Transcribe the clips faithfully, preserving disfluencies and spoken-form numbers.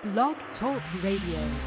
Blog Talk Radio.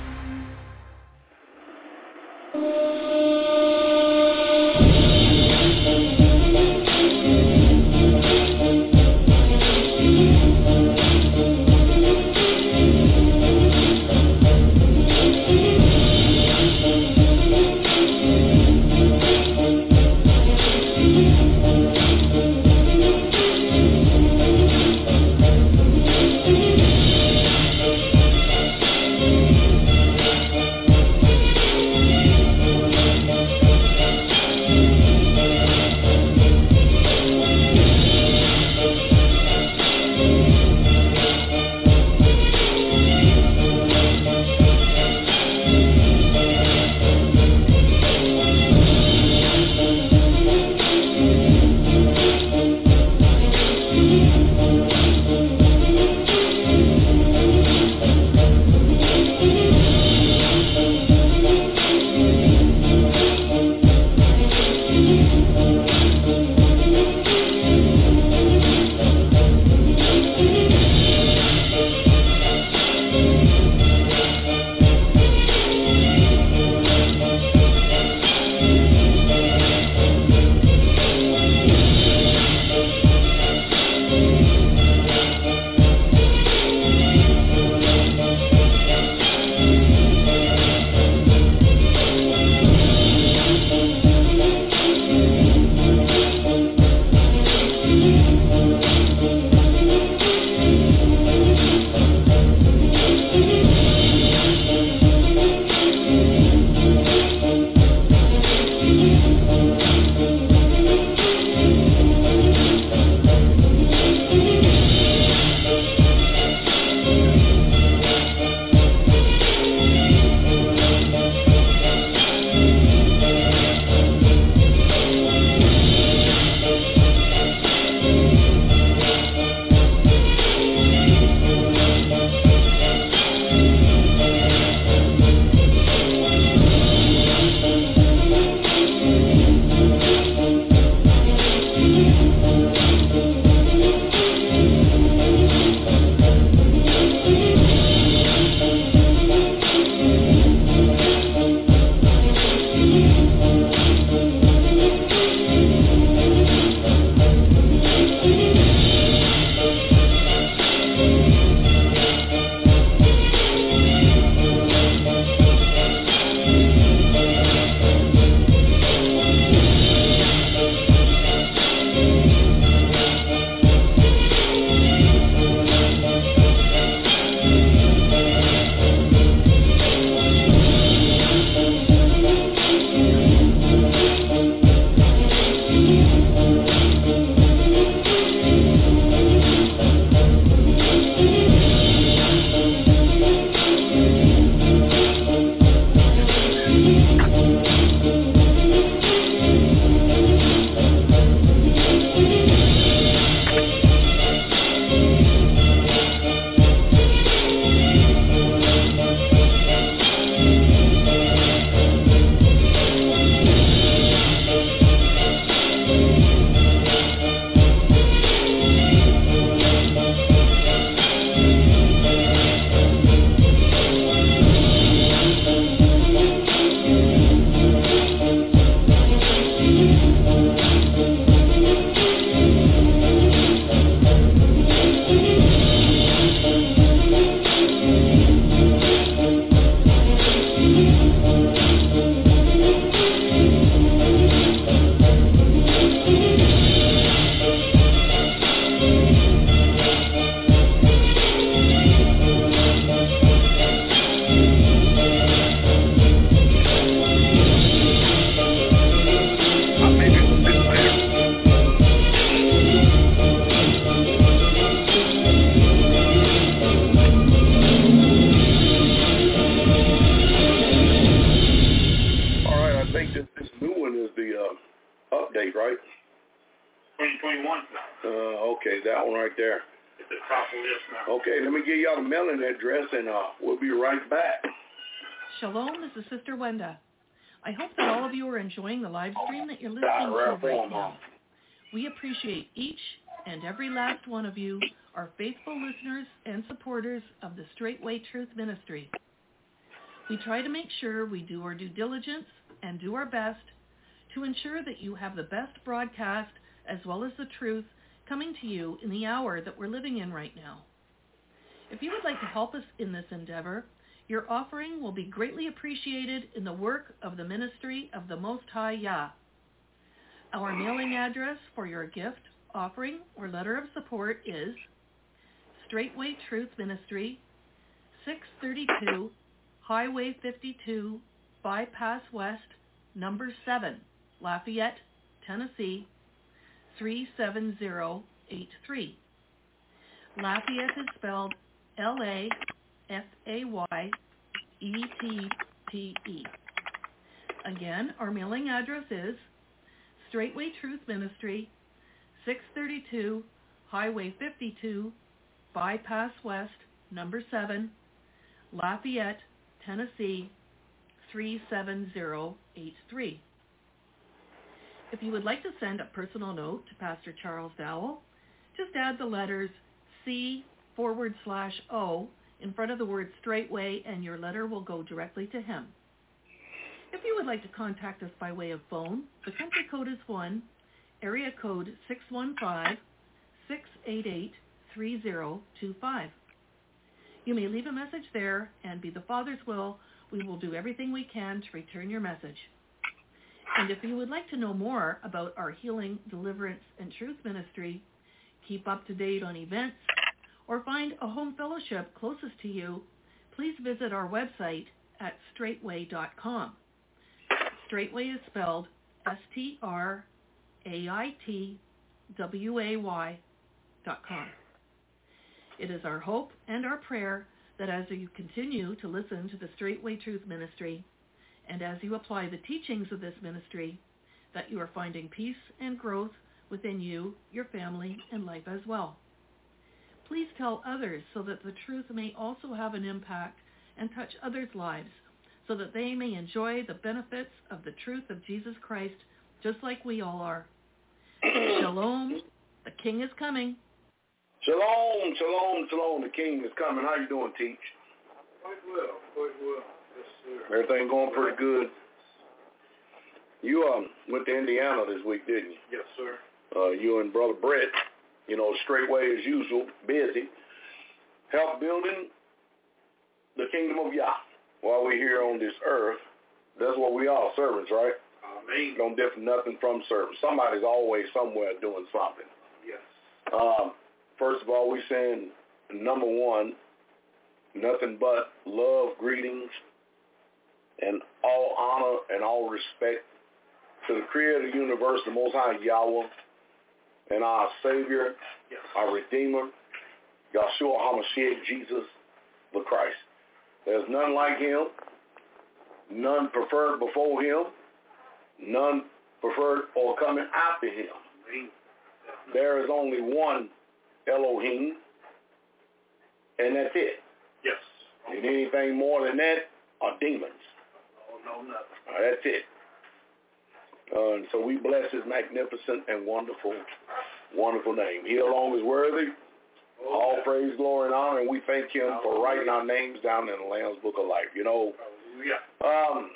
Okay, let me give y'all the mailing address, and uh, we'll be right back. Shalom, this is Sister Wenda. I hope that all of you are enjoying the live stream that you're listening to right now. We appreciate each and every last one of you are faithful listeners and supporters of the Straightway Truth Ministry. We try to make sure we do our due diligence and do our best to ensure that you have the best broadcast as well as the truth coming to you in the hour that we're living in right now. If you would like to help us in this endeavor, your offering will be greatly appreciated in the work of the ministry of the Most High Yah. Our mailing address for your gift, offering, or letter of support is Straightway Truth Ministry, six thirty-two Highway fifty-two, Bypass West, number seven, Lafayette, Tennessee, three seven zero eight three. Lafayette is spelled L A F A Y E T T E. Again, our mailing address is Straightway Truth Ministry, six thirty-two Highway fifty-two, Bypass West, number seven, Lafayette, Tennessee, three seven zero eight three. If you would like to send a personal note to Pastor Charles Dowell, just add the letters C forward slash O in front of the word Straightway, and your letter will go directly to him. If you would like to contact us by way of phone, the country code is one, area code six one five, six eight eight, three zero two five. You may leave a message there, and be the Father's will, we will do everything we can to return your message. And if you would like to know more about our healing, deliverance, and truth ministry, keep up to date on events, or find a home fellowship closest to you, please visit our website at straightway dot com. Straightway is spelled S T R A I T W A Y dot com. It is our hope and our prayer that as you continue to listen to the Straightway Truth Ministry, and as you apply the teachings of this ministry, that you are finding peace and growth within you, your family, and life as well. Please tell others so that the truth may also have an impact and touch others' lives, so that they may enjoy the benefits of the truth of Jesus Christ, just like we all are. Shalom, the King is coming. Shalom, shalom, shalom, the King is coming. How you doing, Teach? Quite well, quite well. Yes, sir. Everything going pretty good. You um, went to Indiana this week, didn't you? Yes, sir. Uh, you and Brother Brett, you know, Straightway as usual, busy, help building the kingdom of Yah while we're here on this earth. That's what we are, servants, right? Amen. Don't differ nothing from servants. Somebody's always somewhere doing something. Yes. Um, first of all, we send number one, nothing but love, greetings, and all honor and all respect to the Creator of the universe, the Most High Yahweh, and our Savior, yes, our Redeemer, Yahshua HaMashiach, Jesus the Christ. There's none like him, none preferred before him, none preferred or coming after him. Amen. There is only one Elohim, and that's it. Yes. And anything more than that are demons. Oh, no, nothing. Uh, that's it. Uh, and so we bless his magnificent and wonderful, wonderful name. He alone is worthy. Oh, All yes. praise, glory, and honor, and we thank him for writing our names down in the Lamb's Book of Life. You know, Hallelujah. um,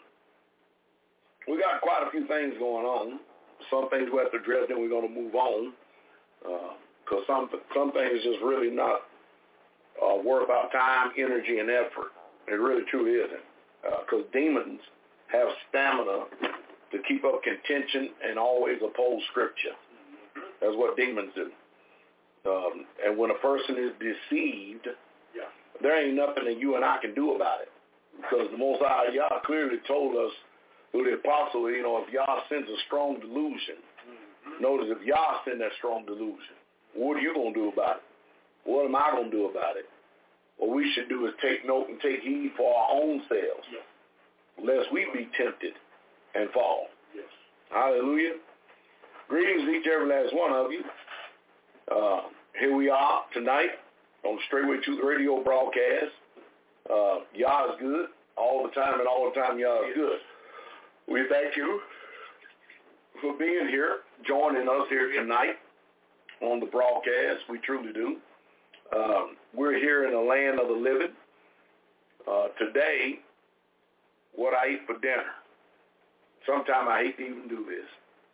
we got quite a few things going on. Some things we have to address, then we're going to move on. Because uh, some, some things just really not uh, worth our time, energy, and effort. It really truly isn't. Because uh, demons have stamina to keep up contention and always oppose Scripture. That's what demons do. Um, and when a person is deceived, yeah, there ain't nothing that you and I can do about it. Because the Most High Yah clearly told us through the apostle, you know, if Yah sends a strong delusion, mm-hmm. notice if Yah sends that strong delusion, what are you going to do about it? What am I going to do about it? What we should do is take note and take heed for our own selves, yes, lest we be tempted and fall. yes. Hallelujah. Greetings to each and every last one of you. Uh, here we are tonight on Straightway Truth Radio broadcast. Uh, Yah is good all the time, and all the time Yah is good. We thank you for being here, joining us here tonight on the broadcast. We truly do. Um, we're here in the land of the living. Uh, today, what I eat for dinner. Sometimes I hate to even do this.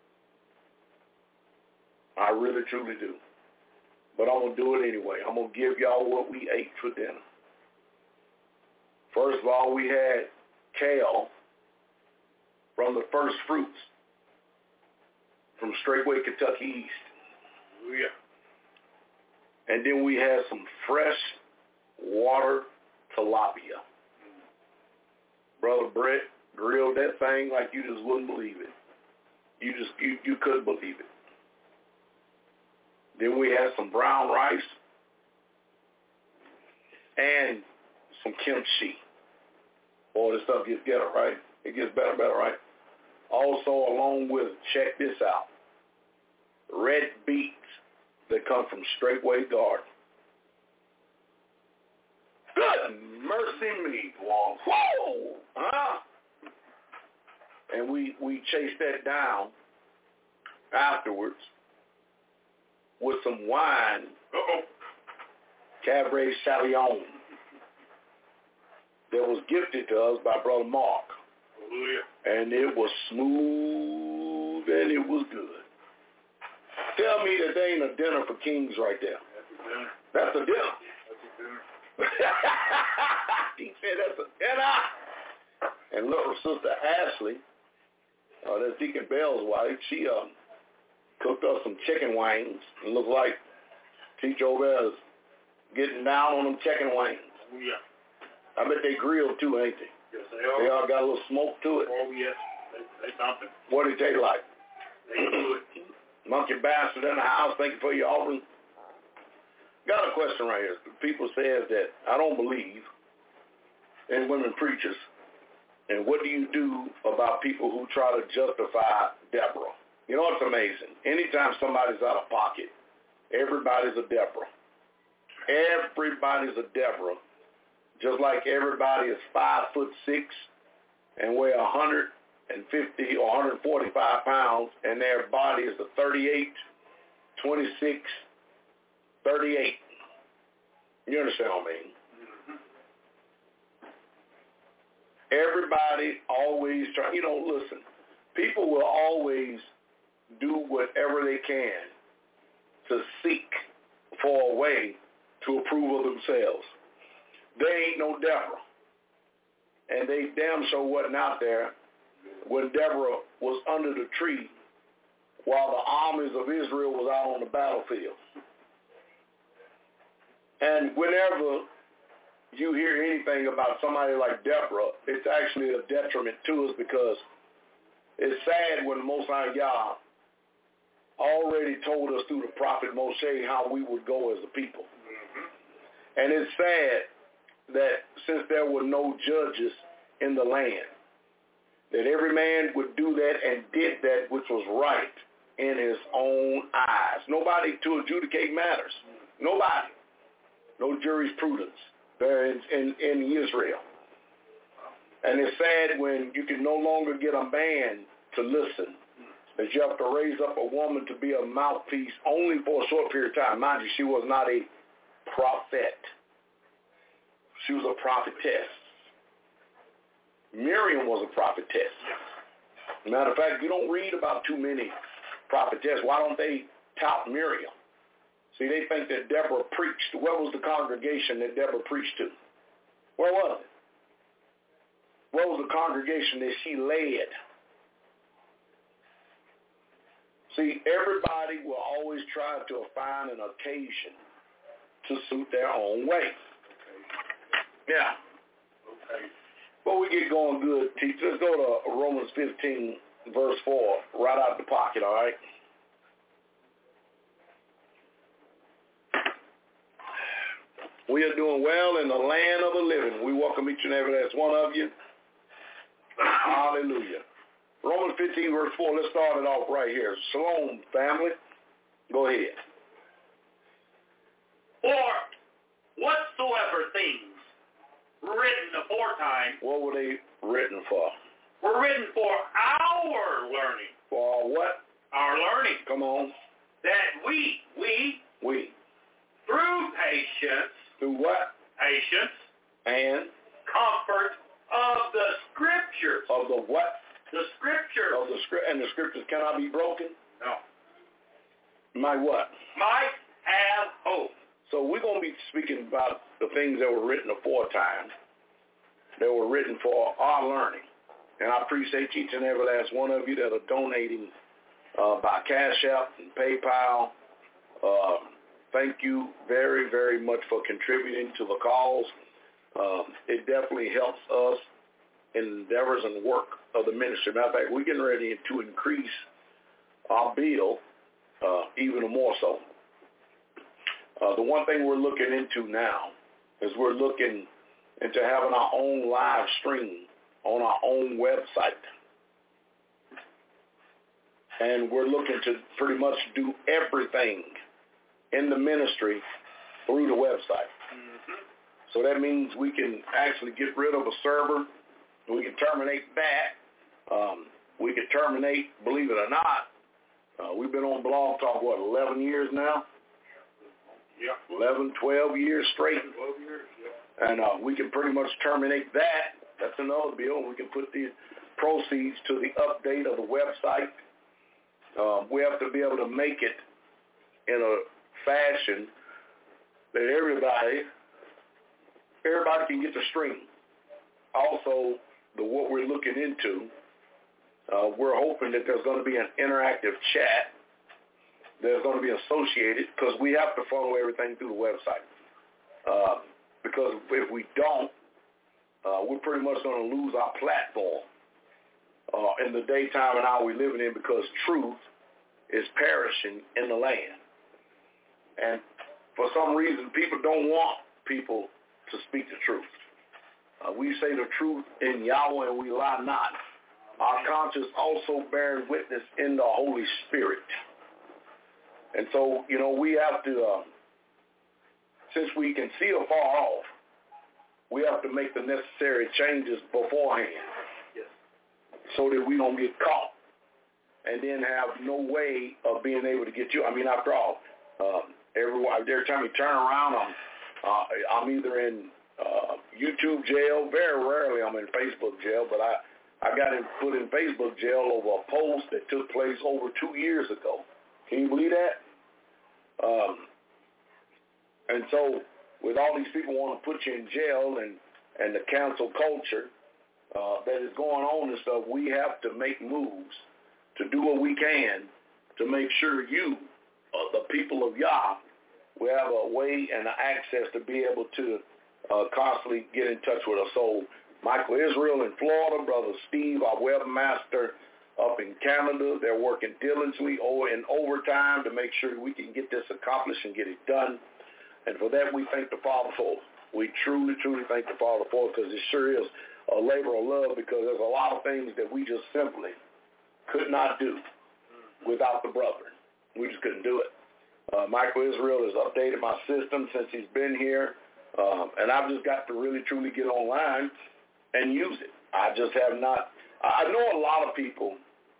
I really, truly do. But I'm going to do it anyway. I'm going to give y'all what we ate for dinner. First of all, we had kale from the First Fruits from Straightway, Kentucky East. Oh, yeah. And then we had some fresh water tilapia. Brother Brett grilled that thing like you just wouldn't believe it. You just, you, you couldn't believe it. Then we had some brown rice and some kimchi. Boy, this stuff gets better, right? It gets better, better, right? Also, along with, check this out, red beets that come from Straightway Garden. Good mercy me, boy. Whoa! Huh? And we, we chased that down afterwards with some wine, uh-oh, Cabernet Sauvignon, that was gifted to us by Brother Mark. Hallelujah. And it was smooth and it was good. Tell me that they ain't a dinner for kings right there. That's a dinner. That's a dinner. That's a dinner. He said that's a dinner. And little sister Ashley, uh, that's Deacon Bell's wife, she um, cooked up some chicken wings. It looked like Teacher over there is getting down on them chicken wings. Oh, yeah. I bet they grilled too, ain't they? Yes, they are. They all got a little smoke to it. Oh, yes. They, they something. What did it taste like? They do it. Monkey bastard in the house, thank you for your offering. Got a question right here. People says that I don't believe in women preachers. And what do you do about people who try to justify Deborah? You know what's amazing? Anytime somebody's out of pocket, everybody's a Deborah. Everybody's a Deborah. Just like everybody is five foot six and weigh one hundred fifty or one hundred forty-five pounds, and their body is a thirty-eight, twenty-six, thirty-eight. You understand what I mean? Mm-hmm. Everybody always try. You know, listen. People will always do whatever they can to seek for a way to approve of themselves. They ain't no Deborah. And they damn sure wasn't out there when Deborah was under the tree while the armies of Israel was out on the battlefield. And whenever you hear anything about somebody like Deborah, it's actually a detriment to us because it's sad when Most High Yah already told us through the prophet Moshe how we would go as a people. Mm-hmm. And it's sad that since there were no judges in the land, that every man would do that and did that which was right in his own eyes. Nobody to adjudicate matters. Nobody. No jurisprudence there in, in, in Israel. And it's sad when you can no longer get a man to listen, that you have to raise up a woman to be a mouthpiece only for a short period of time. Mind you, she was not a prophet. She was a prophetess. Miriam was a prophetess. Matter of fact, you don't read about too many prophetess. Why don't they tout Miriam? See, they think that Deborah preached. Where was the congregation that Deborah preached to? Where was it? Where was the congregation that she led? See, everybody will always try to find an occasion to suit their own way. Yeah. Okay. Before we get going good, teacher, let's go to Romans fifteen, verse four, right out the pocket, all right? We are doing well in the land of the living. We welcome each and every last one of you. Hallelujah. Romans fifteen, verse four, let's start it off right here. Shalom, family. Go ahead. For whatsoever things written aforetime, what were they written for? Were written for our learning. For what? Our learning. Come on. That we, we, we, through patience, patience. Through what? Patience. And? Comfort of the Scriptures. Of the what? The Scriptures. Of the script, and the Scriptures cannot be broken? No. My what? Might have hope. So we're going to be speaking about the things that were written aforetime, that were written for our learning. And I appreciate each and every last one of you that are donating uh, by Cash App and PayPal. Uh, thank you very, very much for contributing to the cause. Um, it definitely helps us in endeavors and work of the ministry. Matter of fact, we're getting ready to increase our bill uh, even more so. Uh, the one thing we're looking into now is we're looking into having our own live stream on our own website. And we're looking to pretty much do everything in the ministry through the website. Mm-hmm. So that means we can actually get rid of a server. We can terminate that. Um, we can terminate, believe it or not, uh, we've been on Blog Talk, what, eleven years now? Yeah. eleven, twelve years straight. twelve years, yeah. And uh, we can pretty much terminate that. That's another bill. We can put the proceeds to the update of the website. Um, we have to be able to make it in a fashion that everybody, everybody can get the stream. Also, the what we're looking into, uh, we're hoping that there's going to be an interactive chat that's going to be associated, because we have to follow everything through the website. Uh, because if we don't, uh, we're pretty much going to lose our platform uh, in the daytime and hour we're living in, because truth is perishing in the land. And for some reason, people don't want people to speak the truth. Uh, we say the truth in Yahweh and we lie not. Our conscience also bears witness in the Holy Spirit. And so, you know, we have to, uh, since we can see afar off, we have to make the necessary changes beforehand. Yes. So that we don't get caught and then have no way of being able to get you. I mean, after all, um, every, every time you turn around, I'm, uh, I'm either in uh, YouTube jail. Very rarely I'm in Facebook jail, but I, I got in, put in Facebook jail over a post that took place over two years ago. Can you believe that? Um, and so with all these people want to put you in jail and, and the cancel culture uh, that is going on and stuff, we have to make moves to do what we can to make sure you, uh, the people of Yah, we have a way and an access to be able to uh, constantly get in touch with us. So Michael Israel in Florida, Brother Steve, our webmaster up in Canada, they're working diligently over in overtime to make sure we can get this accomplished and get it done. And for that, we thank the Father for it. We truly, truly thank the Father for it, because it sure is a labor of love, because there's a lot of things that we just simply could not do without the brethren. We just couldn't do it. Uh, Michael Israel has updated my system since he's been here, um, and I've just got to really, truly get online and use it. I just have not. I know a lot of people,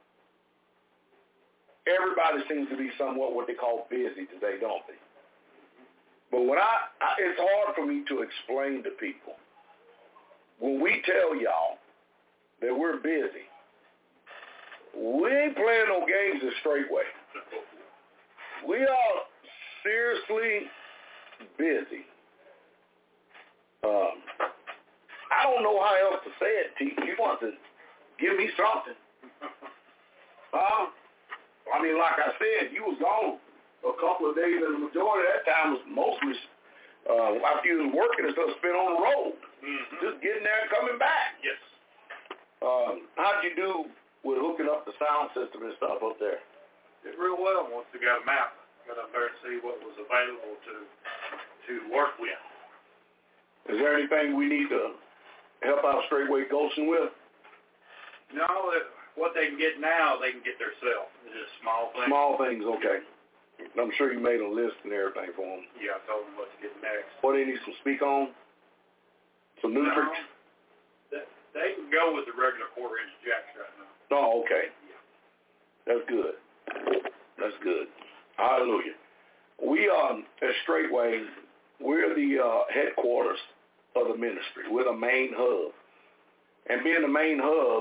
everybody seems to be somewhat what they call busy today, don't they? But when I, I, it's hard for me to explain to people. When we tell y'all that we're busy, we ain't playing no games the straight way. We are seriously busy. Um, I don't know how else to say it, T. You want to give me something. Uh, I mean, like I said, you was gone a couple of days, and the majority of that time was mostly uh, after you was working and stuff, spent on the road. Mm-hmm. Just getting there and coming back. Yes. Um, how'd you do with hooking up the sound system and stuff up there? Did real well once we got a map. Got up there to see what was available to to work with. Is there anything we need to help out Straightway Ghosting with? No, that, what they can get now, they can get themselves. It's just small things. Small things, okay. I'm sure you made a list and everything for them. Yeah, I told them what to get next. What do you need some speak on? Some new tricks? No, they can go with the regular quarter-inch jacks right now. Oh, okay. Yeah. That's good. That's good. Hallelujah. We, um, at Straightway, we're the uh, headquarters of the ministry. We're the main hub. And being the main hub,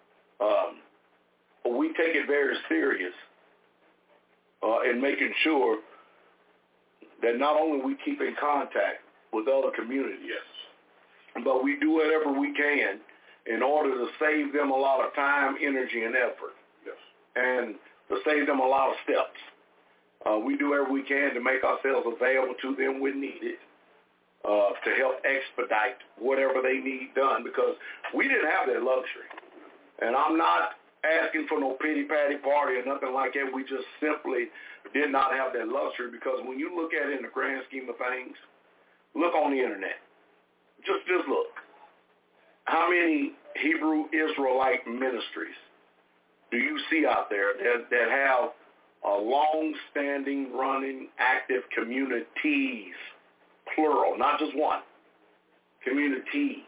um, we take it very serious uh, in making sure that not only we keep in contact with other communities, yes, but we do whatever we can in order to save them a lot of time, energy, and effort, yes, and to save them a lot of steps. Uh, we do whatever we can to make ourselves available to them when needed, uh, to help expedite whatever they need done, because we didn't have that luxury. And I'm not asking for no pity-patty party or nothing like that. We just simply did not have that luxury, because when you look at it in the grand scheme of things, look on the internet. Just, just look. How many Hebrew Israelite ministries do you see out there that, that have a long-standing, running, active communities, plural, not just one, communities?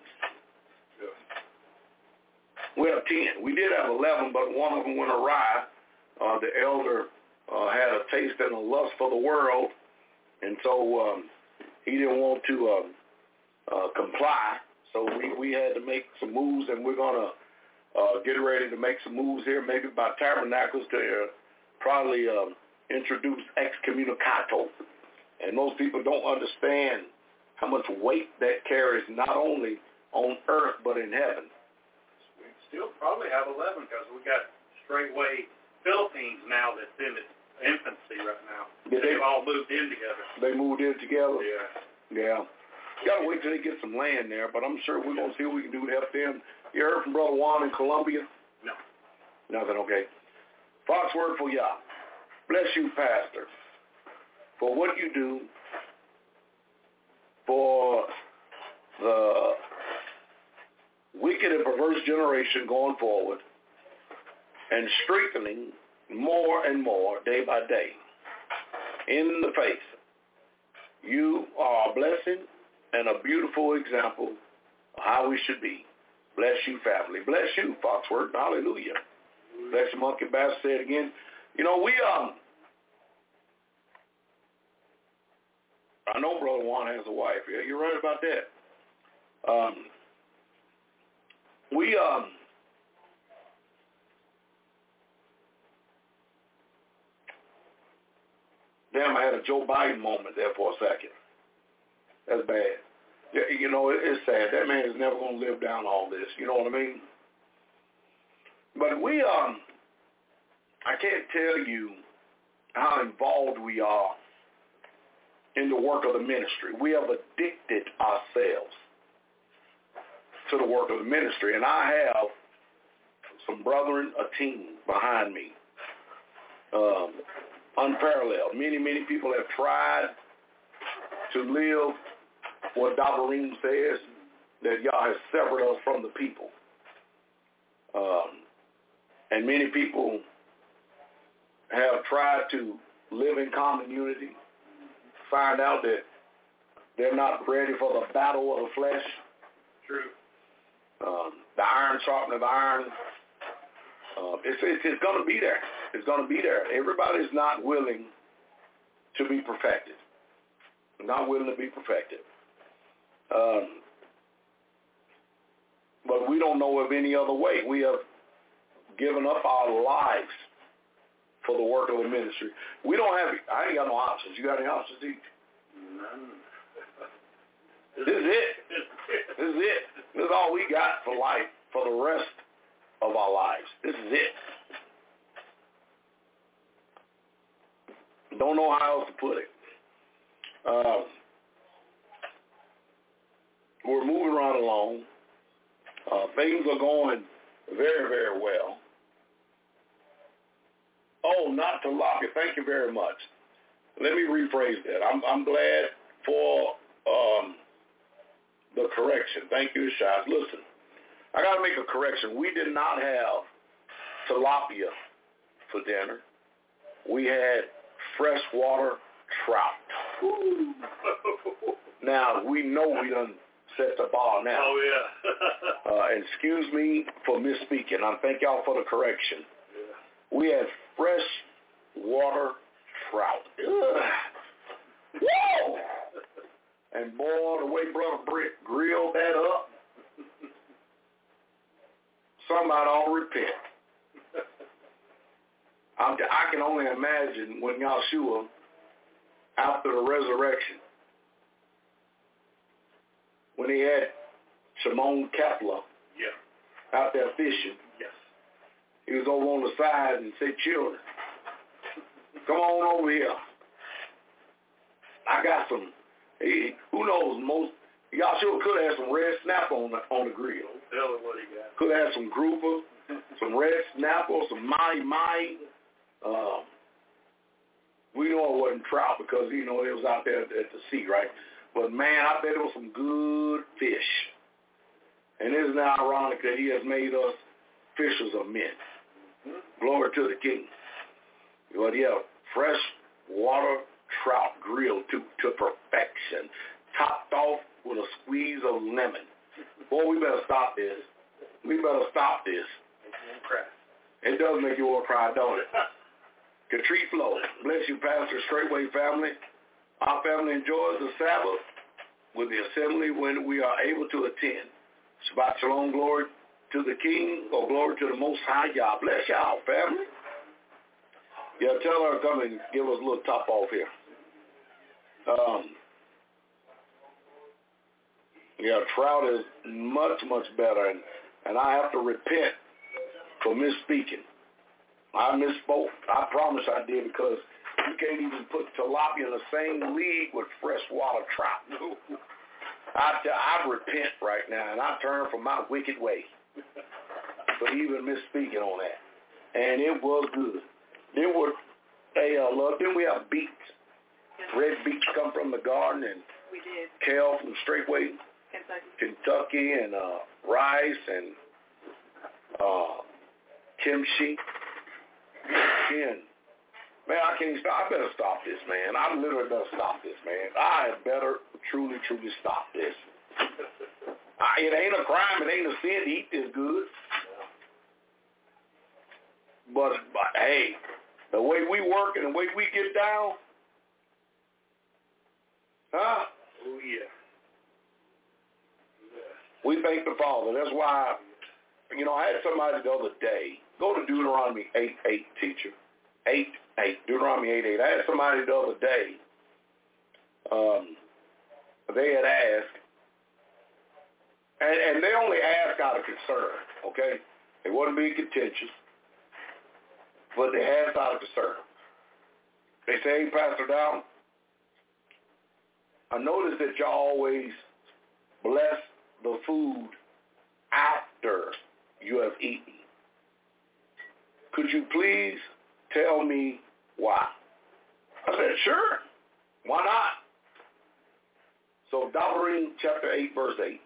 We have ten. We did have eleven, but one of them went awry. Uh, the elder uh, had a taste and a lust for the world, and so um, he didn't want to um, uh, comply. So we, we had to make some moves, and we're going to uh, get ready to make some moves here, maybe by Tabernacles, to uh, probably um, introduce excommunicato. And most people don't understand how much weight that carries, not only on earth but in heaven. We still probably have eleven, because we got Straightway Philippines now that's in its infancy right now. Did They've they all moved in together. They moved in together? Yeah. Yeah. Got to wait till they get some land there, but I'm sure we're going to see what we can do to help them. You heard from Brother Juan in Colombia? No. Nothing, okay. Fox word for Yah. Bless you, Pastor, for what you do for the wicked and perverse generation going forward, and strengthening more and more day by day in the faith. You are a blessing and a beautiful example of how we should be. Bless you, family. Bless you, Foxworth. Hallelujah. Bless you, Monkey Bass. Say it again. You know, we, um, I know Brother Juan has a wife. Yeah, you're right about that. Um, we, um, damn, I had a Joe Biden moment there for a second. That's bad. Yeah, you know, it, it's sad. That man is never going to live down all this. You know what I mean? But we, um, I can't tell you how involved we are in the work of the ministry. We have addicted ourselves to the work of the ministry. And I have some brethren, a team behind me, um, unparalleled. Many, many people have tried to live what Dabarim says, that Yah has severed us from the people. Um, and many people have tried to live in common unity, find out that they're not ready for the battle of the flesh. True. Um, the iron sharpeneth iron. Uh, it's it's, it's going to be there. It's going to be there. Everybody's not willing to be perfected. Not willing to be perfected. Um, but we don't know of any other way. We have given up our lives for the work of the ministry. We don't have, I ain't got no options. You got any options, Zeke? None. This is it. This is it. This is all we got for life, for the rest of our lives. This is it. Don't know how else to put it. Um, we're moving right along. Uh, things are going very, very well. Oh, not to lock it. Thank you very much. Let me rephrase that. I'm, I'm glad for um, the correction. Thank you, Shaz. Listen, I got to make a correction. We did not have tilapia for dinner. We had freshwater trout. Ooh. Now, we know we done set the bar now. Oh, yeah. uh, and excuse me for misspeaking. I thank y'all for the correction. Yeah. We had fresh water trout. Ugh. Whoa! And boy, the way Brother Britt grilled that up, somebody ought to repent. I'm, I can only imagine when Yahshua, after the resurrection, when he had Shimon Kepler Yeah. out there fishing, Yes. he was over on the side and said, children, come on over here. I got some, he, who knows, most, Yahshua could have some red snapper on the, on the grill. Tell her what he got. Could have some grouper, some red snapper, some mahi mahi. Um, we know it wasn't trout because, you know, it was out there at the sea, right? But, man, I bet it was some good fish. And isn't it ironic that he has made us fishers of men? Mm-hmm. Glory to the King. But, yeah, fresh water trout grilled to, to perfection, topped off with a squeeze of lemon. Boy, we better stop this. We better stop this. It does make you want to cry, don't it? Katri Flo, bless you, Pastor Straightway family. Our family enjoys the Sabbath with the assembly when we are able to attend. Shabbat shalom, glory to the King, or glory to the Most High. Y'all bless y'all, family. Yeah, tell her to come and give us a little top off here. Um, yeah, trout is much, much better, and, and I have to repent for misspeaking. I misspoke. I promise I did, because you can't even put tilapia in the same league with freshwater trout. I, I repent right now, and I turn from my wicked way for even misspeaking on that. And it was good. Then were they uh, love. Then we have beets. Red beets come from the garden, and we did. Kale from Straightway, Kentucky, Kentucky, and uh, rice and uh, kimchi. And man, I can't stop. I better stop this, man. I literally better stop this, man. I better truly, truly stop this. I, it ain't a crime. It ain't a sin to eat this good. But, but hey, the way we work and the way we get down, huh? Oh, yeah. We thank the Father. That's why, you know, I had somebody the other day, go to Deuteronomy eight eight, teacher. eight eight, Deuteronomy eight eight. I had somebody the other day, um, they had asked, and, and they only asked out of concern, okay? They wasn't being contentious, but they asked out of concern. They say, hey, Pastor Down, I noticed that y'all always bless the food after you have eaten. Could you please tell me why? I said, sure. Why not? So, Devarim chapter eight, verse eight.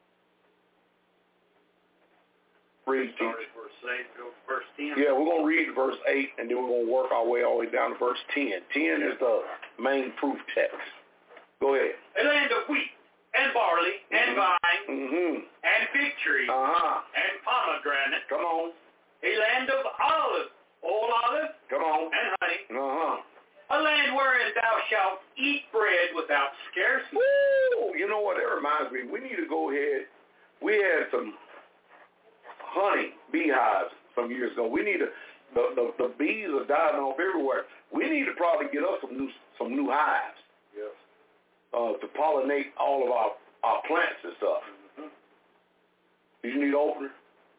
Read, Start at verse eight, go to verse ten. Yeah, we're going to read verse eight, and then we're going to work our way all the way down to verse ten. ten is the main proof text. Go ahead. A land of wheat and barley and mm-hmm. vine mm-hmm. and fig tree uh-huh. and pomegranate. Come on. A land of olive, old olive, Come on. and honey. Uh-huh. A land wherein thou shalt eat bread without scarcity. Woo! You know what? That reminds me. We need to go ahead. We had some honey beehives some years ago. We need to, the, the, the bees are dying off everywhere. We need to probably get us some new some new hives. Yes. Uh, to pollinate all of our, our plants and stuff. Mm-hmm. Do you need an opener?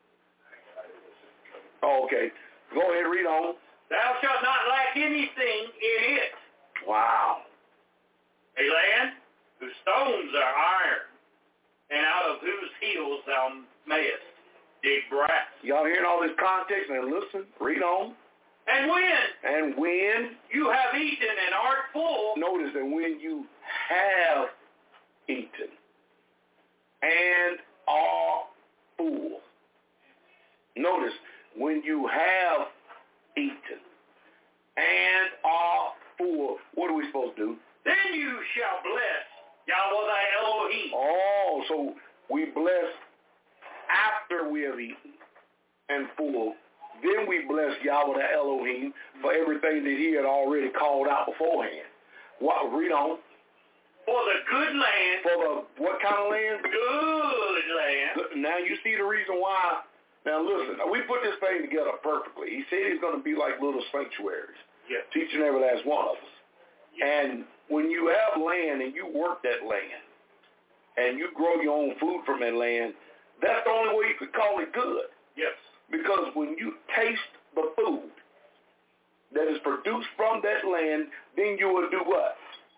Oh, okay. Go ahead, read on. Thou shalt not lack anything in it. Wow. A land whose stones are iron, and out of whose hills thou mayest dig brass. Y'all hearing all this context? And listen, read on. And when? And when? You have eaten and art full. Notice that when you have eaten and are full. Notice, when you have eaten and are full, what are we supposed to do? Then you shall bless Yahweh thy Elohim. Oh, so we bless after we have eaten and full. Then we bless Yahweh the Elohim for everything that he had already called out beforehand. What? Read on. For the good land. For the what kind of land? Good land. Now you see the reason why. Now listen, we put this thing together perfectly. He said it's going to be like little sanctuaries. Yes. To each and every last one of us. Yes. And when you have land and you work that land, and you grow your own food from that land, that's the only way you could call it good. Yes. Because when you taste the food that is produced from that land, then you will do what?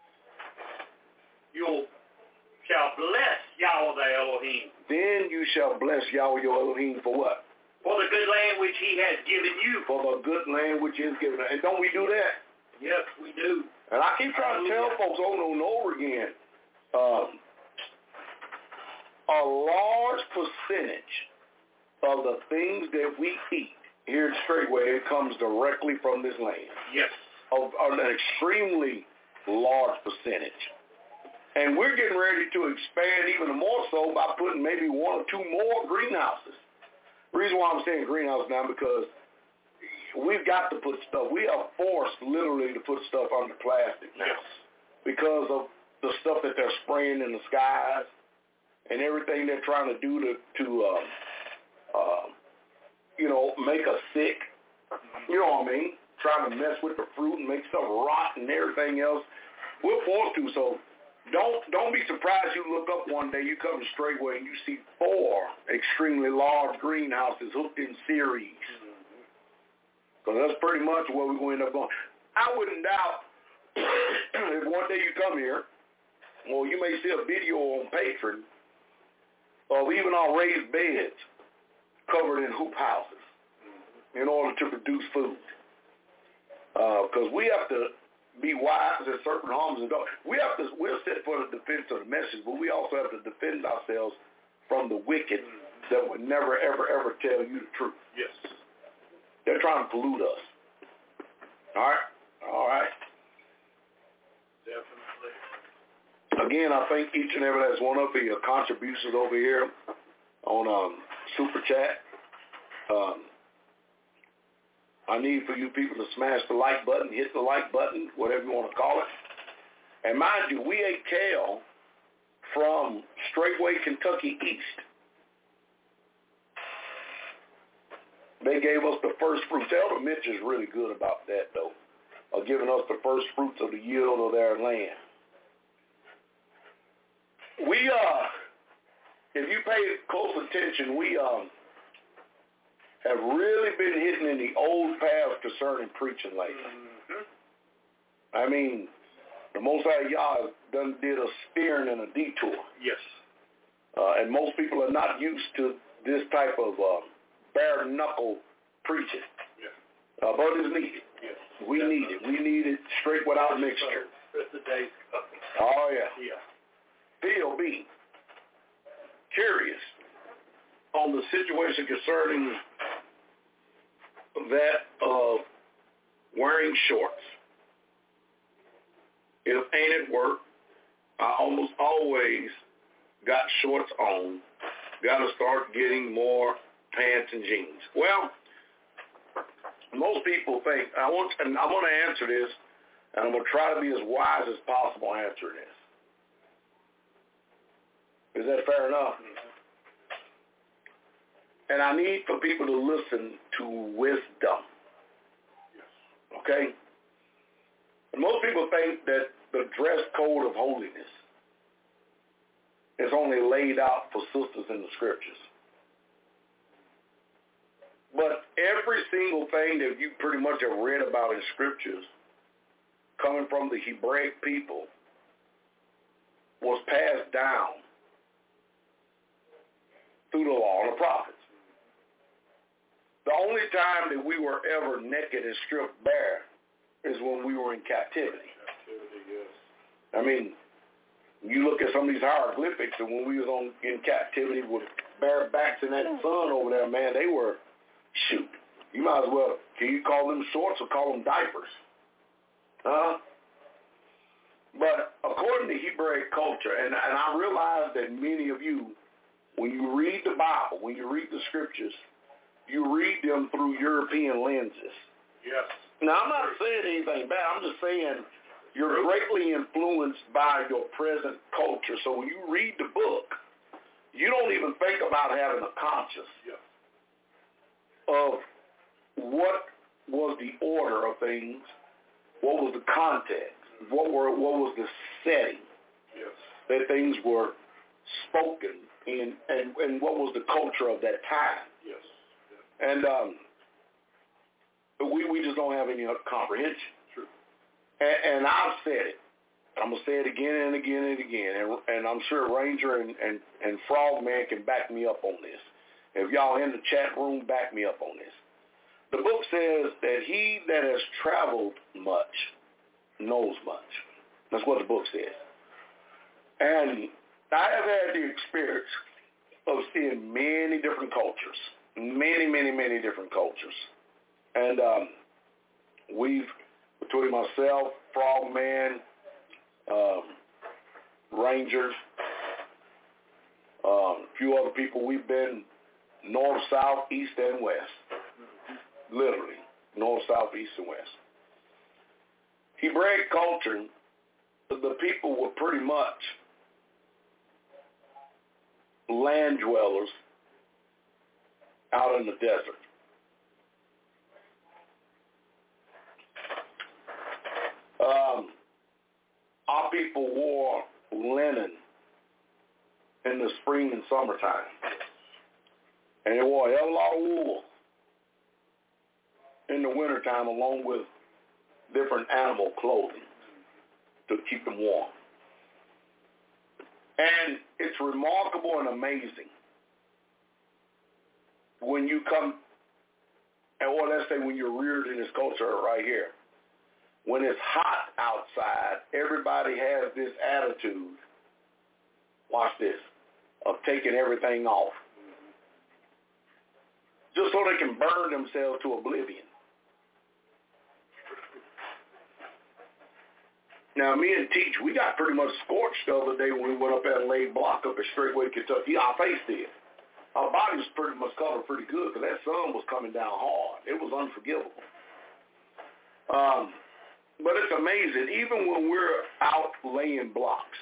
You shall bless Yahweh the Elohim. Then you shall bless Yahweh your Elohim for what? For the good land which he has given you. For the good land which is given. And don't we do that? Yes, we do. And I keep trying to tell folks over and over again, um, a large percentage of the things that we eat here at Straightway, it comes directly from this land. Yes. Of, of an extremely large percentage. And we're getting ready to expand even more so by putting maybe one or two more greenhouses. The reason why I'm saying greenhouse now because we've got to put stuff, we are forced literally to put stuff under plastic now. Yes. Because of the stuff that they're spraying in the skies and everything they're trying to do to, to uh, uh, you know, make us sick. You know what I mean? Trying to mess with the fruit and make stuff rot and everything else. We're forced to, so Don't don't be surprised you look up one day, you come to Straightway and you see four extremely large greenhouses hooked in series. Because that's pretty much where we're going to end up going. I wouldn't doubt if one day you come here, well, you may see a video on Patreon of even our raised beds covered in hoop houses in order to produce food. Because uh, we have to be wise at certain harms and dogs. We have to, we're set for the defense of the message, but we also have to defend ourselves from the wicked that would never, ever, ever tell you the truth. Yes. They're trying to pollute us. All right? All right. Definitely. Again, I thank each and every last one of you, your contributions over here on um, Super Chat. Um, I need for you people to smash the like button, hit the like button, whatever you want to call it. And mind you, we ate kale from Straightway Kentucky East. They gave us the first fruits. Elder Mitch is really good about that, though, of giving us the first fruits of the yield of their land. We, uh, if you pay close attention, we, um, have really been hitting in the old path concerning preaching lately. Mm-hmm. I mean, the Most High Yah done did a steering and a detour. Yes. Uh, and most people are not used to this type of uh, bare-knuckle preaching. Yeah. Uh, but it's needed. Yes. We Definitely. need it. We need it straight without mixture. It's the day's coming. Oh, yeah. Yeah. Bill B. Curious on the situation concerning that of wearing shorts. If ain't at work, I almost always got shorts on. Got to start getting more pants and jeans. Well, most people think, I want, and I want to answer this, and I'm going to try to be as wise as possible answering this. Is that fair enough? And I need for people to listen to wisdom. Okay? And most people think that the dress code of holiness is only laid out for sisters in the scriptures. But every single thing that you pretty much have read about in scriptures coming from the Hebraic people was passed down through the law and the prophets. The only time that we were ever naked and stripped bare is when we were in captivity. Captivity, yes. I mean, you look at some of these hieroglyphics, and when we was on in captivity with bare backs in that sun over there, man, they were, shoot, you might as well, can you call them shorts or call them diapers? Huh? But according to Hebraic culture, and, and I realize that many of you, when you read the Bible, when you read the scriptures, you read them through European lenses. Yes. Now, I'm not saying anything bad. I'm just saying You're greatly influenced by your present culture. So when you read the book, you don't even think about having a conscience Yeah. of what was the order of things, what was the context, what were what was the setting Yes. that things were spoken in, and, and what was the culture of that time. Yes. And um, we, we just don't have any comprehension. True. And, and I've said it. I'm going to say it again and again and again. And, and I'm sure Ranger and, and, and Frogman can back me up on this. If y'all in the chat room, back me up on this. The book says that he that has traveled much knows much. That's what the book says. And I have had the experience of seeing many different cultures, many, many, many different cultures. And um, we've, between myself, Frogman, um, Rangers, um, a few other people, we've been north, south, east, and west. Literally, north, south, east, and west. Hebraic culture, the people were pretty much land dwellers out in the desert. Um, our people wore linen in the spring and summertime. And they wore a hell of a lot of wool in the wintertime, along with different animal clothing to keep them warm. And it's remarkable and amazing when you come, or let's say when you're reared in this culture right here. When it's hot outside, everybody has this attitude, watch this, of taking everything off. Just so they can burn themselves to oblivion. Now, me and Teach, we got pretty much scorched the other day when we went up at Lake Block up at Straightway, Kentucky. Our face did. Our body was pretty much covered pretty good because that sun was coming down hard. It was unforgivable. Um, but it's amazing. Even when we're out laying blocks,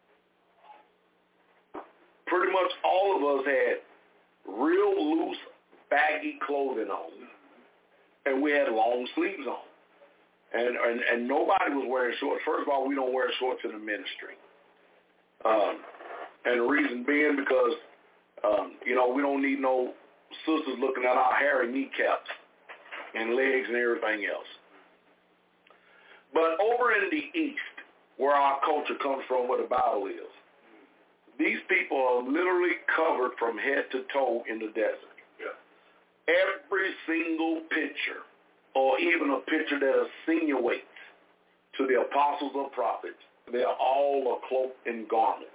pretty much all of us had real loose, baggy clothing on, and we had long sleeves on. And, and and nobody was wearing shorts. First of all, we don't wear shorts in the ministry. Um, and the reason being because, um, you know, we don't need no sisters looking at our hairy kneecaps and legs and everything else. But over in the East, where our culture comes from, where the Bible is, these people are literally covered from head to toe in the desert. Yeah. Every single picture, or even a picture that insinuates to the apostles or prophets, they are all cloaked in garments.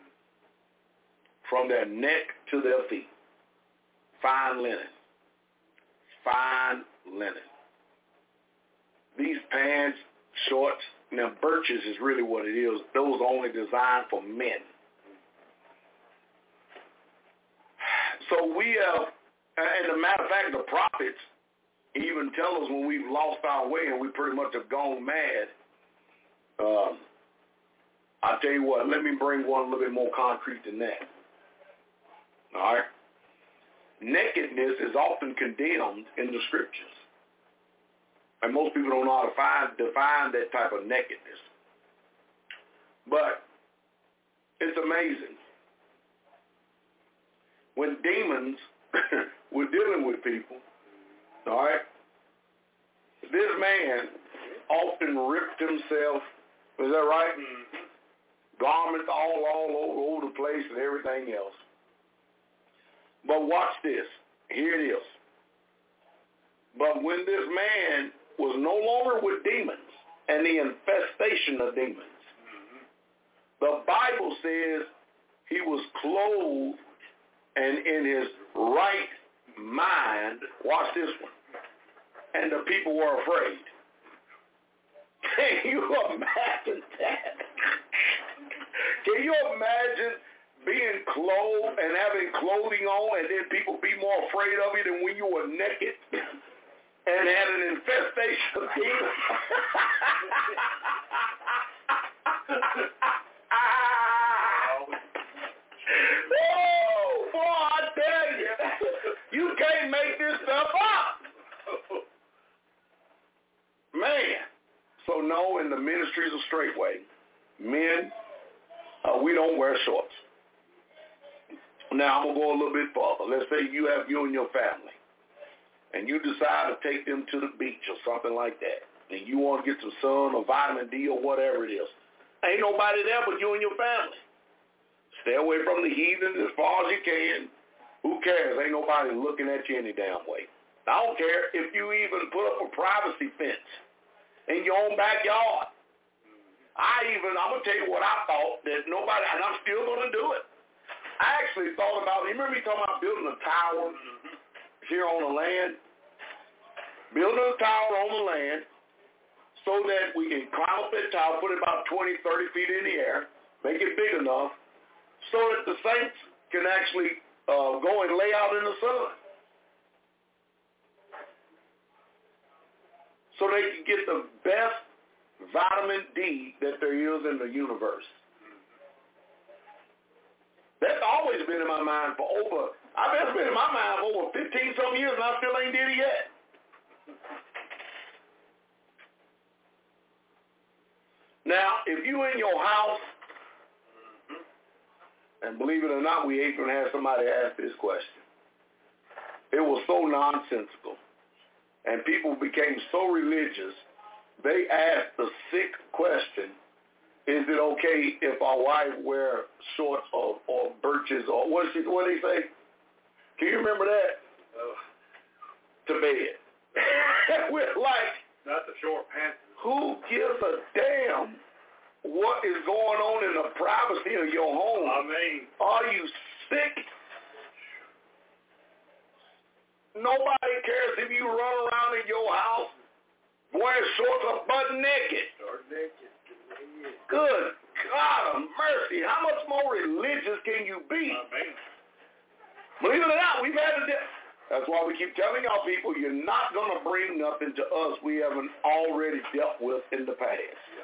From their neck to their feet. Fine linen. Fine linen. These pants, shorts, now birches is really what it is. Those are only designed for men. So we have, and as a matter of fact, the prophets even tell us when we've lost our way and we pretty much have gone mad. Um, I'll tell you what, let me bring one a little bit more concrete than that. All right? Nakedness is often condemned in the scriptures. And most people don't know how to find, define that type of nakedness. But it's amazing. When demons were dealing with people, all right, this man often ripped himself, is that right? Mm-hmm. Garments all, all over, over the place and everything else. But watch this. Here it is. But when this man was no longer with demons and the infestation of demons, Mm-hmm. the Bible says he was clothed and in his right mind. Watch this one. And the people were afraid. Can you imagine that? Can you imagine being clothed and having clothing on and then people be more afraid of you than when you were naked and had an infestation of demons? Oh, boy, I tell you, you can't make this stuff up. Man. So, no, in the ministries of Straightway, men, uh, we don't wear shorts. Now, I'm going to go a little bit further. Let's say you have you and your family, and you decide to take them to the beach or something like that, and you want to get some sun or vitamin D or whatever it is. Ain't nobody there but you and your family. Stay away from the heathen as far as you can. Who cares? Ain't nobody looking at you any damn way. I don't care if you even put up a privacy fence in your own backyard. I even, I'm going to tell you what I thought, that nobody, and I'm still going to do it. I actually thought about, you remember me talking about building a tower here on the land? Building a tower on the land so that we can climb up that tower, put it about twenty, thirty feet in the air, make it big enough so that the saints can actually uh, go and lay out in the sun. So they can get the best vitamin D that there is in the universe. That's always been in my mind for over, I've been, been in my mind for over fifteen some years and I still ain't did it yet. Now, if you in your house, and believe it or not, we even had somebody ask this question. It was so nonsensical. And people became so religious, they asked the sick question, is it okay if our wife wear shorts or, or birches or what she, what did he say? Can you remember that? Uh, to bed. We're like, not the short pants. Who gives a damn what is going on in the privacy of your home? I mean, are you sick? Nobody cares if you run around in your house wearing shorts or butt naked. Short naked. Good God of mercy. How much more religious can you be? I mean, believe it or not, we've had to do. That's why we keep telling y'all people, you're not going to bring nothing to us we haven't already dealt with in the past. Yeah.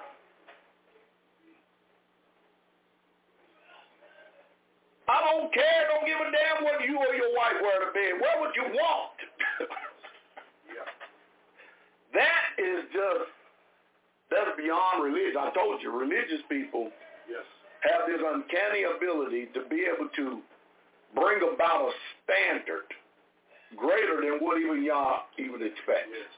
I don't care. Don't give a damn what you or your wife wear to bed. Wear what you want. Yeah. That is just, that's beyond religion. I told you, religious people yes. have this uncanny ability to be able to bring about a standard greater than what even y'all even expect. Yes.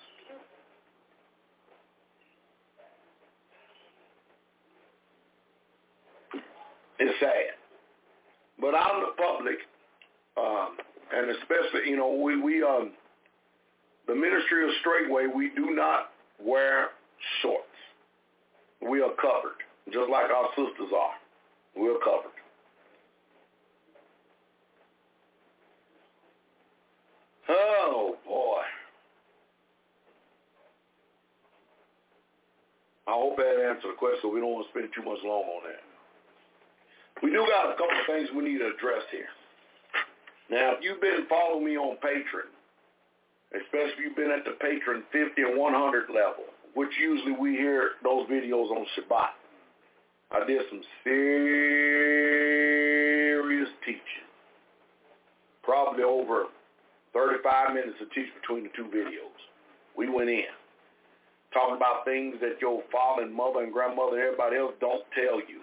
It's sad. But out in the public, um, and especially, you know, we, we um, the ministry of Straightway, we do not wear shorts. We are covered, just like our sisters are. We are covered. Oh, boy. I hope that answered the question. We don't want to spend too much long on that. We do got a couple of things we need to address here. Now, if you've been following me on Patreon, especially if you've been at the Patreon fifty and one hundred level, which usually we hear those videos on Shabbat, I did some serious teaching. Probably over thirty-five minutes of teaching between the two videos. We went in, talking about things that your father and mother and grandmother and everybody else don't tell you.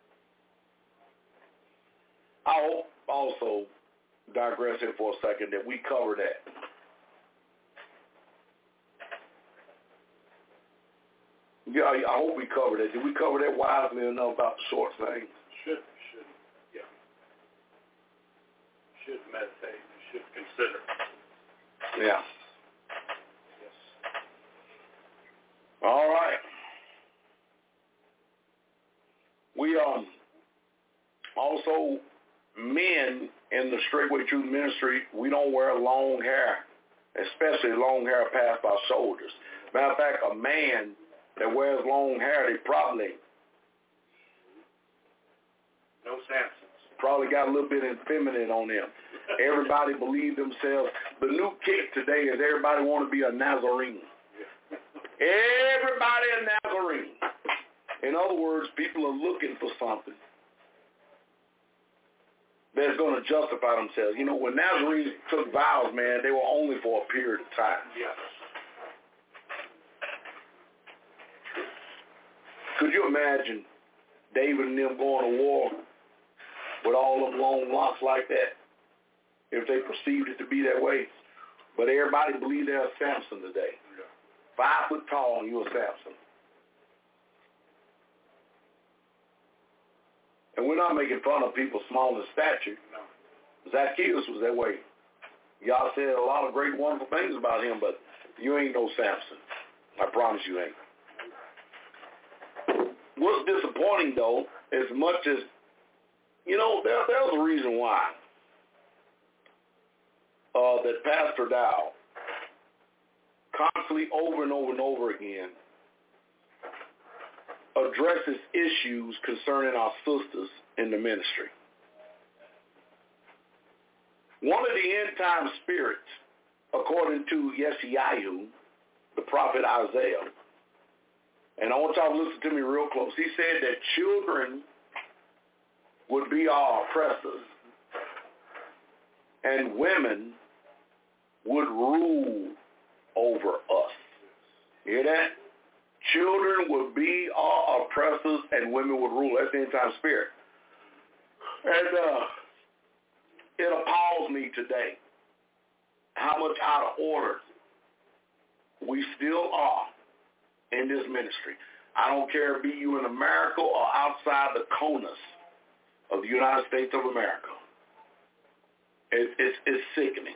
I'll also digress here for a second that we cover that. Yeah, I hope we covered that. Did we cover that wisely enough about the short thing? Should, should, yeah. Should meditate, should consider. Yeah. Yes. All right. We um also, men in the Straightway Truth Ministry, we don't wear long hair, especially long hair past our shoulders. Matter of fact, a man that wears long hair, they probably No Samsons. probably got a little bit effeminate on them. Everybody believe themselves. The new kick today is everybody want to be a Nazarene. Everybody a Nazarene. In other words, people are looking for something that's going to justify themselves. You know, when Nazarenes took vows, man, they were only for a period of time. Yes. Could you imagine David and them going to war with all them long locks like that if they perceived it to be that way? But everybody believes they're Samson today. Yeah. Five foot tall and you're Samson. And we're not making fun of people small in stature. No. Zacchaeus was that way. Y'all said a lot of great, wonderful things about him, but you ain't no Samson. I promise you ain't. What's disappointing, though, as much as, you know, there, there's a reason why uh, that Pastor Dow constantly over and over and over again addresses issues concerning our sisters in the ministry. One of the end-time spirits, according to Yeshayahu, the prophet Isaiah, and I want y'all to listen to me real close. He said that children would be our oppressors and women would rule over us. You hear that? Children would be our oppressors and women would rule. That's the end-time spirit. And uh, it appalls me today how much out of order we still are in this ministry. I don't care if be you in America or outside the CONUS of the United States of America. It, it's, it's sickening.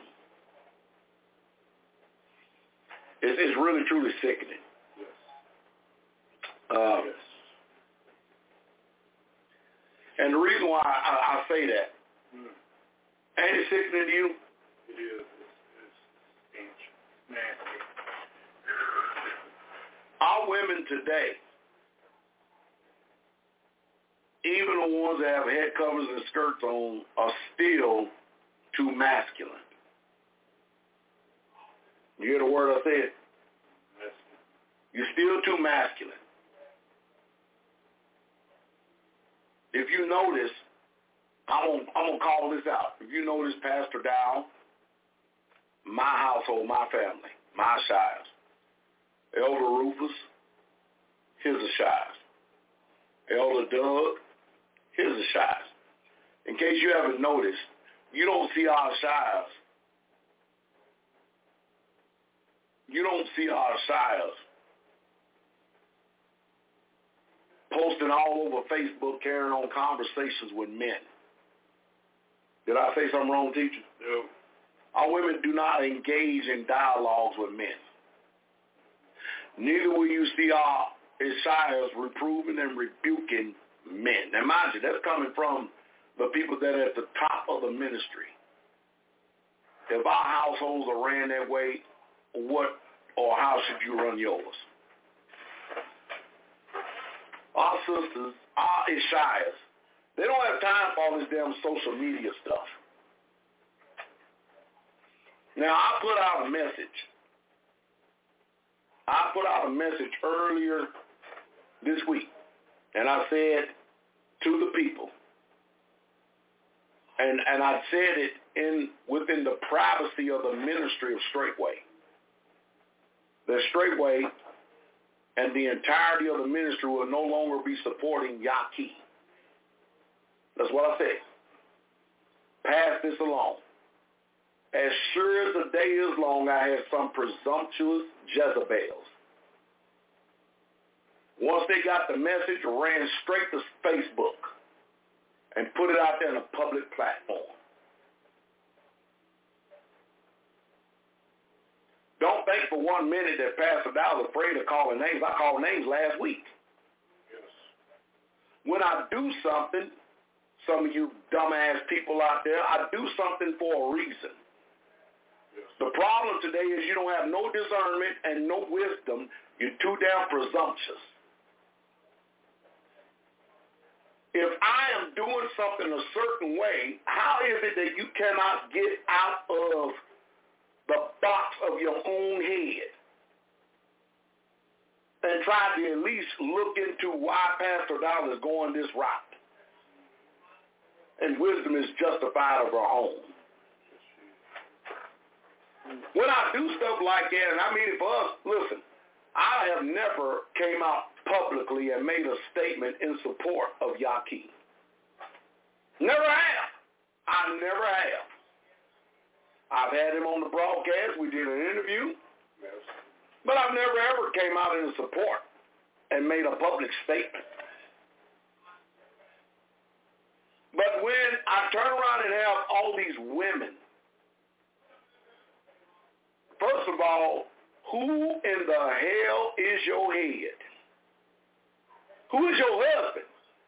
It's, it's really, truly sickening. Yes. Uh, Yes. And the reason why I, I, I say that, Mm. ain't it sickening to you? It is. It's, it's ancient. Nasty. Our women today, even the ones that have head covers and skirts on, are still too masculine. You hear the word I said? Nasty. You're still too masculine. If you notice, I'm gonna, I'm gonna call this out. If you notice, Pastor Dow, my household, my family, my Shires, Elder Rufus, his a Shires. Elder Doug, his a Shires. In case you haven't noticed, you don't see our Shires. You don't see our Shires posting all over Facebook, carrying on conversations with men. Did I say something wrong, teacher? No. Our women do not engage in dialogues with men. Neither will you see our Shires reproving and rebuking men. Now, mind you, that's coming from the people that are at the top of the ministry. If our households are ran that way, what or how should you run yours? Our sisters, our Shires, they don't have time for all this damn social media stuff. Now, I put out a message. I put out a message earlier this week, and I said to the people, and, and I said it in within the privacy of the ministry of Straightway. The Straightway and the entirety of the ministry will no longer be supporting Yaqui. That's what I said. Pass this along. As sure as the day is long, I had some presumptuous Jezebels. Once they got the message, ran straight to Facebook and put it out there on a public platform. Don't think for one minute that Pastor Dow was afraid of calling names. I called names last week. Yes. When I do something, some of you dumbass people out there, I do something for a reason. Yes. The problem today is you don't have no discernment and no wisdom. You're too damn presumptuous. If I am doing something a certain way, how is it that you cannot get out of the box of your own head and tried to at least look into why Pastor Dollar is going this route. And wisdom is justified of her own. When I do stuff like that, and I mean it for us, listen, I have never came out publicly and made a statement in support of Yaqui. Never have. I never have. I've had him on the broadcast. We did an interview. But I've never ever came out in support and made a public statement. But when I turn around and have all these women, first of all, who in the hell is your head? Who is your husband?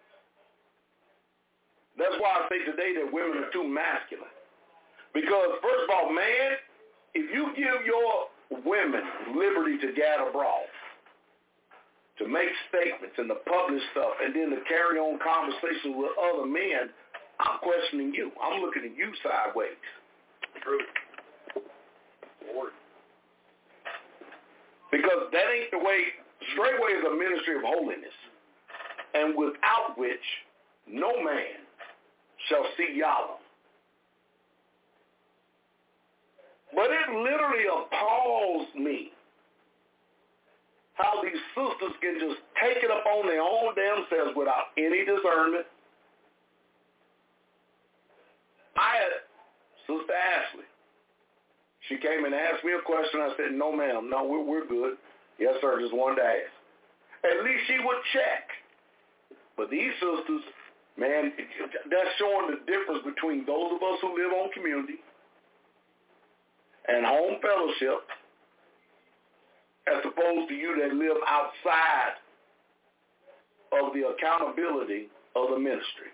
That's why I say today that women are too masculine. Because, first of all, man, if you give your women liberty to gather abroad, to make statements and to publish stuff, and then to carry on conversations with other men, I'm questioning you. I'm looking at you sideways. True. Lord. Because that ain't the way. Straightway is a ministry of holiness, and without which no man shall see Yahweh. But it literally appalls me how these sisters can just take it up on their own damn selves without any discernment. I had Sister Ashley. She came and asked me a question. I said, no, ma'am. No, we're, we're good. Yes, sir. Just wanted to ask. At least she would check. But these sisters, man, that's showing the difference between those of us who live on community and home fellowship as opposed to you that live outside of the accountability of the ministry.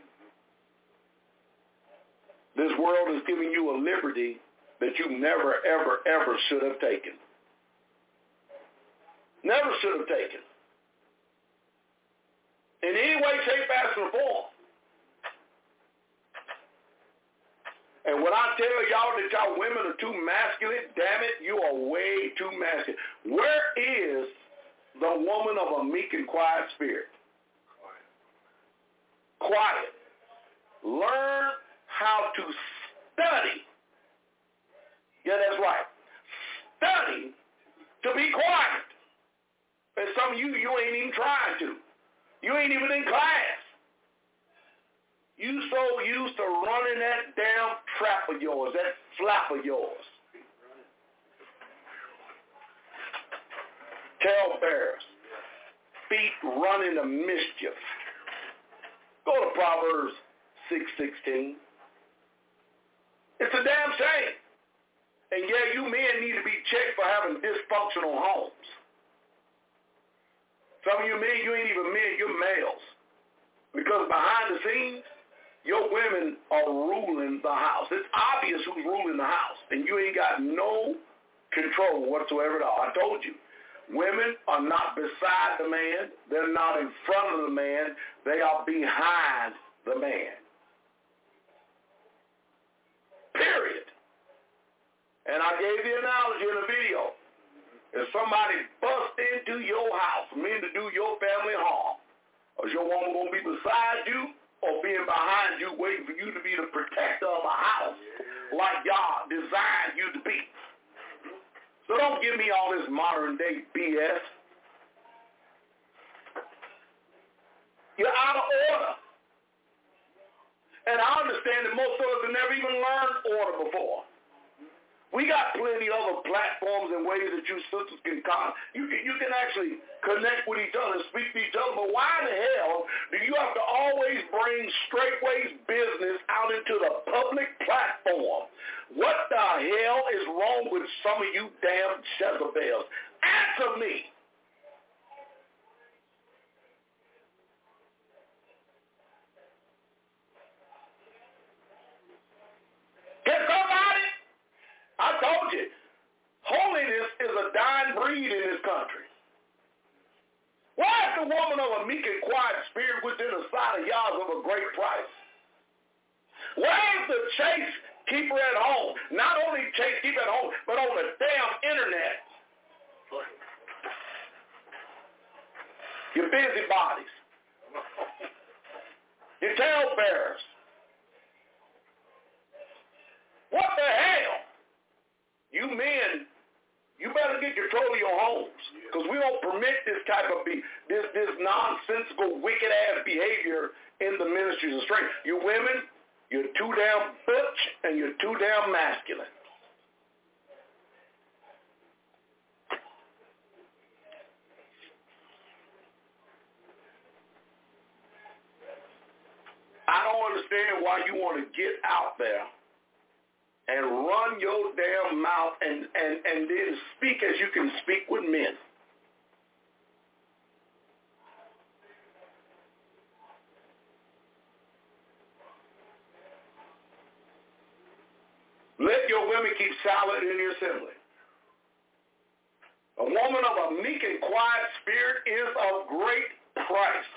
This world is giving you a liberty that you never, ever, ever should have taken. Never should have taken. In any way, shape, fashion, or form. And when I tell y'all that y'all women are too masculine, damn it, you are way too masculine. Where is the woman of a meek and quiet spirit? Quiet. Learn how to study. Yeah, that's right. Study to be quiet. And some of you, you ain't even trying to. You ain't even in class. You so used to running that damn trap of yours, that flap of yours. Tail bearers, feet running to mischief. Go to Proverbs six sixteen. It's a damn shame. And yeah, you men need to be checked for having dysfunctional homes. Some of you men, you ain't even men, you're males. Because behind the scenes, your women are ruling the house. It's obvious who's ruling the house. And you ain't got no control whatsoever at all. I told you, women are not beside the man. They're not in front of the man. They are behind the man. Period. And I gave the analogy in the video. If somebody bust into your house, mean to do your family harm, is your woman going to be beside you or being behind you waiting for you to be the protector of a house like God designed you to be? So don't give me all this modern day B S. You're out of order. And I understand that most of us have never even learned order before. We got plenty of other platforms and ways that you sisters can come. You can, you can actually connect with each other and speak to each other. But why the hell do you have to always bring Straightway's business out into the public platform? What the hell is wrong with some of you damn Jezebels? Answer me. Can somebody? I told you, holiness is a dying breed in this country. Why is the woman of a meek and quiet spirit within the sight of Yahweh of a great price? Why is the chase keeper at home? Not only chase keeper at home, but on the damn internet. Your busybodies. Your talebearers. What the hell? You men, you better get control of your homes, because we don't permit this type of be, this this nonsensical, wicked ass behavior in the ministries of strength. You women, you're too damn butch and you're too damn masculine. I don't understand why you want to get out there and run your damn mouth and, and, and then speak as you can speak with men. Let your women keep silent in the assembly. A woman of a meek and quiet spirit is of great price.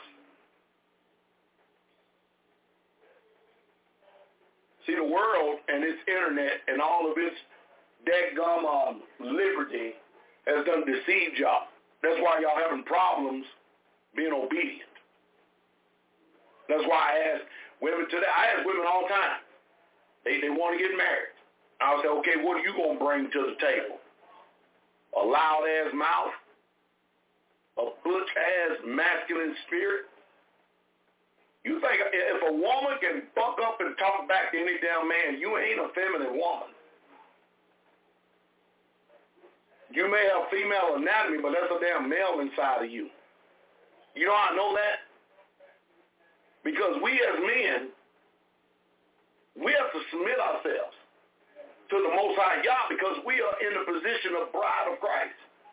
See, the world and its internet and all of its dadgum um, liberty has done deceived y'all. That's why y'all having problems being obedient. That's why I ask women today, I ask women all the time, they, they want to get married. I'll say, okay, what are you going to bring to the table? A loud-ass mouth? A butch-ass masculine spirit? You think if a woman can buck up and talk back to any damn man, you ain't a feminine woman. You may have female anatomy, but that's a damn male inside of you. You know how I know that? Because we as men, we have to submit ourselves to the Most High Yah, because we are in the position of bride of Christ.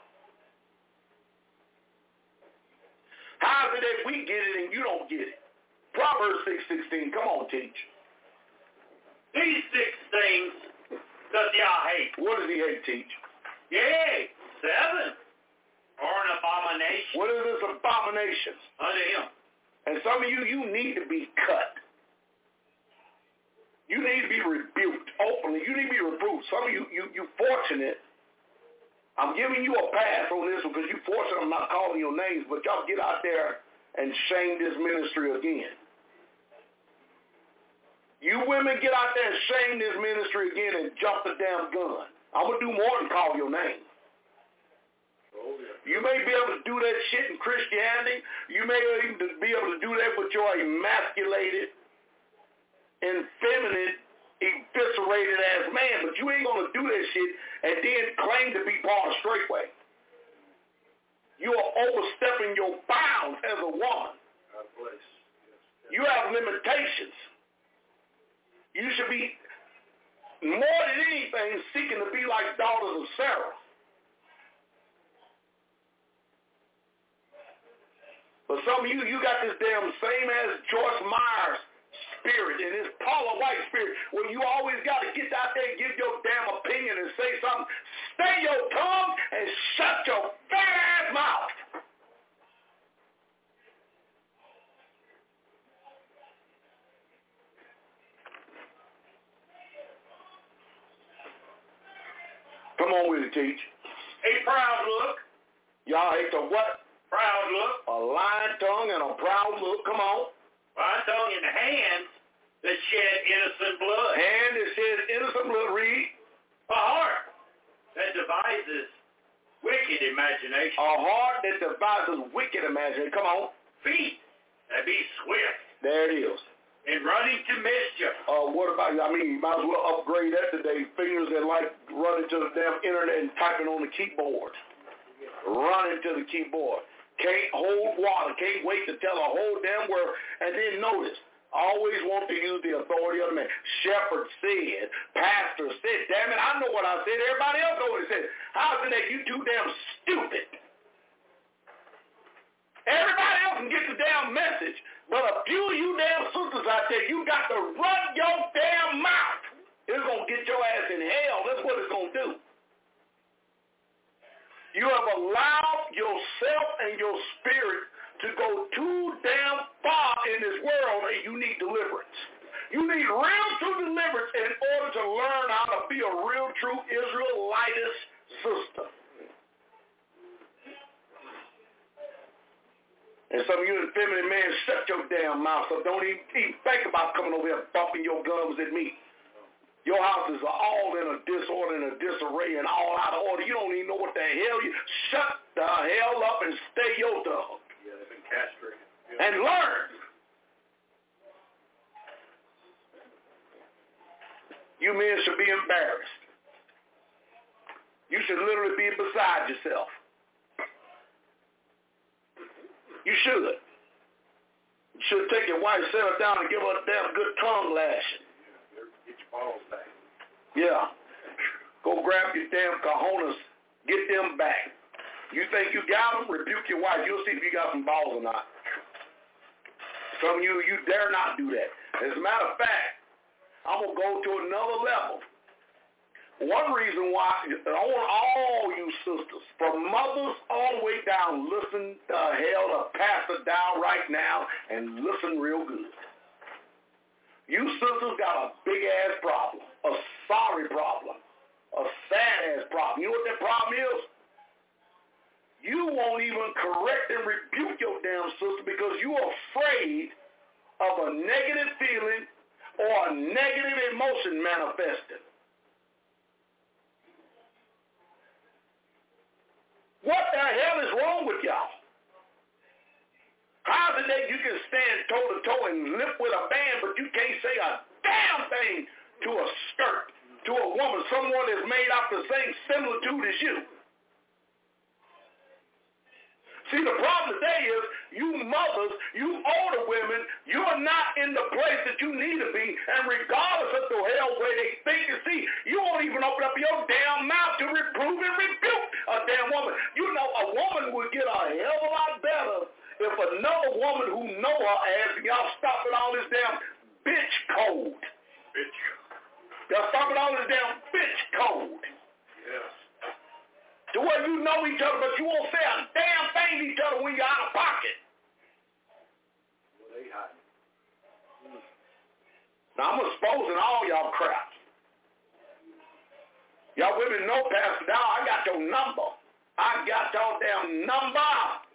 How is it that we get it and you don't get it? Proverbs six sixteen, come on, teach. These six things does Yah hate. What does he hate, teach? Yea, seven are an abomination. What is this abomination? Unto him. And some of you, you need to be cut. You need to be rebuked openly. You need to be reproved. Some of you, you, you fortunate. I'm giving you a pass on this one because you fortunate I'm not calling your names, but y'all get out there and shame this ministry again. You women get out there and shame this ministry again and jump the damn gun. I'm going to do more than call your name. Oh, yeah. You may be able to do that shit in Christianity. You may even be able to do that with your emasculated, effeminate, eviscerated ass man, but you ain't going to do that shit and then claim to be part of Straightway. You are overstepping your bounds as a woman. Out of place. Yes. Yes. You have limitations. You should be, more than anything, seeking to be like daughters of Sarah. But some of you, you got this damn same as Joyce Myers spirit and this Paula White spirit where you always got to get out there and give your damn opinion and say something. Stay your tongue and shut your fat ass mouth. Come on with it, teach. A proud look. Y'all hate the what? Proud look. A lying tongue and a proud look. Come on. Lying tongue in the hands that shed innocent blood. Hand that sheds innocent blood. Read. A heart that devises wicked imagination. A heart that devises wicked imagination. Come on. Feet that be swift. There it is. And running to mischief. Uh, what about, I mean, you might as well upgrade that today. Fingers that like running to the damn internet and typing on the keyboard. Running to the keyboard. Can't hold water. Can't wait to tell a whole damn word. And then notice, always want to use the authority of the man. Shepherd said, pastor said, damn it, I know what I said. Everybody else know what he said. How is it that you too damn stupid? Everybody else can get the damn message, but a few of you damn sisters out there, you got to run your damn mouth. It's going to get your ass in hell. That's what it's going to do. You have allowed yourself and your spirit to go too damn far in this world, and you need deliverance. You need real true deliverance in order to learn how to be a real true Israelitish sister. And some of you feminine men, shut your damn mouth up. Don't even, even think about coming over here bumping your gums at me. Your houses are all in a disorder and a disarray and all out of order. You don't even know what the hell you... Shut the hell up and stay your dog. Yeah, they've been castrated. Yeah. And learn. You men should be embarrassed. You should literally be beside yourself. You should. You should take your wife, sit her down, and give her a damn good tongue lashing. Yeah, get your balls back. Yeah. Go grab your damn cojones. Get them back. You think you got them? Rebuke your wife. You'll see if you got some balls or not. Some of you, you dare not do that. As a matter of fact, I'm going to go to another level. One reason why I want all you sisters, from mothers all the way down, listen the hell to Pastor Dow right now and listen real good. You sisters got a big-ass problem, a sorry problem, a sad-ass problem. You know what that problem is? You won't even correct and rebuke your damn sister because you're afraid of a negative feeling or a negative emotion manifesting. What the hell is wrong with y'all? How's it that you can stand toe-to-toe and lip with a band, but you can't say a damn thing to a skirt, to a woman, someone that's made out the same similitude as you? See, the problem today is you mothers, you older women, you're not in the place that you need to be, and regardless of the hell way they think you see, you won't even open up your damn mouth to reprove and rebuke a damn woman. You know, a woman would get a hell of a lot better if another woman who know her ass, y'all stop with all this damn bitch code. Bitch. Y'all stop with all this damn bitch code. Yes. To where you know each other, but you won't say a damn thing to each other when you're out of pocket. Well, they hiding. Mm. Now, I'm exposing all y'all crap. Y'all women know, Pastor Dow, I got your number. I got your damn number.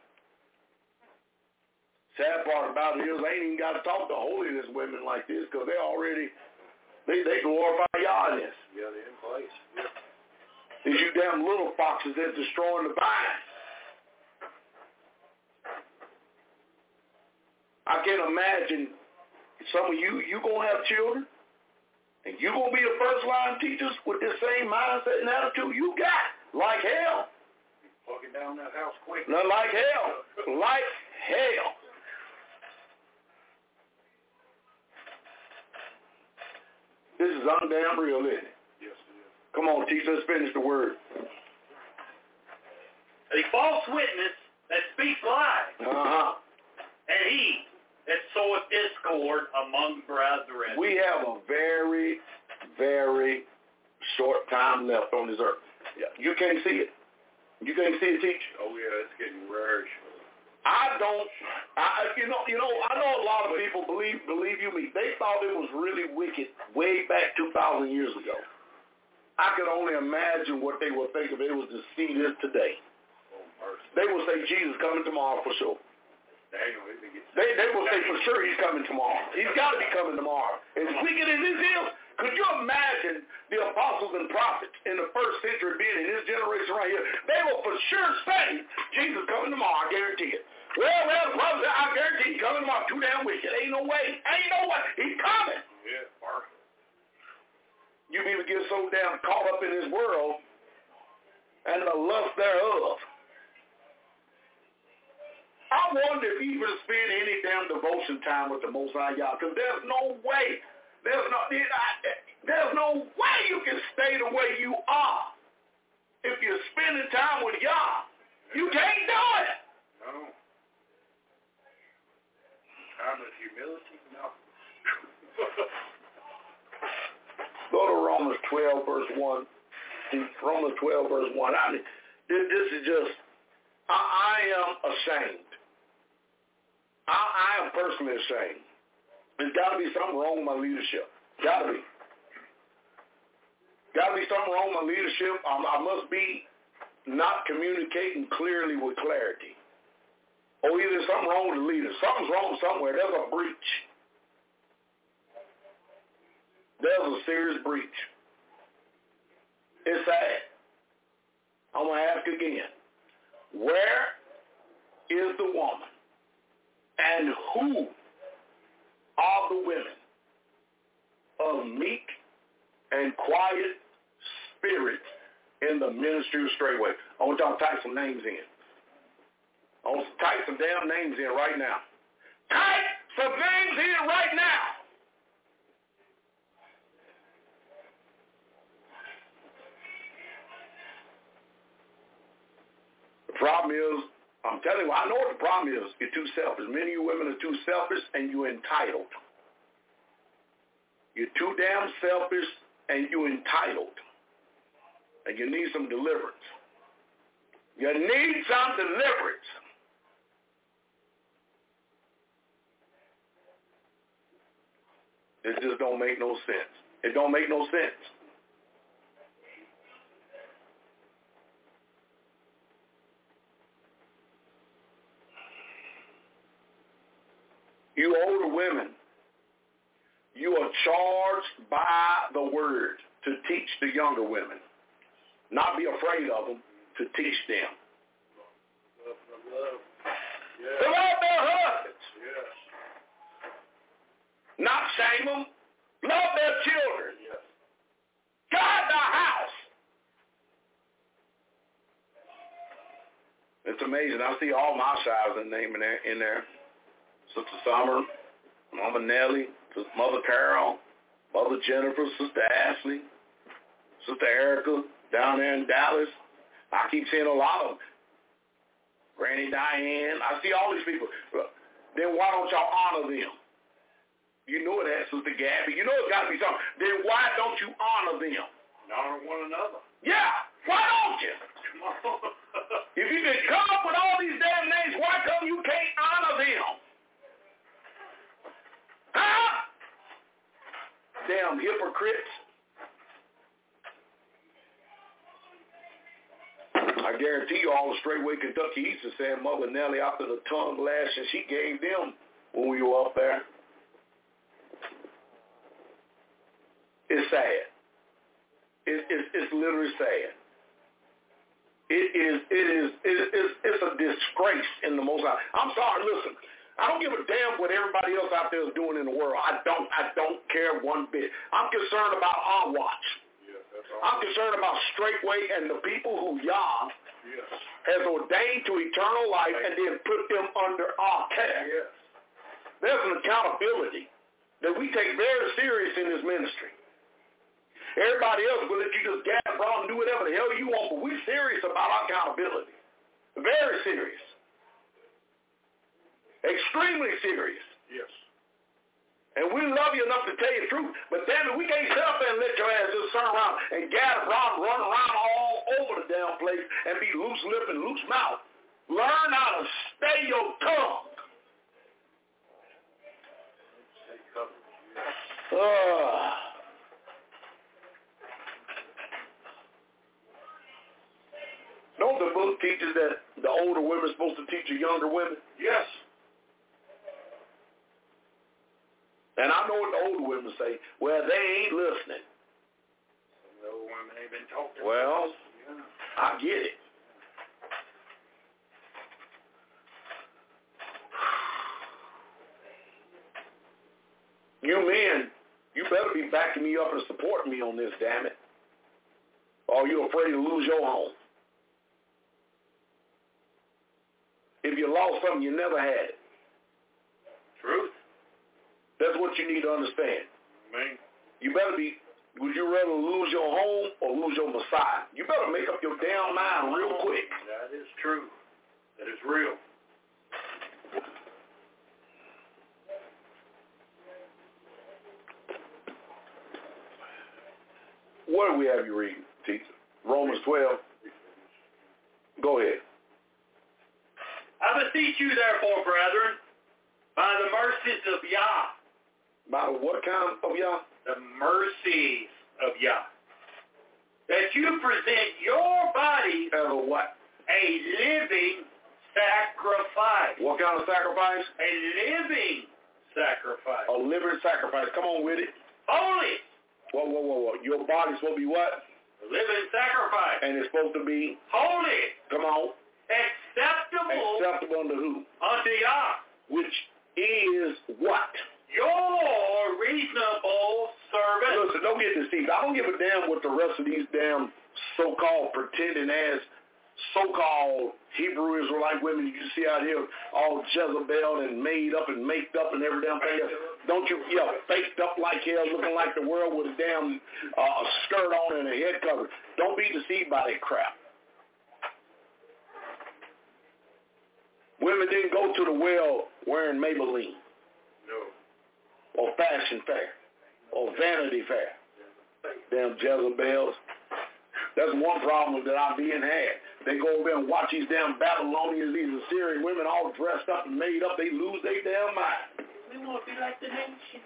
Sad part about it is I ain't even got to talk to holiness women like this because they already, they, they glorify y'all in this. Yeah, they're in place. Yeah. Is you damn little foxes that's destroying the vine. I can't imagine some of you, you going to have children, and you going to be the first line teachers with this same mindset and attitude you got. Like hell. Plugging down that house quick. Not like hell. Like hell. This is undamn real, isn't it? Yes, it is. Come on, teach us, finish the word. A false witness that speaks lies, Uh-huh. and he that soweth discord among brethren. We have a very, very short time left on this earth. Yeah. You can't see it. You can't see it, teach. Oh, yeah, it's getting very short. I don't, I, you know, you know, I know a lot of people believe, believe you me, they thought it was really wicked way back two thousand years ago. I could only imagine what they would think if it was to see this today. Oh, mercy. They will say Jesus coming tomorrow for sure. Daniel, they get They, they will say for sure he's coming tomorrow. He's got to be coming tomorrow. As wicked as this is, could you imagine the apostles and prophets in the first century being in this generation right here? They will for sure say Jesus coming tomorrow. I guarantee it. Well, well, the prophet said, I guarantee he's coming tomorrow. Too damn wicked. Ain't no way. Ain't no way. He's coming. Yeah, Mark. You people get so damn caught up in this world and the lust thereof. I wonder if you even spend any damn devotion time with the Most High Yah, because there's no way, there's no, there's no way you can stay the way you are if you're spending time with Yah. You can't do it. No. Time of humility? No. Go to Romans twelve, verse one. Romans twelve, verse one. I mean, this, this is just, I, I am ashamed. I, I am personally ashamed. There's got to be something wrong with my leadership. Got to be. Got to be something wrong with my leadership. Um, I must be not communicating clearly with clarity. or either there's something wrong with the leader. Something's wrong somewhere. There's a breach. There's a serious breach. It's sad. I'm going to ask again. Where is the woman? And who are the women of meek and quiet spirit in the ministry of Straightway? I want y'all to type some names in. I want to type some damn names in right now. Type some names in right now. The problem is, I'm telling you, I know what the problem is. You're too selfish. Many of you women are too selfish and you're entitled. You're too damn selfish and you're entitled. And you need some deliverance. You need some deliverance. It just don't make no sense. It don't make no sense. You older women, you are charged by the word to teach the younger women. Not be afraid of them, to teach them. Love, love, love. Yes. To love their husbands. Yes. Not shame them. Love their children. Yes. Guard the house. It's amazing. I see all my shires in name in there. In there. Sister Summer, Mama Nellie, Sister Mother Carol, Mother Jennifer, Sister Ashley, Sister Erica down there in Dallas. I keep seeing a lot of them. Granny Diane. I see all these people. Then why don't y'all honor them? You know it has Sister Gabby. You know it's got to be something. Then why don't you honor them? Honor one another. Yeah. Why don't you? Come on. If you can come up with all these damn names, why come you can't honor them? Huh? Damn hypocrites. I guarantee you all the Straightway Kentucky East are saying Mother Nellie after the tongue lashing she gave them when we were up there. It's sad. It, it, it's literally sad. It is, it is, it is, it's a disgrace in the Most High. I'm sorry, listen. I don't give a damn what everybody else out there is doing in the world. I don't, I don't care one bit. I'm concerned about our watch. Yeah, that's all. I'm concerned about Straightway and the people who Yah yes. has ordained to eternal life and then put them under our care. Yes. There's an accountability that we take very serious in this ministry. Everybody else will let you just gather around and do whatever the hell you want, but we're serious about our accountability. Very serious. Extremely serious. Yes. And we love you enough to tell you the truth, but damn it, we can't sit up there and let your ass just turn around and gather around, run around all over the damn place and be loose lip and loose mouth. Learn how to stay your tongue. Uh, don't the book teaches that the older women are supposed to teach the younger women? Yes. And I know what the older women say. Well, they ain't listening. The old women ain't been talking. Well, Yeah. I get it. You men, you better be backing me up and supporting me on this, damn it. Or you're afraid to lose your home. If you lost something, you never had it. Truth. That's what you need to understand. Man. You better be, would you rather lose your home or lose your Messiah? You better make up your damn mind real quick. That is true. That is real. What do we have you reading, teacher? Romans twelve. Go ahead. I beseech you, therefore, brethren, by the mercies of Yah. By what kind of Yah? The mercies of Yah. That you present your bodies As a what? a living sacrifice. What kind of sacrifice? A living sacrifice. A living sacrifice. Come on with it. Holy. Whoa, whoa, whoa, whoa. Your body's supposed to be what? A living sacrifice. And it's supposed to be? Holy. Come on. Acceptable. Acceptable unto who? Unto Yah. Which is what? Your reasonable servant. Listen, don't get deceived. I don't give a damn what the rest of these damn so-called pretending as so-called Hebrew Israelite women you see out here all Jezebel and made up and maked up and every damn thing. Don't you, yeah, faked up like hell, looking like the world with a damn uh, skirt on and a head cover. Don't be deceived by that crap. Women didn't go to the well wearing Maybelline. No. Or Fashion Fair. Or Vanity Fair. Damn Jezebels. That's one problem that I've been had. They go over there and watch these damn Babylonians, these Assyrian women all dressed up and made up. They lose their damn mind. We want to be like the nations.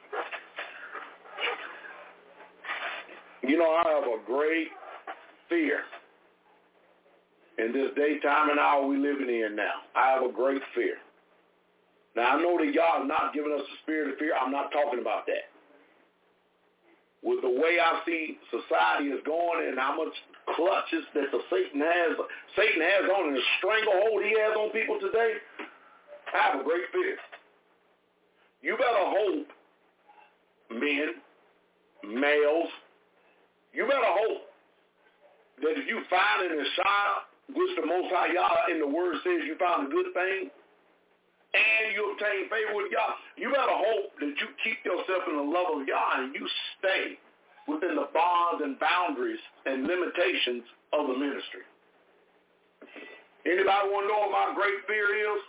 You know, I have a great fear in this day, time, and hour we living in now. I have a great fear. Now, I know that y'all have not given us the spirit of fear. I'm not talking about that. With the way I see society is going and how much clutches that the Satan has, Satan has on and the stranglehold he has on people today, I have a great fear. You better hope, men, males, you better hope that if you find in a child, which the Most High Yah in the Word says you found a good thing, and you obtain favor with Yah, you better hope that you keep yourself in the love of Yah and you stay within the bonds and boundaries and limitations of the ministry. Anybody want to know what my great fear is?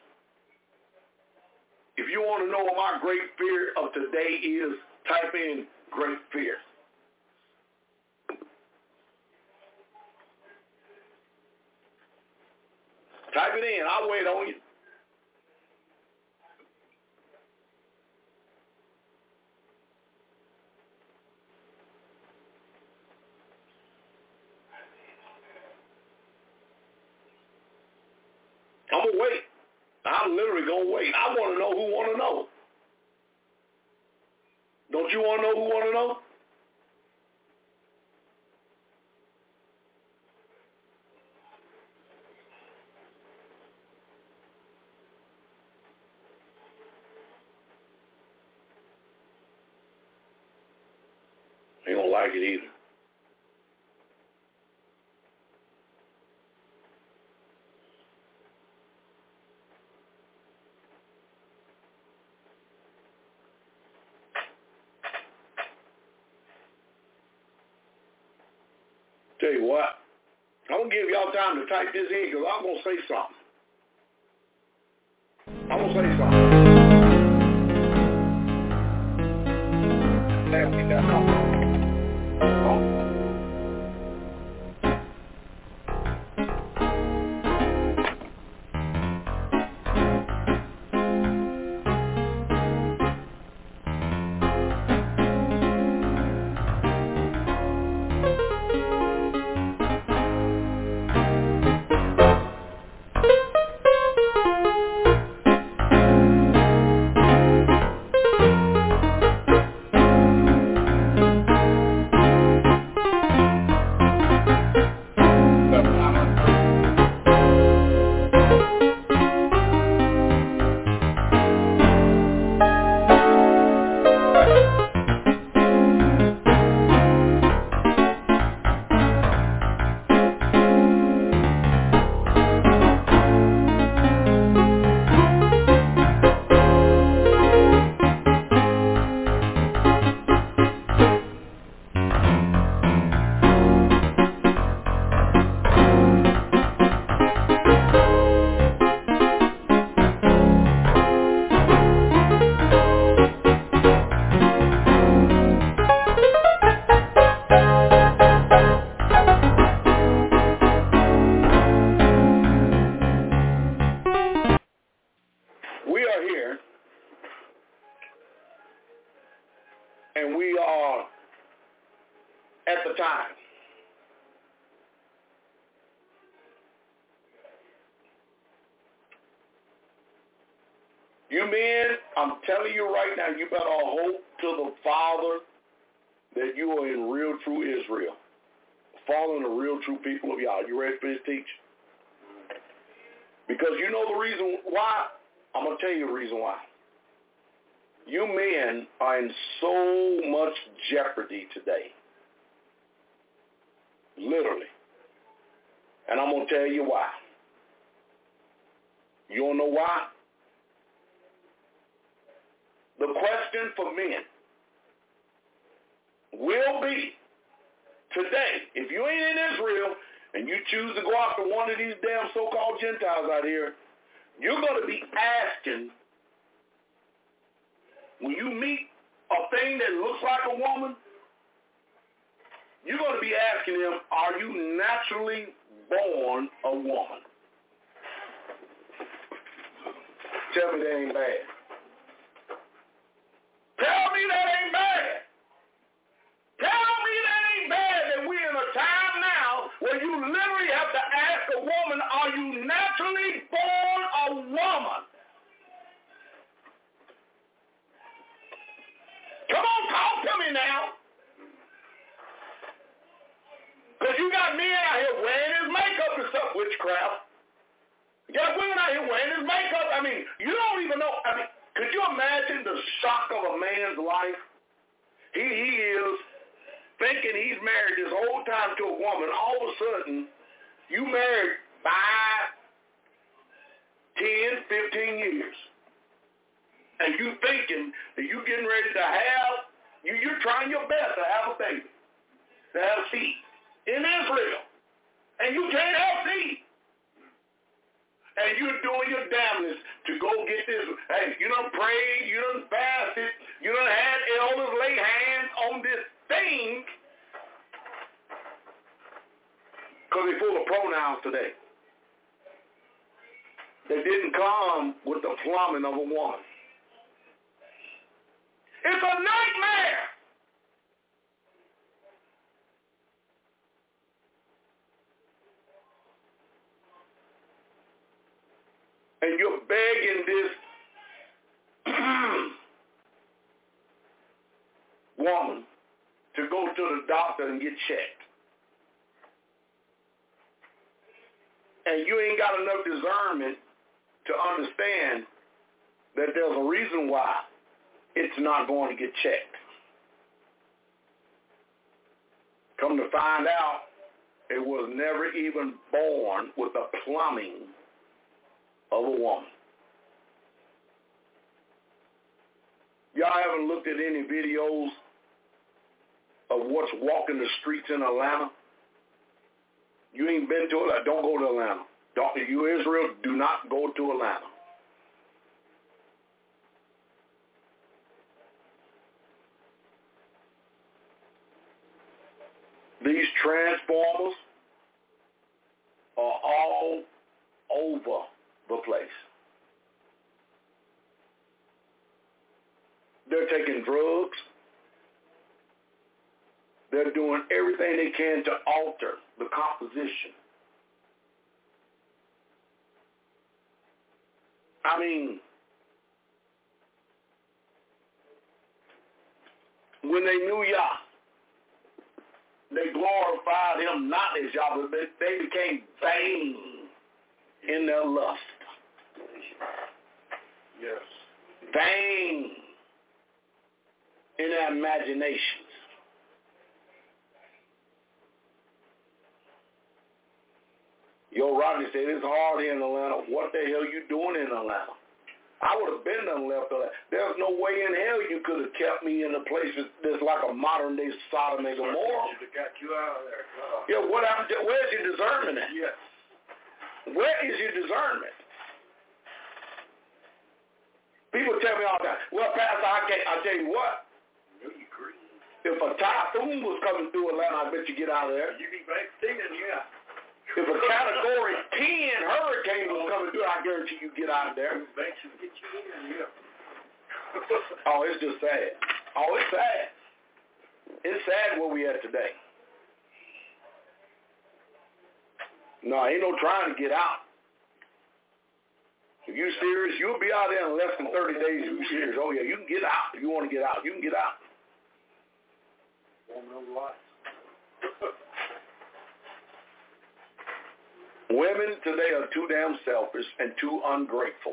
If you want to know what my great fear of today is, type in great fear. Type it in. I'll wait on you. I'm going to wait. I'm literally going to wait. I want to know who want to know. Don't you want to know who want to know? They don't like it either. Tell you what, I'm going to give y'all time to type this in because I'm going to say something. I'm going to say something. There we go. You men, I'm telling you right now, you better hope to the Father that you are in real, true Israel. Following the real, true people of Yah. You ready for this teach? Because you know the reason why? I'm going to tell you the reason why. You men are in so much jeopardy today. Literally. And I'm going to tell you why. You don't know why? The question for men will be today, if you ain't in Israel and you choose to go after one of these damn so-called Gentiles out here, you're going to be asking, when you meet a thing that looks like a woman, you're going to be asking them, are you naturally born a woman? Tell me that ain't bad. Tell me that ain't bad. Tell me that ain't bad that we're in a time now where you literally have to ask a woman, are you naturally born a woman? Come on, talk to me now. Because you got men out here wearing his makeup and stuff, witchcraft. You got women out here wearing his makeup. I mean, you don't even know. I mean, could you imagine the shock of a man's life? He, he is thinking he's married this whole time to a woman. All of a sudden, you married five, ten, fifteen years. And you thinking that you getting ready to have, you, you're trying your best to have a baby, to have seed in Israel. And you can't have seed. And you're doing your damnedest to go get this. Hey, you done prayed, you done fasted, you done had elders lay hands on this thing. Because they're full of pronouns today. They didn't come with the plumbing of a woman. It's a nightmare. And you're begging this woman to go to the doctor and get checked. And you ain't got enough discernment to understand that there's a reason why it's not going to get checked. Come to find out, it was never even born with the plumbing of a woman. Y'all haven't looked at any videos of what's walking the streets in Atlanta? You ain't been to it? Don't go to Atlanta. Don't, you Israel, do not go to Atlanta. These transformers are all over the place. They're taking drugs. They're doing everything they can to alter the composition. I mean, when they knew Yah, they glorified him not as Yah, but they became vain in their lust. Yes. Vain in their imaginations. Yo, Rodney said, it's hard here in Atlanta. What the hell you doing in Atlanta? I would have been done left Atlanta. There's no way in hell you could have kept me in a place that's like a modern-day Sodom and Gomorrah. Should have got you out of there. Uh, Yeah, what happened? Where's your discernment at? yes. Where is your discernment? People tell me all the time, well, Pastor, I can't. I tell you what. You agree. If a typhoon was coming through Atlanta, I bet you get out of there. You be back singing, yeah. If a category ten hurricane was coming through, I guarantee you get out of there. Banks will get you in, yeah. Oh, it's just sad. Oh, it's sad. It's sad where we at today. No, ain't no trying to get out. If You serious? You'll be out there in less than thirty days. You serious? Oh yeah, you can get out. If you want to get out, you can get out. Woman of life. Women today are too damn selfish and too ungrateful.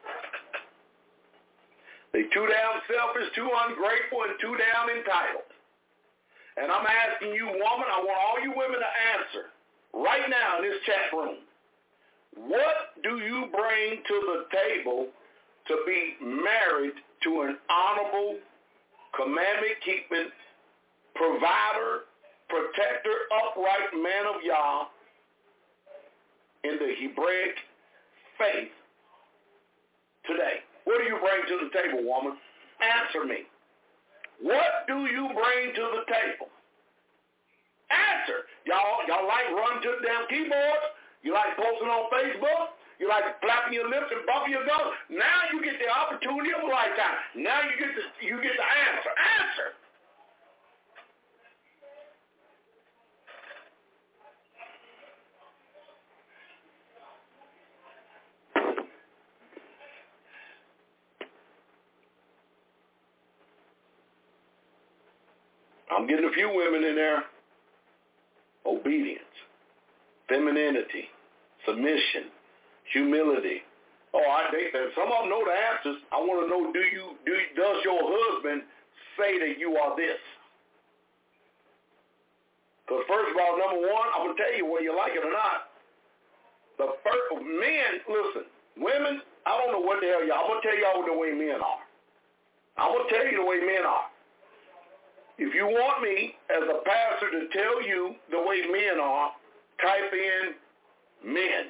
They too damn selfish, too ungrateful, and too damn entitled. And I'm asking you, woman, I want all you women to answer right now in this chat room. What do you bring to the table to be married to an honorable, commandment-keeping, provider, protector, upright man of Yah in the Hebraic faith today? What do you bring to the table, woman? Answer me. What do you bring to the table? Answer. Y'all, y'all like run to the damn keyboard? You like posting on Facebook? You like flapping your lips and bumping your gums? Now you get the opportunity of a lifetime. Now you get the you get the answer. Answer. I'm getting a few women in there. Obedience, femininity, submission, humility. Oh, I date that. Some of them know the answers. I want to know, do you, do does your husband say that you are this? Because first of all, number one, I'm going to tell you whether you like it or not. The first, men, listen, women, I don't know what the hell y'all, I'm going to tell y'all the way men are. I'm going to tell you the way men are. If you want me as a pastor to tell you the way men are, type in men.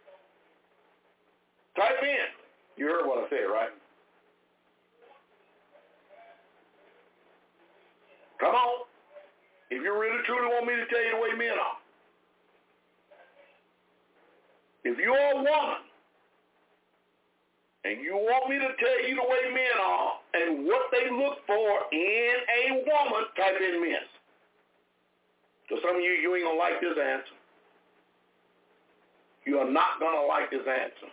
Type in. You heard what I said, right? Come on. If you really truly want me to tell you the way men are. If you're a woman and you want me to tell you the way men are and what they look for in a woman, type in men. So some of you, you ain't going to like this answer. You are not going to like this answer.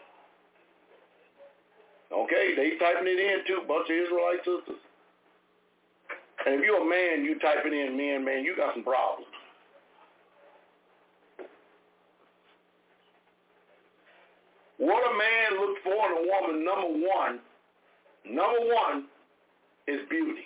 Okay, they typing it in too, bunch of Israelite sisters. And if you're a man, you typing in men, man, you got some problems. What a man looks for in a woman, number one, number one is beauty.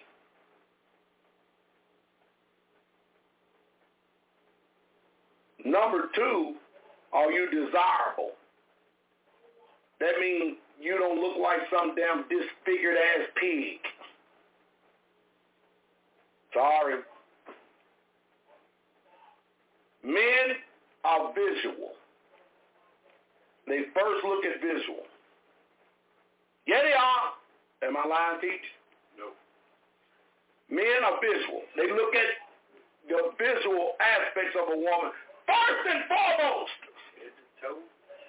Number two, are you desirable? That means you don't look like some damn disfigured ass pig. Sorry. Men are visual. They first look at visual. Yeah, they are. Am I lying, Teach? No. Men are visual. They look at the visual aspects of a woman first and foremost. Head to toe.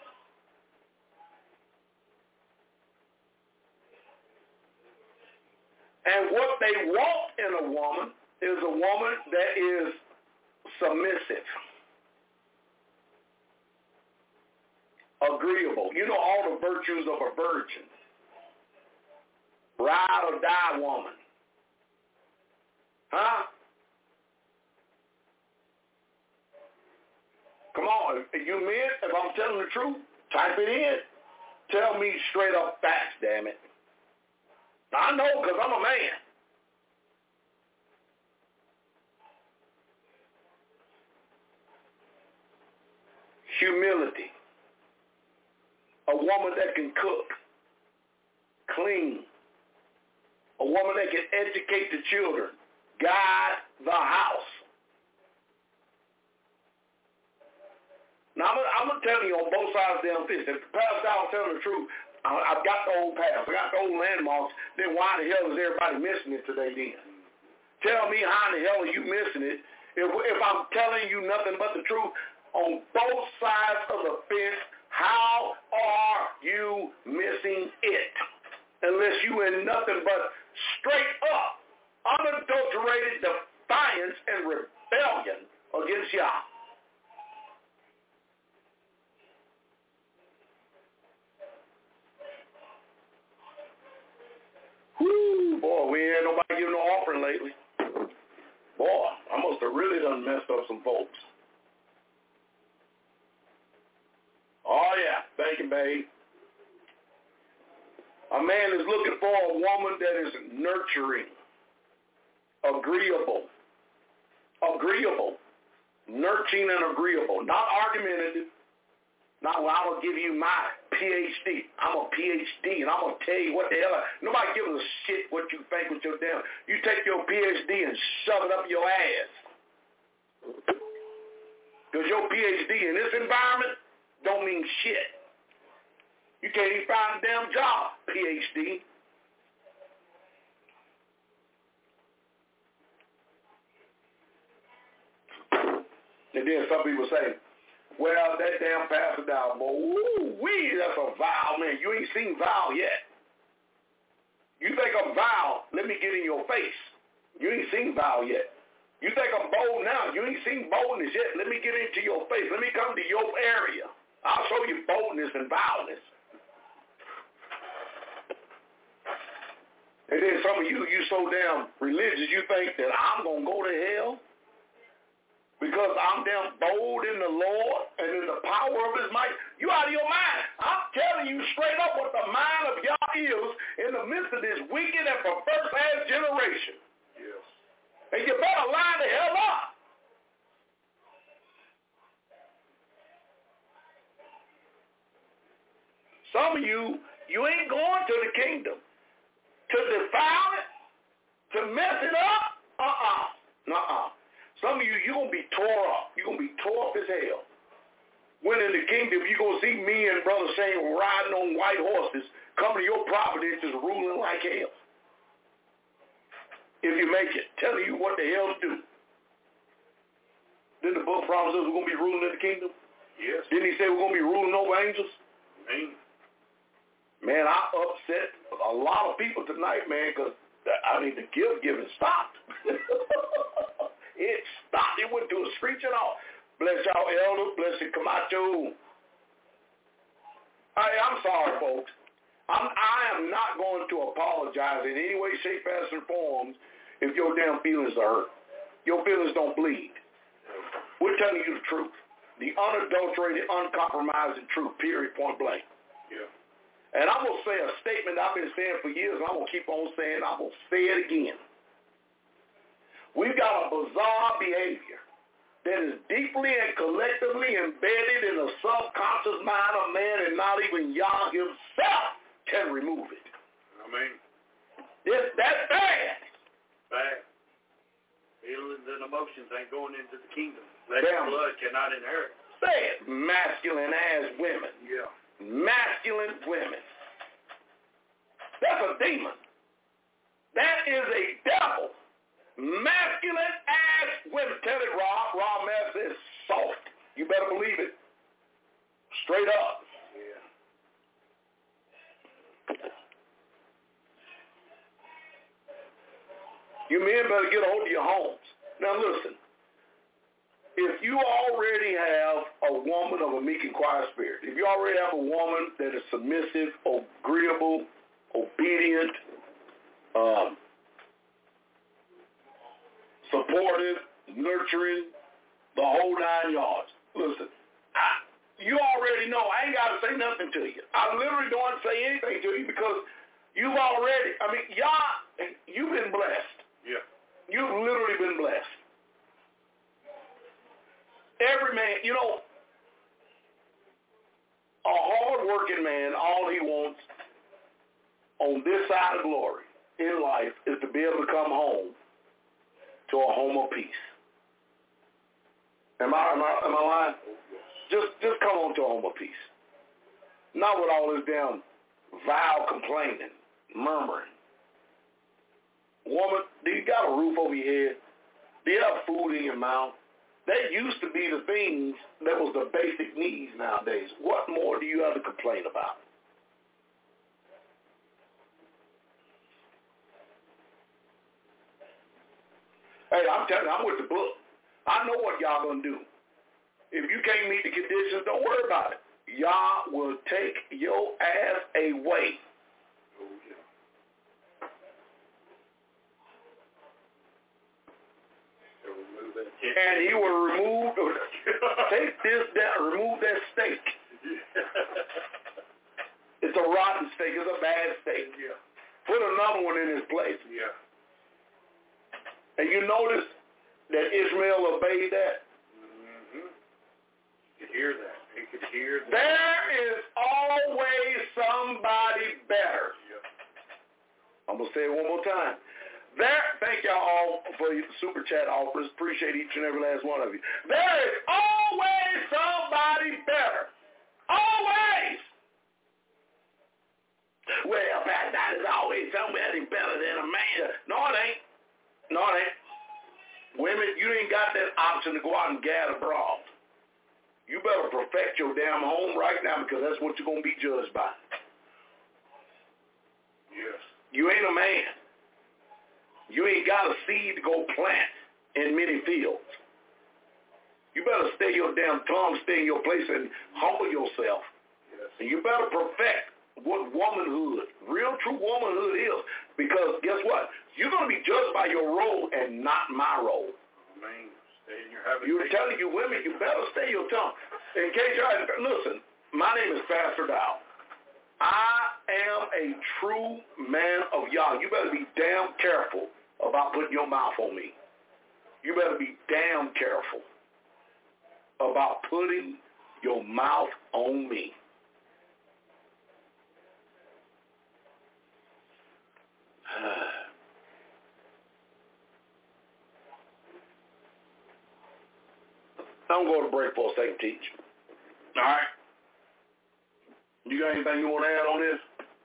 And what they want in a woman is a woman that is submissive, agreeable. You know all the virtues of a virgin. Ride or die woman. Huh? Come on. If you men, if I'm telling the truth, type it in. Tell me straight up facts, damn it. I know because I'm a man. Humility. A woman that can cook, clean. A woman that can educate the children, guide the house. Now, I'm, I'm going to tell you on both sides of the damn fence. If the pastor I'm telling the truth, I, I've got the old paths, I got the old landmarks, then why the hell is everybody missing it today then? Tell me how in the hell are you missing it if, if I'm telling you nothing but the truth on both sides of the fence? How are you missing it? Unless you in nothing but straight up, unadulterated defiance and rebellion against Yah. you, babe. A man is looking for a woman that is nurturing, agreeable, agreeable, nurturing and agreeable, not argumentative. Not, well, I'm going to give you my P H D. I'm a P H D, and I'm going to tell you what the hell. I, nobody gives a shit what you think with your damn. You take your P H D and shove it up your ass. Because your P H D in this environment don't mean shit. You can't even find a damn job, P H D. And then some people say, well, that damn pastor down, boy, woo-wee, that's a vow, man. You ain't seen vow yet. You think I'm vow, let me get in your face. You ain't seen vow yet. You think I'm bold now, you ain't seen boldness yet. Let me get into your face. Let me come to your area. I'll show you boldness and vowness. And then some of you, you so damn religious, you think that I'm going to go to hell because I'm damn bold in the Lord and in the power of his might. You out of your mind. I'm telling you straight up what the mind of y'all is in the midst of this wicked and perverse ass generation. Yes. And you better line the hell up. Some of you, you ain't going to the kingdom to defile it, to mess it up. Uh-uh. Nuh-uh. Some of you, you're going to be tore up. You're going to be tore up as hell. When in the kingdom, you're going to see me and Brother Shane riding on white horses, coming to your property and just ruling like hell. If you make it, telling you what the hell to do. Didn't the book promise us we're going to be ruling in the kingdom? Yes. Didn't he say we're going to be ruling over angels? Amen. Man, I upset a lot of people tonight, man, because, I mean, the gift giving stopped. It stopped. It went to a screeching off. Bless y'all, elder. Bless you, Camacho. Hey, I'm sorry, folks. I'm, I am not going to apologize in any way, shape, fashion, or form if your damn feelings are hurt. Your feelings don't bleed. We're telling you the truth. The unadulterated, uncompromising truth, period, point blank. Yeah. And I'm going to say a statement I've been saying for years, and I'm going to keep on saying, I'm going to say it again. We've got a bizarre behavior that is deeply and collectively embedded in the subconscious mind of man, and not even Yah himself can remove it. I mean, It's that bad. bad. Feelings and emotions ain't going into the kingdom. Flesh Damn. and blood cannot inherit. Say it, masculine ass women. Yeah. Masculine women. That's a demon. That is a devil. Masculine ass women. Tell it, Rob. Rob Mass is soft. You better believe it. Straight up. Yeah. You men better get a hold of your homes. Now listen. If you already have a woman of a meek and quiet spirit, if you already have a woman that is submissive, agreeable, obedient, um, supportive, nurturing, the whole nine yards. Listen, I, you already know. I ain't got to say nothing to you. I literally don't want to say anything to you because you've already, I mean, y'all, you've been blessed. Yeah. You've literally been blessed. Every man, you know, a hard-working man, all he wants on this side of glory in life is to be able to come home to a home of peace. Am I, am I, am I lying? Just, just come home to a home of peace. Not with all this damn vile complaining, murmuring. Woman, do you got a roof over your head? Do you have food in your mouth? That used to be the things that was the basic needs nowadays. What more do you have to complain about? Hey, I'm telling you, I'm with the book. I know what y'all gonna do. If you can't meet the conditions, don't worry about it. Y'all will take your ass away. Oh, yeah. They'll remove that tent. And he will remove, take this down, remove that stake. It's a rotten steak. It's a bad steak. Yeah. Put another one in its place. Yeah. And you notice that Ishmael obeyed that? Mm-hmm. You could hear that. You could hear that. There is always somebody better. Yeah. I'm going to say it one more time. There, thank y'all all for your super chat offers. Appreciate each and every last one of you. There is always somebody better. Always. Well, that, that is always somebody better than a man. No, it ain't. No, it ain't. Women, you ain't got that option to go out and gather abroad. You better perfect your damn home right now because that's what you're going to be judged by. Yes. You ain't a man. You ain't got a seed to go plant in many fields. You better stay your damn tongue, stay in your place, and humble yourself. Yes. And you better perfect what womanhood, real true womanhood is. Because guess what? You're going to be judged by your role and not my role. Man, stay in your habit. You're telling you women, you better stay your tongue. In case y'all, listen, my name is Pastor Dow. I am a true man of Yah. You better be damn careful about putting your mouth on me. You better be damn careful about putting your mouth on me. I'm going to break for a second, Teach. All right. You got anything you want to add on this?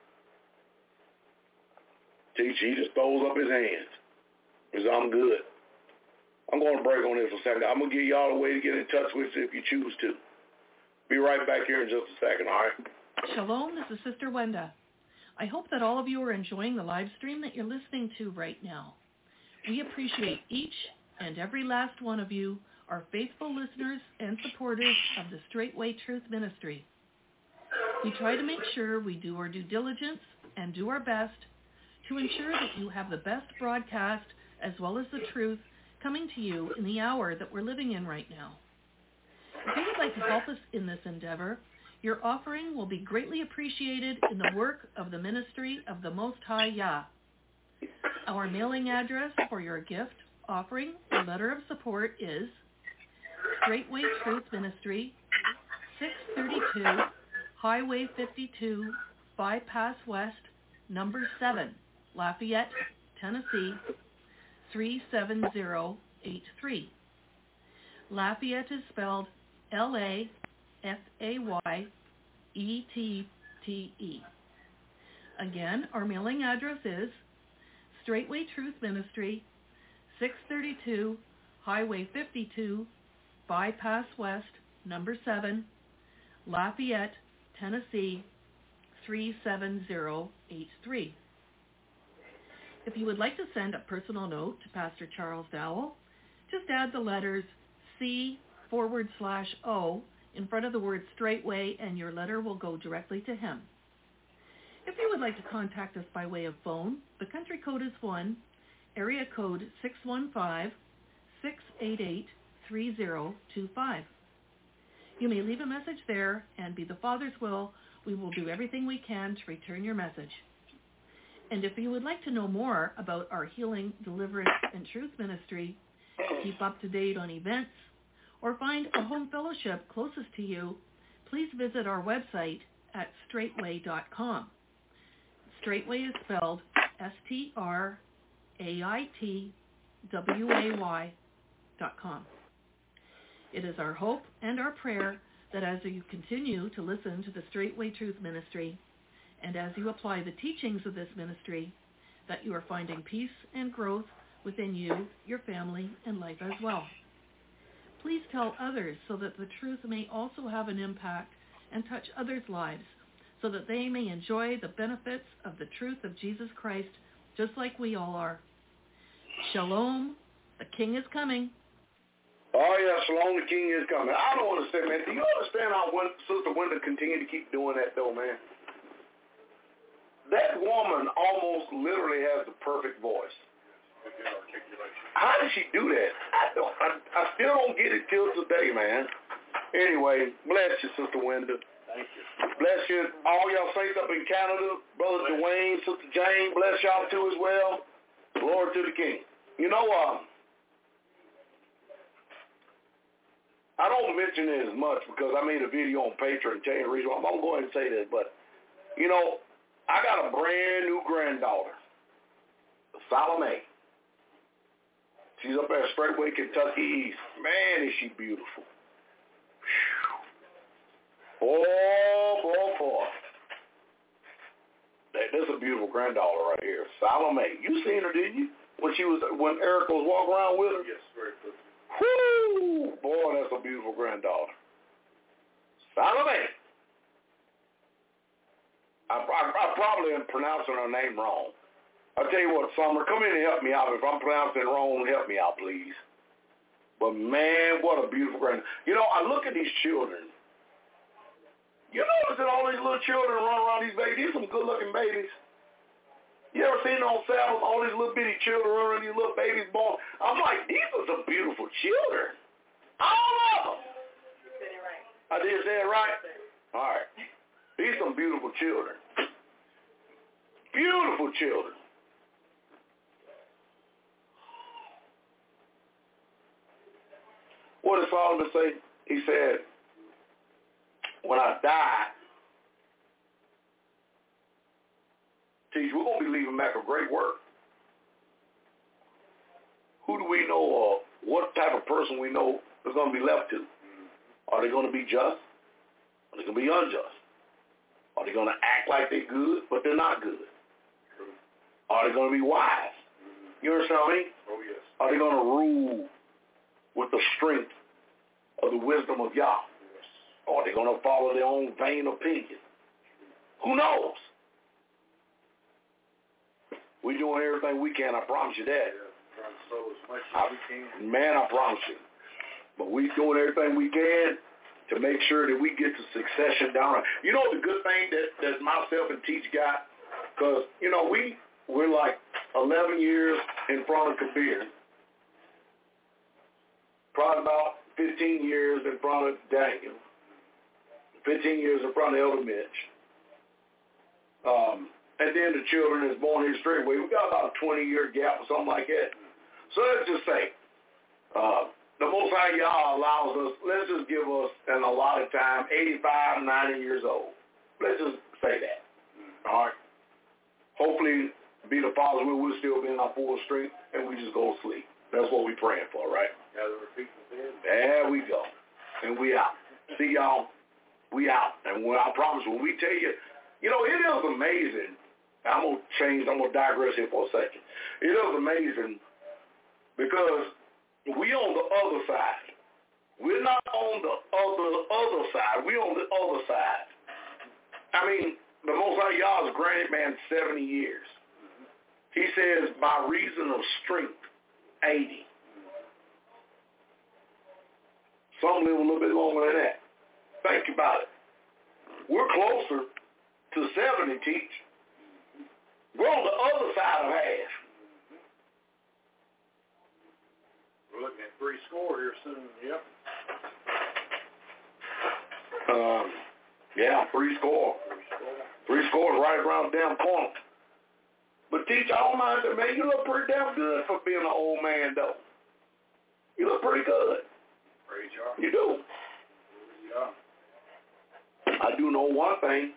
Teach, he just throws up his hands. He says, I'm good. I'm going to break on this for a second. I'm going to give y'all a way to get in touch with you if you choose to. Be right back here in just a second, all right? Shalom, this is Sister Wenda. I hope that all of you are enjoying the live stream that you're listening to right now. We appreciate each and every last one of you, our faithful listeners and supporters of the Straightway Truth Ministry. We try to make sure we do our due diligence and do our best to ensure that you have the best broadcast as well as the truth coming to you in the hour that we're living in right now. If you would like to help us in this endeavor, your offering will be greatly appreciated in the work of the ministry of the Most High Yah. Our mailing address for your gift, offering, or letter of support is Straightway Truth Ministry, six thirty-two Highway fifty-two, Bypass West, number seven, Lafayette, Tennessee, three seven zero eight three. Lafayette is spelled L A F A Y E T T E. Again, our mailing address is Straightway Truth Ministry, six thirty-two Highway fifty-two, Bypass West, number seven, Lafayette, Tennessee, three seven zero eight three. If you would like to send a personal note to Pastor Charles Dowell, just add the letters C forward slash O in front of the word Straightway and your letter will go directly to him. If you would like to contact us by way of phone, the country code is one, area code six one five, six eight eight, three zero two five. You may leave a message there, and be the Father's will, we will do everything we can to return your message. And if you would like to know more about our healing, deliverance, and truth ministry, keep up to date on events, or find a home fellowship closest to you, please visit our website at straightway dot com. Straightway is spelled S T R A I T W A Y dot com. It is our hope and our prayer that as you continue to listen to the Straightway Truth Ministry, and as you apply the teachings of this ministry, that you are finding peace and growth within you, your family, and life as well. Please tell others so that the truth may also have an impact and touch others' lives, so that they may enjoy the benefits of the truth of Jesus Christ, just like we all are. Shalom, the King is coming. Oh, yeah, Shalom, the King is coming. I don't want to say, man, do you understand how when, Sister Wenda continue to keep doing that, though, man? That woman almost literally has the perfect voice. How did she do that? I, don't, I, I still don't get it till today, man. Anyway, bless you, Sister Wenda. Thank you. Bless you. All y'all saints up in Canada. Brother Dwayne, Sister Jane, bless y'all too as well. Glory to the King. You know, uh, I don't mention it as much because I made a video on Patreon and telling the reason why. I'm going to go ahead and say this, but, you know, I got a brand new granddaughter, Salome. She's up at Straightway, Kentucky East. Man, is she beautiful. Oh, boy, boy. That, that's a beautiful granddaughter right here. Salome. You seen her, didn't you? When she was, when Erica was walking around with her? Yes, very good. Whoo! Boy, that's a beautiful granddaughter. Salome. I, I, I probably am pronouncing her name wrong. I'll tell you what, Summer, come in and help me out. If I'm pronouncing it wrong, help me out, please. But, man, what a beautiful granddaughter. You know, I look at these children. You notice that all these little children run around these babies. These are some good-looking babies. You ever seen on Sabbath all these little bitty children run around, these little babies born? I'm like, these are some beautiful children. All of them. You said it right. I did say it right? All right. These are some beautiful children. Beautiful children. What did Solomon say? He said, when I die, teach, we're going to be leaving back a great work. Who do we know or what type of person we know is going to be left to? Are they going to be just? Are they going to be unjust? Are they going to act like they're good, but they're not good? Are they going to be wise? You understand what I mean? Oh, yes. Are they going to rule with the strength of the wisdom of Yah? Or are they going to follow their own vain opinion? Who knows? We're doing everything we can, I promise you that. Yeah, trying to sow as much as we can. Man, I promise you. But we're doing everything we can to make sure that we get the succession down. You know the good thing that, that myself and Teach got? Because, you know, we, we're like eleven years in front of Kabir. Probably about fifteen years in front of Daniel. fifteen years in front of Elder Mitch. Um, and then the children is born here straightway. We got about a twenty-year gap or something like that. So let's just say, uh, the Most High Yah allows us, let's just give us an allotted time, eighty-five, ninety years old. Let's just say that. All right? Hopefully, be the Father's will, we'll still be in our full strength, and we just go to sleep. That's what we're praying for, right? Gather our feet in bed. There we go. And we out. See y'all. We out. And when I promise, when we tell you, you know, it is amazing. I'm going to change, I'm going to digress here for a second. It is amazing because we on the other side. We're not on the other other side. We're on the other side. I mean, the Most High Yah has granted man seventy years. He says, by reason of strength, eighty. Some live a little bit longer than that. Think about it. We're closer to seventy, Teach. We're on the other side of half. We're looking at three score here soon. Yep. Um, yeah, three score. Three score. Three scores right around the damn corner. But Teach, I don't mind that, man. You look pretty damn good for being an old man, though. You look pretty good. Praise Yah. You do. Yeah. I do know one thing.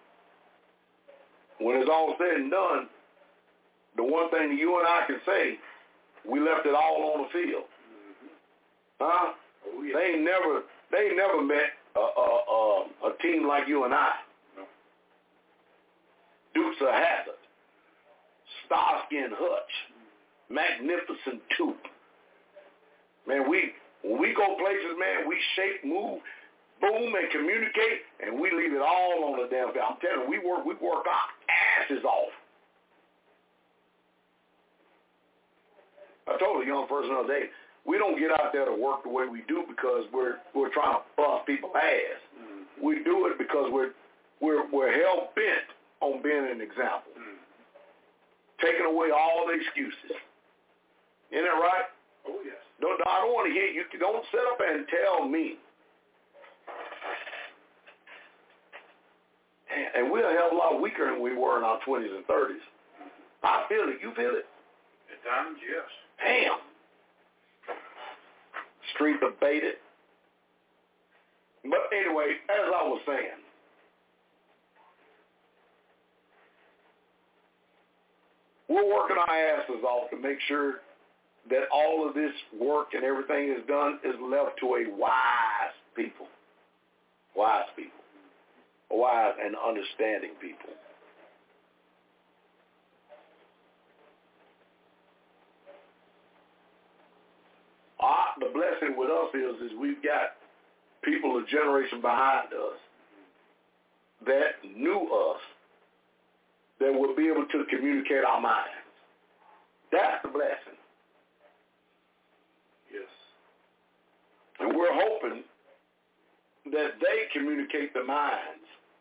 When it's all said and done, the one thing that you and I can say, we left it all on the field. Mm-hmm. Huh? Oh, yeah. They ain't never, they ain't never met a, a, a, a team like you and I. No. Dukes of Hazzard, Starsky and Hutch, Magnificent Two. Man, we when we go places, man, we shake, move, boom, and communicate, and we leave it all on the damn field. I'm telling you, we work, we work our asses off. I told a young person the other day, we don't get out there to work the way we do because we're we're trying to bust people's ass. Mm-hmm. We do it because we're we're we're hell bent on being an example, mm-hmm. taking away all the excuses. Isn't that right? Oh yes. Don't, I don't want to hear you. Don't sit up and tell me Man, and we're a hell of a lot weaker than we were in our twenties and thirties. I feel it. You feel it? At times, yes. Damn. Street debated. But anyway, as I was saying, we're working our asses off to make sure that all of this work and everything is done is left to a wise people. Wise people. Wise and understanding people. Ah, the blessing with us is, is we've got people a generation behind us that knew us that will be able to communicate our minds. That's the blessing. Yes. And we're hoping that they communicate the minds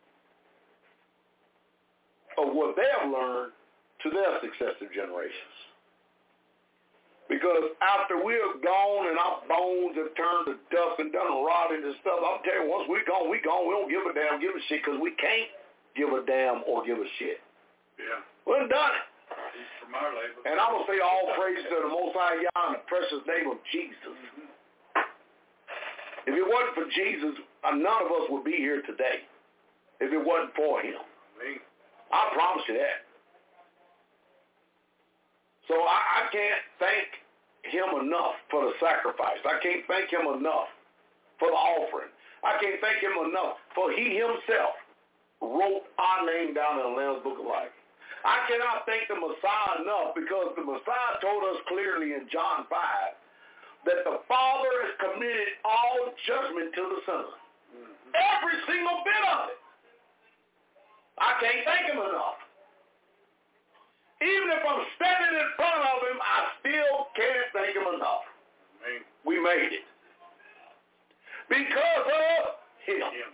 of what they have learned to their successive generations. Because after we're gone and our bones have turned to dust and done rotting and stuff, I'm telling you, once we're gone, we're gone. We don't give a damn, give a shit, because we can't give a damn or give a shit. Yeah. We done done it. He's from our labor. And I'm going to say all praise to the Most High Yah in the precious name of Jesus. Mm-hmm. If it wasn't for Jesus, none of us would be here today. If it wasn't for him. Me. I promise you that. So I, I can't thank him enough for the sacrifice. I can't thank him enough for the offering. I can't thank him enough for he himself wrote our name down in the Lamb's Book of Life. I cannot thank the Messiah enough, because the Messiah told us clearly in John five that the Father has committed all judgment to the Son. Mm-hmm. Every single bit of it. I can't thank him enough. Even if I'm standing in front of him, I still can't thank him enough. Amen. We made it. Because of him. Him.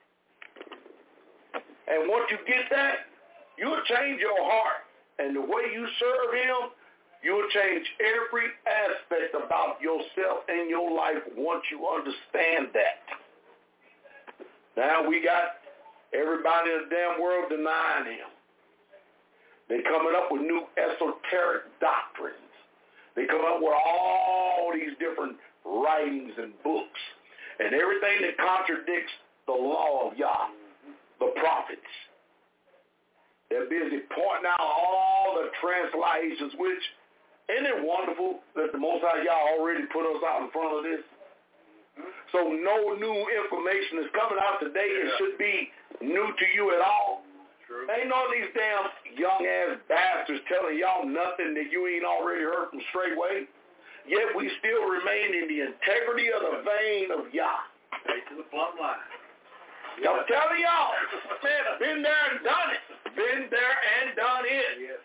And once you get that, you'll change your heart. And the way you serve him, you'll change every aspect about yourself and your life once you understand that. Now we got everybody in the damn world denying him. They're coming up with new esoteric doctrines. They come up with all these different writings and books and everything that contradicts the law of Yah, the prophets. They're busy pointing out all the translations, which, isn't it wonderful that the Most High Yah already put us out in front of this? So no new information is coming out today. It should be new to you at all. True. Ain't none of these damn young-ass bastards telling y'all nothing that you ain't already heard from straightway. Yet we still remain in the integrity of the vein of Yah. Stay to the plumb line. Yeah. I'm telling y'all, man, been there and done it. Been there and done it. Yes.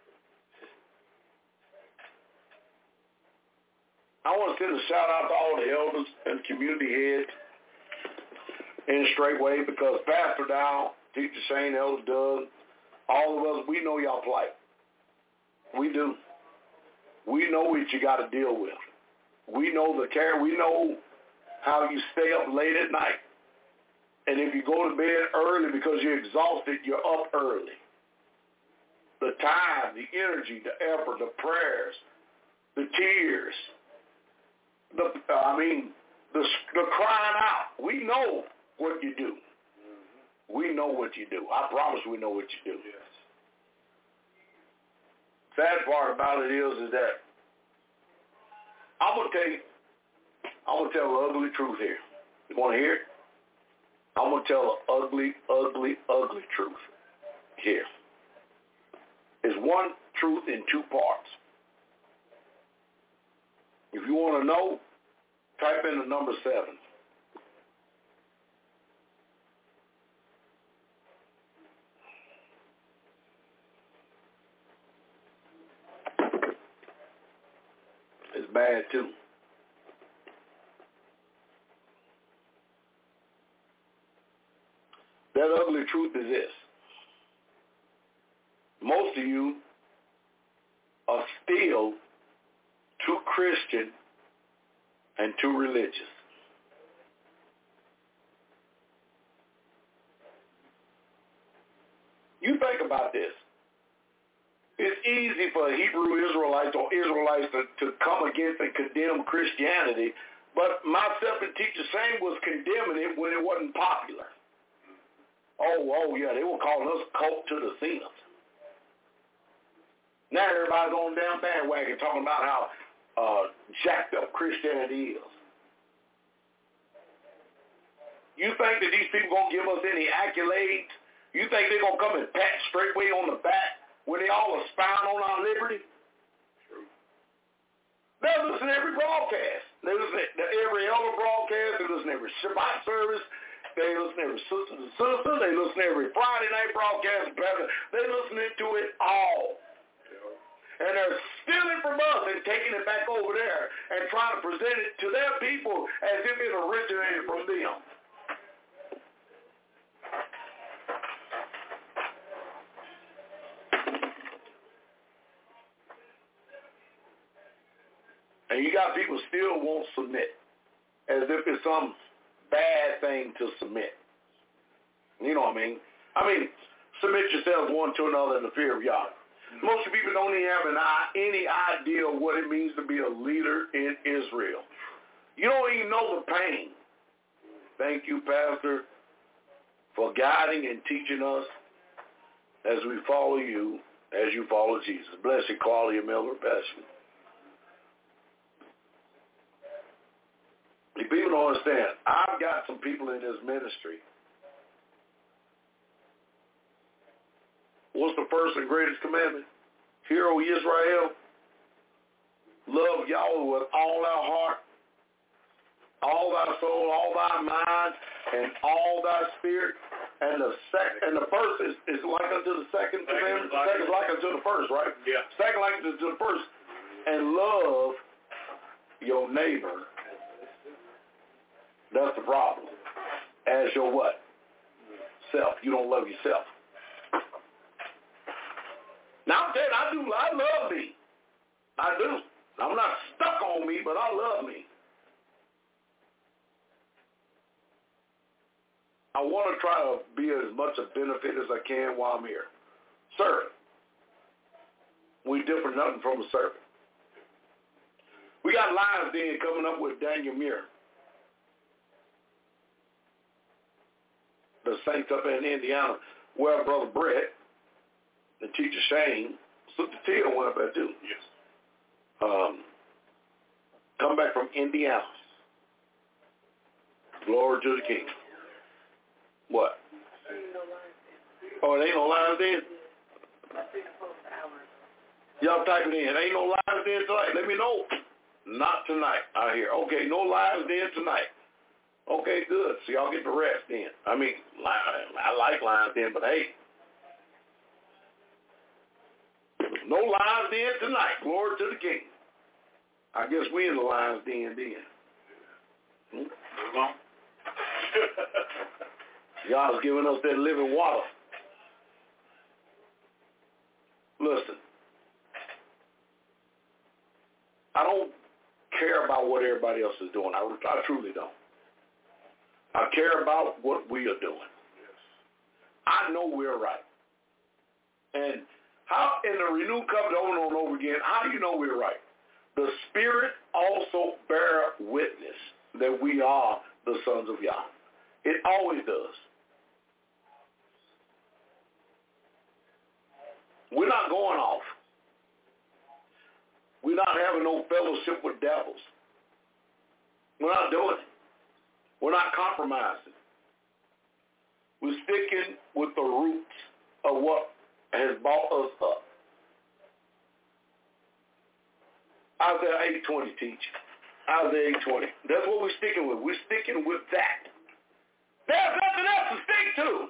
I want to send a shout-out to all the elders and community heads in Straightway, because Pastor Dow, Teacher Shane, Elder Doug, all of us, we know y'all plight. We do. We know what you got to deal with. We know the care. We know how you stay up late at night. And if you go to bed early because you're exhausted, you're up early. The time, the energy, the effort, the prayers, the tears, the uh, I mean, the, the crying out. We know what you do. We know what you do. I promise we know what you do. Yes. Sad part about it is, is that I'm gonna tell you, I'm gonna tell the ugly truth here. You want to hear it? I'm gonna tell the ugly, ugly, ugly truth here. It's one truth in two parts. If you want to know, type in the number seven. It's bad too. That ugly truth is this. Most of you are still too Christian and too religious. about this. It's easy for Hebrew Israelites or Israelites to, to come against and condemn Christianity, but myself and Teacher Shane was condemning it when it wasn't popular. Oh, oh yeah, they were calling us cult to the zenith. Now everybody's on the damn bandwagon talking about how uh, jacked up Christianity is. You think that these people going to give us any accolades? You think they're going to come and pat straightway on the back when they all are spying on our liberty? True. They listen to every broadcast. They listen to every other broadcast. They listen to every Shabbat service. They listen to every sister to sister. They listen to every Friday night broadcast. They listen to it all. And they're stealing from us and taking it back over there and trying to present it to their people as if it originated from them. And you got people still won't submit, as if it's some bad thing to submit. You know what I mean? I mean, submit yourselves one to another in the fear of Yahweh. Most people don't even have an, any idea what it means to be a leader in Israel. You don't even know the pain. Thank you, Pastor, for guiding and teaching us as we follow you, as you follow Jesus. Bless you, Claudia Miller, Pastor. People don't understand. I've got some people in this ministry. What's the first and greatest commandment? Hear, O Israel, love Yahweh with all our heart, all thy soul, all thy mind, and all thy spirit. And the sec- and the first is, is like unto the second commandment. The second is like unto the first, right? Yeah. Second like unto the first. And love your neighbor. That's the problem. As your what? Self. You don't love yourself. Now I'm saying I do. I love me. I do. I'm not stuck on me, but I love me. I want to try to be as much a benefit as I can while I'm here. Servant. We differ nothing from a servant. We got Lions Den coming up with Daniel Muir. The Saints up in Indiana, where Brother Brett, the Teacher Shane, Sister Tia went up there too. Yes. Um, come back from Indiana. Glory to the King. What? Oh, it ain't no Lions Den? Y'all type it in. It ain't no Lions Den tonight. Let me know. Not tonight, I hear. Okay, no Lions Den tonight. Okay, good. So y'all get the rest then. I mean, I like Lions Den, but hey. No Lions Den tonight. Glory to the King. I guess we in the Lions Den then. Hmm? Y'all's giving us that living water. Listen. I don't care about what everybody else is doing. I, I truly don't. I care about what we are doing. I know we're right. And how in the renewed covenant over and over again, how do you know we're right? The Spirit also bear witness that we are the sons of Yah. It always does. We're not going off. We're not having no fellowship with devils. We're not doing it. We're not compromising. We're sticking with the roots of what has brought us up. Isaiah eight twenty teach. Isaiah eight twenty. That's what we're sticking with. We're sticking with that. There's nothing else to stick to.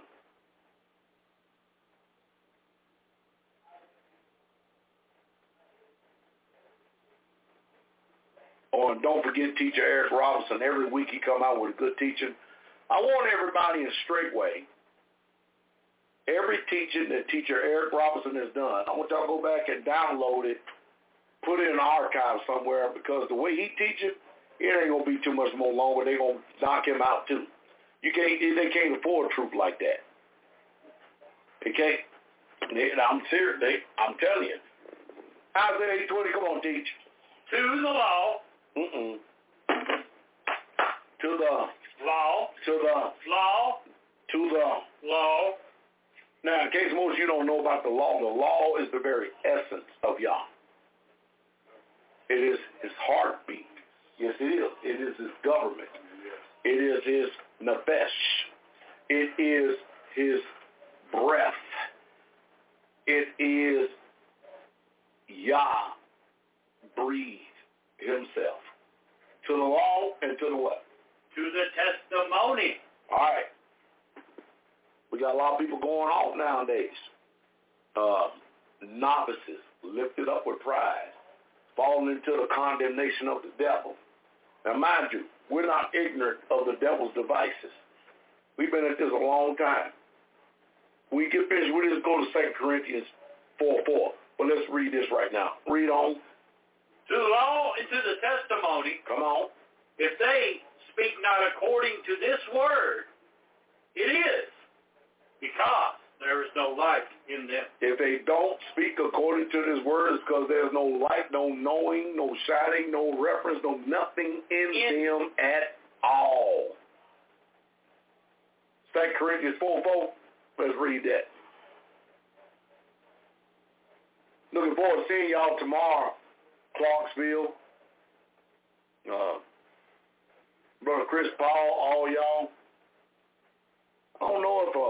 Oh, and don't forget Teacher Eric Robinson. Every week he come out with a good teaching. I want everybody in straight way. Every teaching that Teacher Eric Robinson has done, I want y'all to go back and download it, put it in an archive somewhere, because the way he teaches, it ain't going to be too much more longer. They're going to knock him out too. You can't, they can't afford truth like that. They can't. I'm serious. They, I'm telling you. Isaiah eight twenty, come on, teach. To the law. Mm-mm. To the law. To the law. To the law. Now, in case most of you don't know about the law, the law is the very essence of Yah. It is his heartbeat. Yes, it is. It is his government. It is his nefesh. It is his breath. It is Yah breathed himself. To the law and to the what? To the testimony. All right. We got a lot of people going off nowadays. Uh, novices lifted up with pride, falling into the condemnation of the devil. Now, mind you, we're not ignorant of the devil's devices. We've been at this a long time. We get finished with this, go to Second Corinthians four four. But let's read this right now. Read on. To the law and to the testimony. Come on. If they speak not according to this word, it is because there is no light in them. If they don't speak according to this word, it's because there's no light, no knowing, no shining, no reference, no nothing in, in them at all. Second Corinthians four four. Let's read that. Looking forward to seeing y'all tomorrow, Clarksville. Uh, Brother Chris Paul, all y'all. I don't know if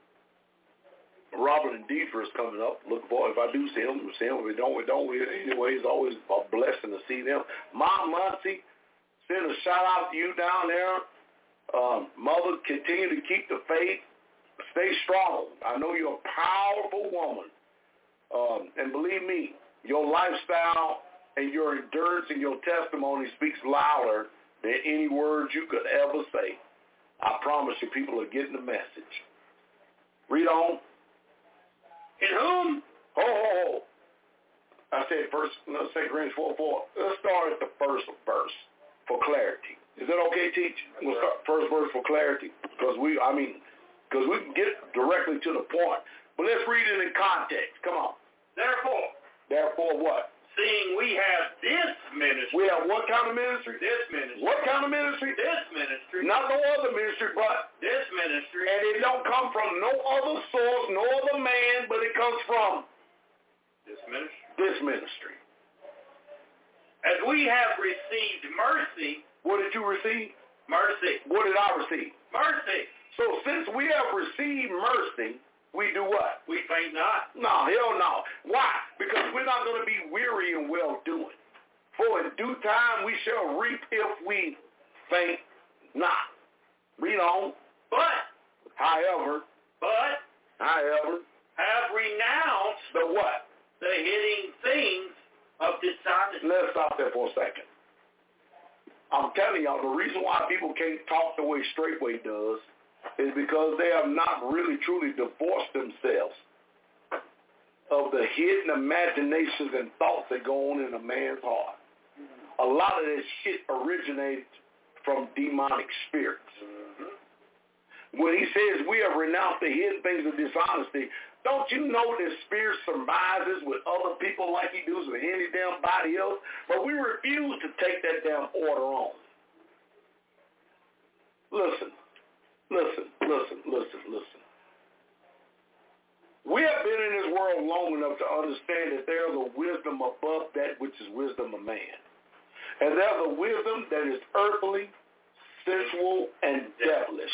uh, Robert and Deidre is coming up. Looking forward. If I do see them, we see them. If we don't, we don't. Anyway, it's always a blessing to see them. Mom Muncie, send a shout out to you down there. Um, Mother, continue to keep the faith. Stay strong. I know you're a powerful woman. Um, and believe me, your lifestyle and your endurance and your testimony speaks louder than any words you could ever say. I promise you, people are getting the message. Read on. In whom? Ho, ho, ho. I said first, no, Second Corinthians four four. Let's start at the first verse for clarity. Is that okay, Teach? We'll start first verse for clarity. Because we, I mean, because we can get directly to the point. But let's read it in context. Come on. Therefore. Therefore what? Seeing we have this ministry. We have what kind of ministry? This ministry. What kind of ministry? This ministry. Not no other ministry, but this ministry. And it don't come from no other source, no other man, but it comes from this ministry. This ministry. As we have received mercy. What did you receive? Mercy. What did I receive? Mercy. So since we have received mercy, we do what? We faint not. No, hell no. Why? Because we're not going to be weary in well-doing. For in due time we shall reap if we faint not. Read on. But. However. But. However. Have renounced. The what? The hidden things of dishonesty. Let's stop there for a second. I'm telling y'all, the reason why people can't talk the way Straightway does is because they have not really truly divorced themselves of the hidden imaginations and thoughts that go on in a man's heart. A lot of this shit originates from demonic spirits. When he says we have renounced the hidden things of dishonesty, don't you know that spirit surmises with other people like he does with any damn body else? But we refuse to take that damn order on. Listen, listen, listen, listen, listen. We have been in this world long enough to understand that there is a wisdom above that which is wisdom of man. And there's a wisdom that is earthly, sensual, and devilish.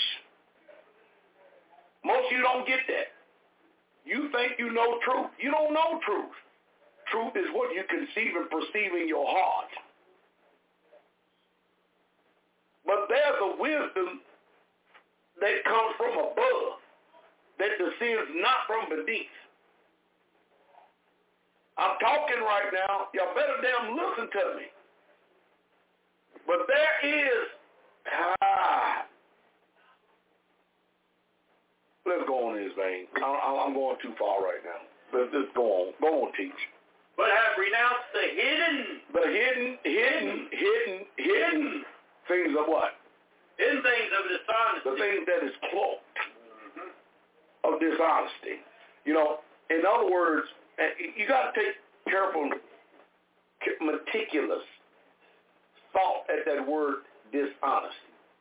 Most of you don't get that. You think you know truth. You don't know truth. Truth is what you conceive and perceive in your heart. But there's a wisdom that comes from above that descends not from beneath. I'm talking right now. Y'all better damn listen to me. But there is... Ah, let's go on in this vein. I'm going too far right now. Let's, let's go on. Go on, Teach. But have renounced the hidden. The hidden, hidden, hidden, hidden things of what? Hidden things of dishonesty. The things that is cloaked mm-hmm. of dishonesty. You know, In other words, you got to take careful, meticulous thought at that word dishonesty.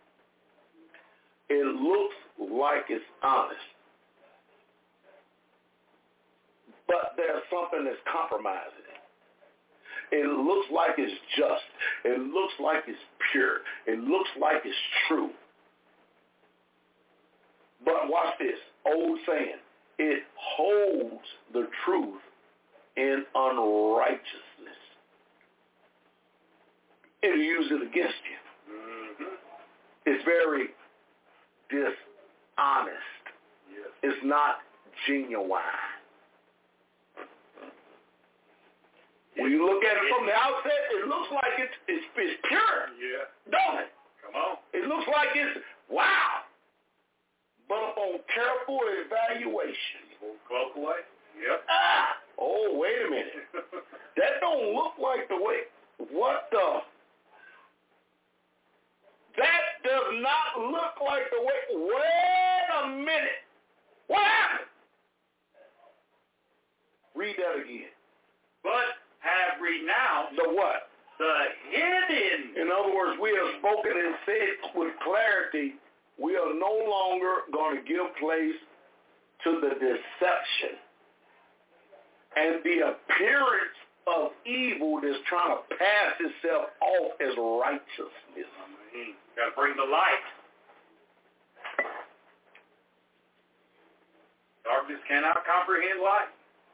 It looks like it's honest, but there's something that's compromising it. It looks like it's just. It looks like it's pure. It looks like it's true. But watch this, old saying, it holds the truth in unrighteousness. It'll use it against you. Mm-hmm. It's very dishonest. Yes. It's not genuine. When you look at it from the outset, it looks like it's, it's, it's pure. Yeah. Don't it? Come on. It looks like it's, wow. But upon careful evaluation. Cloak away? Yep. Ah, oh, wait a minute. That don't look like the way, what the? That does not look like the way, wait a minute. What happened? Read that again. But have renounced The what? the hidden. In other words, we have spoken and said with clarity, we are no longer going to give place to the deception and the appearance of evil that's trying to pass itself off as righteousness. Mm-hmm. Got to bring the light. Darkness cannot comprehend light.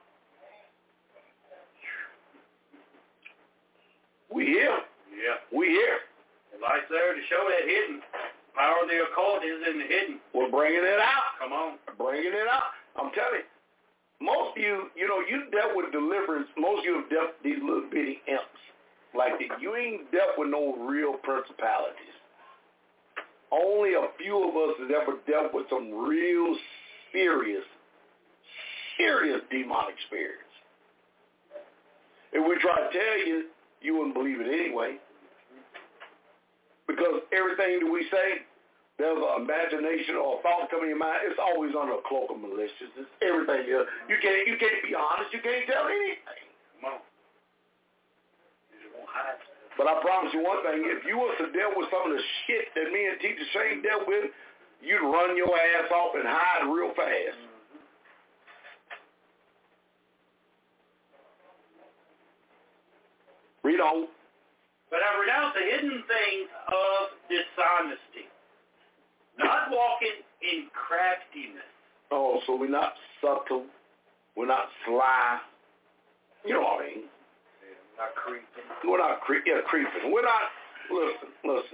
We here. Yeah. We here. The light's there to show that hidden. Power of the occult is in the hidden. We're bringing it out. Come on. Bringing it out. I'm telling you, most of you, you know, you dealt with deliverance. Most of you have dealt with these little bitty imps. Like that. You ain't dealt with no real principalities. Only a few of us has ever dealt with some real serious, serious demonic spirits. If we try to tell you, you wouldn't believe it anyway. Because everything that we say, there's an imagination or a thought coming in your mind. It's always under a cloak of maliciousness. Everything else. You can't, you can't be honest. You can't tell anything. Come on. You just won't hide. But I promise you one thing. If you was to deal with some of the shit that me and Teacher Shane dealt with, you'd run your ass off and hide real fast. Mm-hmm. Read on. But I renounce the hidden things of dishonesty, not walking in craftiness. Oh, so we're not subtle. We're not sly. You know what I mean? Yeah, not creeping. We're not cre- yeah, creeping. We're not, listen, listen.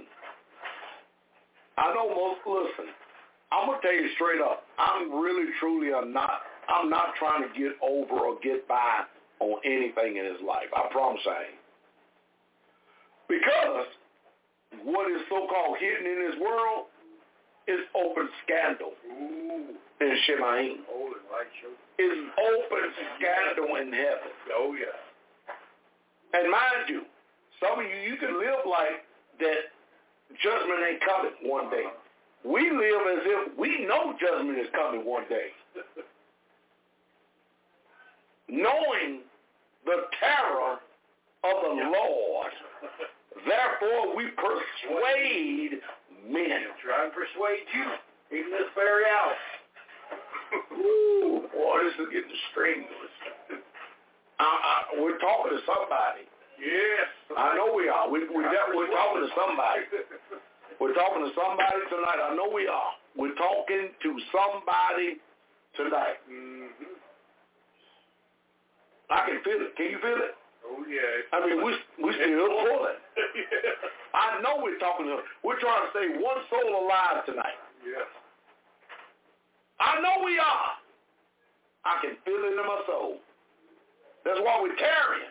I know most, listen, I'm going to tell you straight up. I'm really, truly, I'm not, I'm not trying to get over or get by on anything in his life. I promise I ain't. Because what is so-called hidden in this world is open scandal. Ooh. In Shemaim. Oh, the light show. It's open scandal in heaven. Oh, yeah. And mind you, some of you, you can live like that judgment ain't coming one day. We live as if we know judgment is coming one day. Knowing the terror of the yeah. Lord. Therefore, we persuade men. Try and persuade you, even this very hour. Ooh, boy, this is getting strenuous. I, I, we're talking to somebody. Yes. I know we are. We, we got, we're talking to somebody. We're talking to somebody tonight. I know we are. We're talking to somebody tonight. Mm-hmm. I can feel it. Can you feel it? Oh, yeah. I mean, we we still pulling. I know we're talking to, we're trying to stay one soul alive tonight. Yes. I know we are. I can feel it in my soul. That's why we're carrying.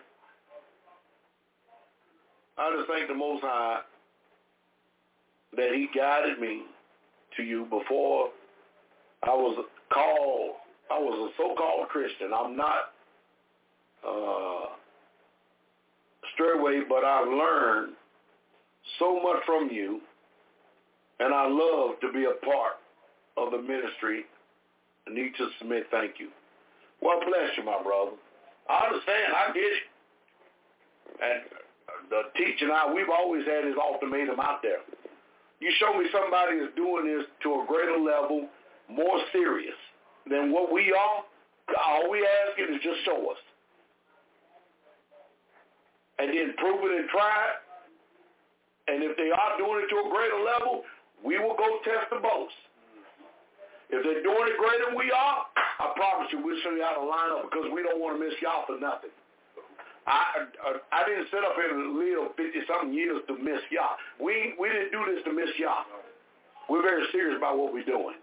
I just thank the Most High that he guided me to you before I was called, I was a so-called Christian. I'm not uh, straightway, but I've learned so much from you, and I love to be a part of the ministry. I need to submit thank you. Well, bless you, my brother. I understand. I get it. And the teacher and I, we've always had this ultimatum out there. You show me somebody is doing this to a greater level, more serious than what we are, all we ask you is just show us. And then prove it and try it. And if they are doing it to a greater level, we will go test the boats. If they're doing it greater than we are, I promise you we'll show you how to line up because we don't want to miss y'all for nothing. I I, I didn't sit up here and live fifty-something years to miss y'all. We, we didn't do this to miss y'all. We're very serious about what we're doing.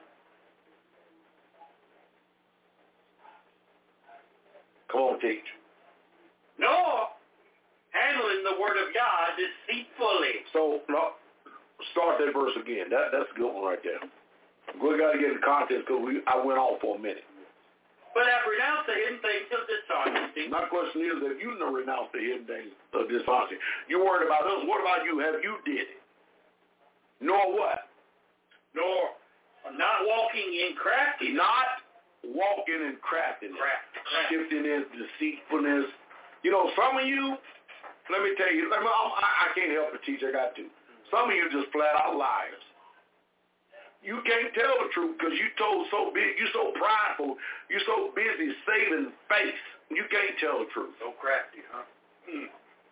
Come on, teach. No, handling the word of God deceitfully. So, no, start that verse again. That That's a good one right there. We got to get in context because we I went off for a minute. But have renounced the hidden things of dishonesty. My question is, if you know renounce the hidden things of dishonesty, you worried about us. What about you? Have you did it? Nor what? Nor not walking in craftiness. Not walking in craftiness. Craft. Craft. Shiftiness, deceitfulness. You know, some of you, let me tell you, let me, I, I can't help but teach. I got to. Some of you just flat out liars. You can't tell the truth because you told so big, you're so prideful, you're so busy saving face. You can't tell the truth. So crafty, huh? Hmm.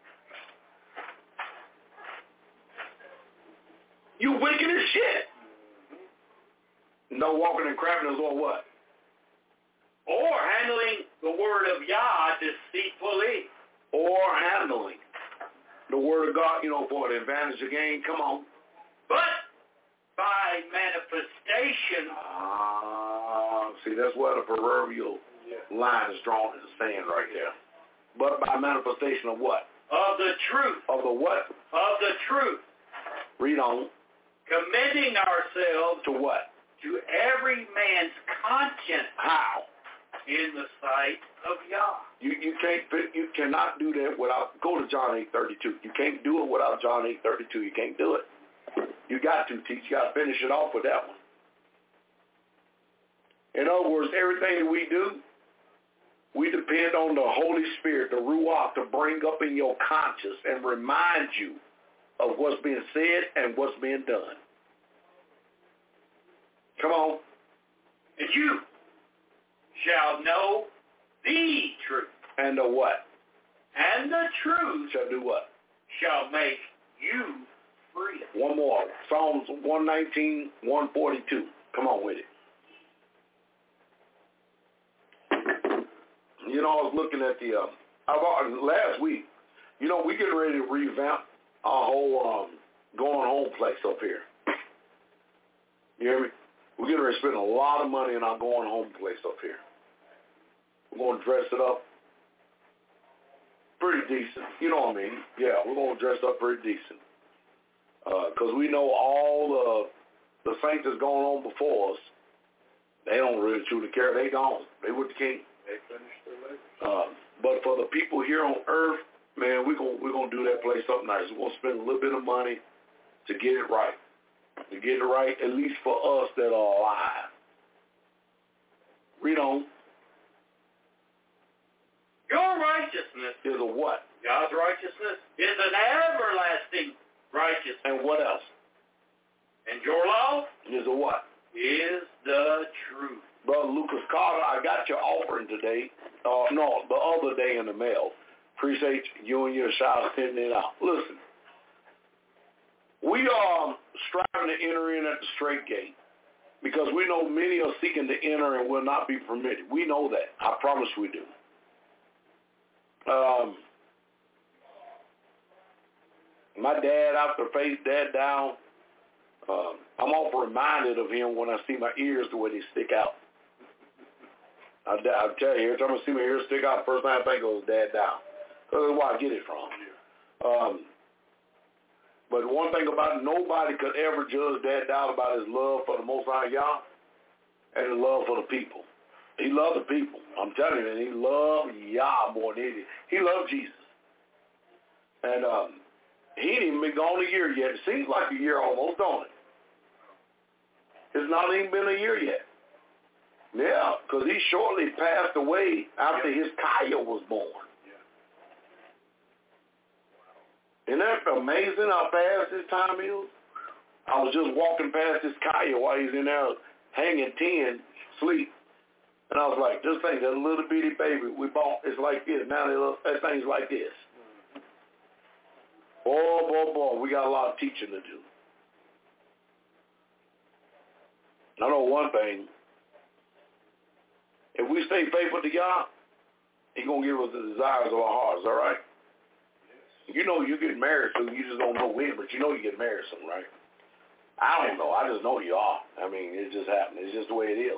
You wicked as shit. No walking in craftiness or what? Or handling the word of Yah deceitfully. Or handling the word of God, you know, for the advantage of gain. Come on. But by manifestation. Ah, see, that's where the proverbial line is drawn in the sand right there. But by manifestation of what? Of the truth. Of the what? Of the truth. Read on. Commending ourselves to what? To every man's conscience. How? In the sight of Yah. You you can't you cannot do that without go to John eight thirty-two. You can't do it without John eight thirty-two. You can't do it. You got to teach. You got to finish it off with that one. In other words, everything that we do, we depend on the Holy Spirit, the Ruach, to bring up in your conscience and remind you of what's being said and what's being done. Come on. And you shall know the truth. And the what? And the truth shall do what? Shall make you free. One more. Psalms one nineteen, one forty-two. Come on with it. You know, I was looking at the, uh, I've, last week, you know, we getting ready to revamp our whole um, going home place up here. You hear me? We're getting ready to spend a lot of money in our going home place up here. We're going to dress it up pretty decent. You know what I mean? Yeah, we're going to dress up pretty decent. Because uh, we know all the, the saints that's going on before us, they don't really truly care. They gone. They with the king. They finished their labor. Uh, but for the people here on earth, man, we're going we're gonna do that place up nice. We're going to spend a little bit of money to get it right. To get it right, at least for us that are alive. Read on. Your righteousness is a what? God's righteousness is an everlasting righteousness. And what else? And your law is a what? Is the truth. Brother Lucas Carter, I got your offering today. Uh, no, the other day in the mail. Appreciate you and your child sending it out. Listen, we are striving to enter in at the straight gate because we know many are seeking to enter and will not be permitted. We know that. I promise we do. Um, my dad, after face dad down, uh, I'm often reminded of him when I see my ears the way they stick out. I, I'll tell you, every time I see my ears stick out, the first thing I think of is dad down. That's where I get it from. Um, but one thing about it, nobody could ever judge dad down about his love for the Most High Yah and his love for the people. He loved the people. I'm telling you, he loved Yah more than anything. He loved Jesus. And um, he ain't even been gone a year yet. It seems like a year almost, don't it? It's not even been a year yet. Yeah, because he shortly passed away after yep. his Kaya was born. Yeah. Isn't that amazing how fast this time is? I was just walking past this Kaya while he's in there hanging ten, sleep. And I was like, just think, that little bitty baby we bought is like this. Now that thing's like this. Boy, boy, boy, we got a lot of teaching to do. I know one thing. If we stay faithful to God, He's going to give us the desires of our hearts, all right? Yes. You know you get married soon. You just don't know when, but you know you get married soon, right? I don't know. I just know you are. I mean, it just happened. It's just the way it is.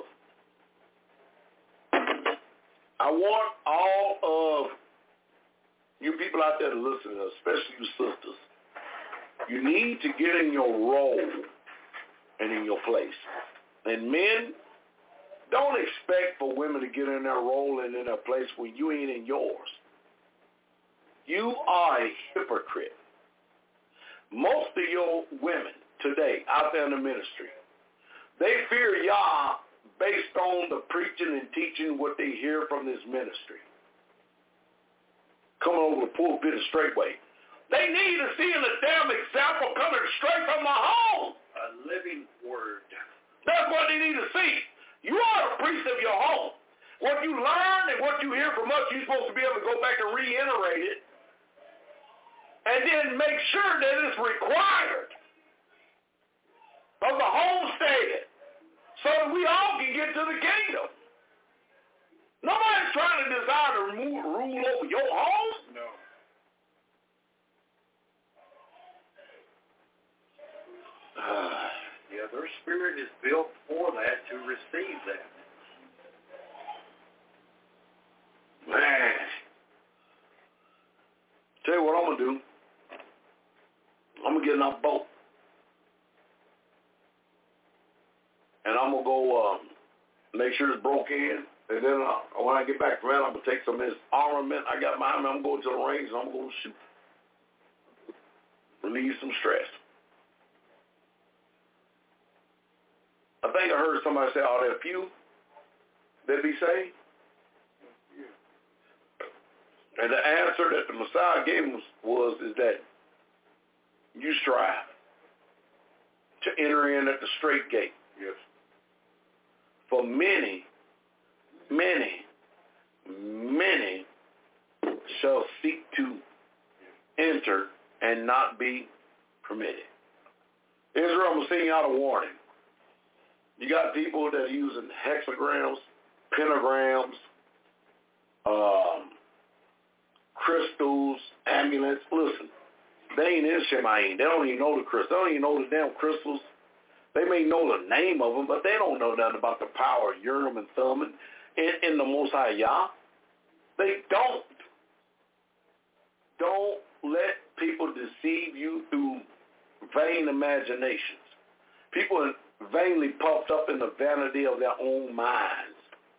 I want all of you people out there to listen to us, especially you sisters. You need to get in your role and in your place. And men, don't expect for women to get in their role and in their place when you ain't in yours. You are a hypocrite. Most of your women today out there in the ministry, they fear Yah based on the preaching and teaching what they hear from this ministry. Coming over the pulpit a straightway. They need to see the damn example coming straight from the home. A living word. That's what they need to see. You are the priest of your home. What you learn and what you hear from us, you're supposed to be able to go back and reiterate it and then make sure that it's required of the homestead so that we all can get to the kingdom. Nobody's trying to desire to remove, rule over your home. No. Uh, yeah, their spirit is built for that, to receive that. Man. Tell you what I'm going to do. I'm going to get in our boat. And I'm going to go um, make sure it's broke in. And then uh, when I get back from that, I'm going to take some of this armament I got behind me. I'm going to go to the range and I'm going to shoot. Relieve some stress. I think I heard somebody say, are there few that be saved? And the answer that the Messiah gave us was is that you strive to enter in at the straight gate. Yes. For many, many, many shall seek to enter and not be permitted. Israel, I'm seeing out a warning. You got people that are using hexagrams, pentagrams, um, crystals, amulets. Listen, they ain't in Shemaim. They don't even know the crystals. They don't even know the damn crystals. They may know the name of them, but they don't know nothing about the power of Urim and Thummim in, in the Most High Yah. They don't. Don't let people deceive you through vain imaginations. People are vainly puffed up in the vanity of their own minds.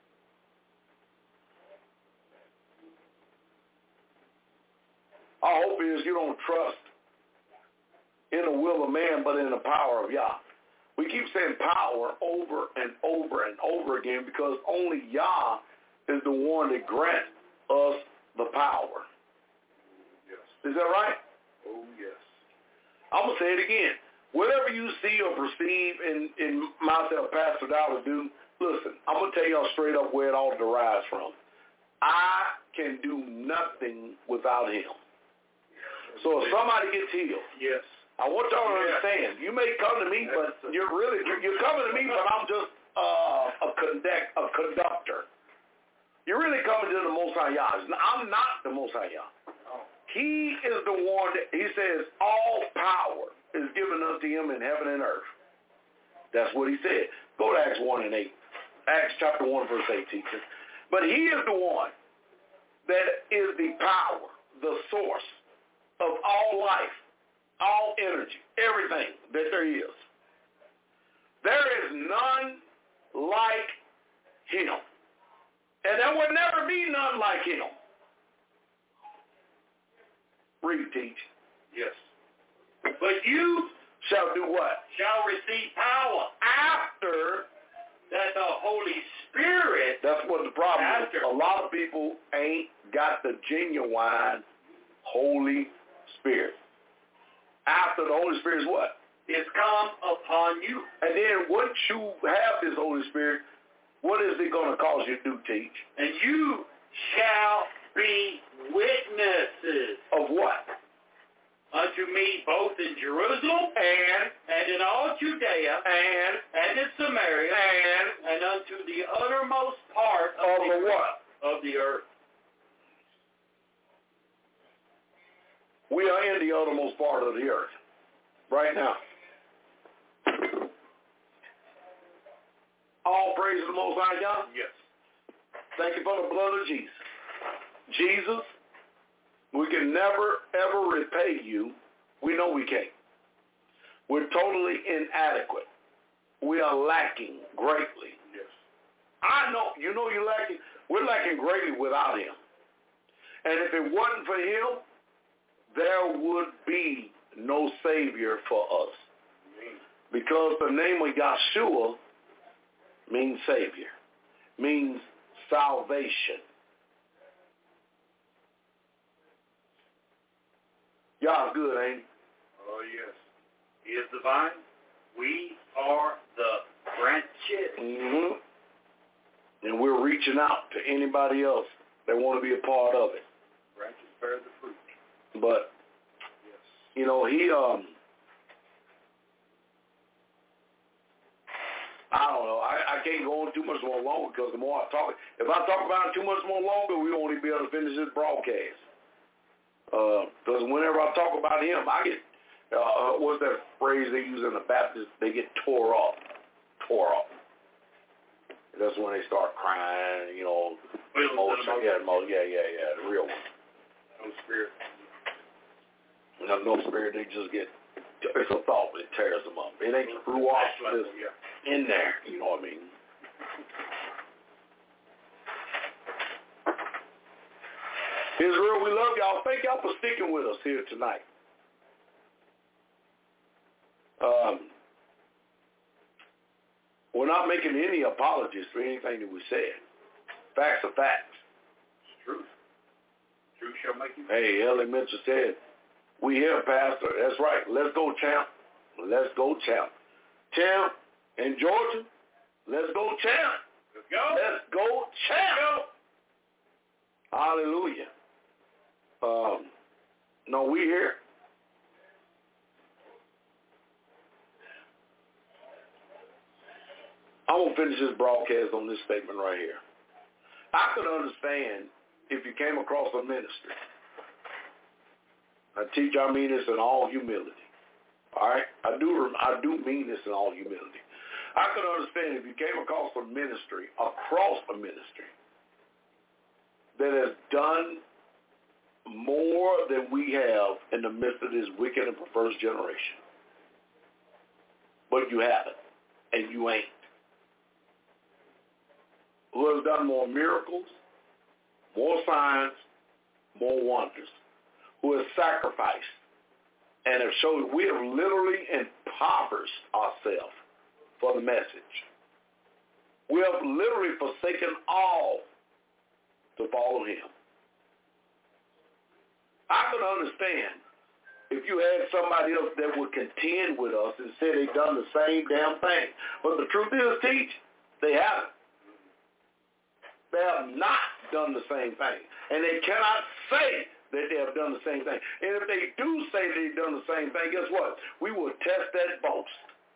Our hope is you don't trust in the will of man, but in the power of Yah. We keep saying power over and over and over again because only Yah is the one that grants us the power. Yes. Is that right? Oh, yes. I'm going to say it again. Whatever you see or perceive in, in myself, Pastor Dollar, do, listen, I'm going to tell y'all straight up where it all derives from. I can do nothing without him. So if somebody gets healed, yes. I want y'all to understand, you may come to me, but you're really, you're coming to me, but I'm just uh, a, conduct, a conductor. You're really coming to the Most High Yah. I'm not the Most High Yah. He is the one that, he says, all power is given unto him in heaven and earth. That's what he said. Go to Acts one and eight. Acts chapter one, verse eight teaches. But he is the one that is the power, the source of all life, all energy, everything that there is. There is none like him. And there will never be none like him. Read, teach. Yes. But you shall do what? Shall receive power After that the Holy Spirit That's what the problem Pastor. is. A lot of people ain't got the genuine Holy Spirit. After the Holy Spirit is what? It's come upon you. And then once you have this Holy Spirit, what is it going to cause you to do, teach? And you shall be witnesses. Of what? Unto me both in Jerusalem And, and in all Judea and, and in Samaria and, and unto the uttermost part of, of the, the what? of the earth. We are in the uttermost part of the earth right now. All praise to the Most High God. Yes. Thank you for the blood of Jesus. Jesus, we can never, ever repay you. We know we can't. We're totally inadequate. We are lacking greatly. Yes. I know, you know you're lacking. We're lacking greatly without him. And if it wasn't for him, there would be no Savior for us. Amen. Because the name of Yahshua means Savior, means salvation. Y'all good, ain't he? Oh, yes. He is the vine. We are the branches. Mm-hmm. And we're reaching out to anybody else that want to be a part of it. Branches bear the fruit. But, Yes. you know, he, um, I don't know. I, I can't go on too much more longer because the more I talk, if I talk about it too much more longer, we won't even be able to finish this broadcast. Because uh, whenever I talk about him, I get, uh, what's that phrase they use in the Baptist? They get tore up. Tore up. That's when they start crying, you know. Emotion. Yeah, emo- yeah, yeah, yeah, the real one. No spirit. No, no spirit, they just get, it's a thought, it tears them up. It ain't ruach that's in there, you know what I mean? Israel, we love y'all. Thank y'all for sticking with us here tonight. Um, we're not making any apologies for anything that we said. Facts are facts. It's truth. Truth shall make you. Hey, Ellie Mitchell said, we here, Pastor. That's right. Let's go, champ. Let's go, champ. Champ in Georgia, let's go, champ. Let's go. Let's go, champ. Hallelujah. Um, no, we here. I'm going to finish this broadcast on this statement right here. I could understand if you came across a ministry. I teach, I mean this in all humility. All right? I do, I do mean this in all humility. I could understand if you came across a ministry, across a ministry, that has done more than we have in the midst of this wicked and perverse generation. But you haven't, and you ain't. Who has done more miracles, more signs, more wonders. Who has sacrificed and have showed we have literally impoverished ourselves for the message. We have literally forsaken all to follow him. I can understand if you had somebody else that would contend with us and say they've done the same damn thing. But the truth is, teach, they haven't. They have not done the same thing. And they cannot say that they have done the same thing. And if they do say they've done the same thing, guess what? We will test that boast.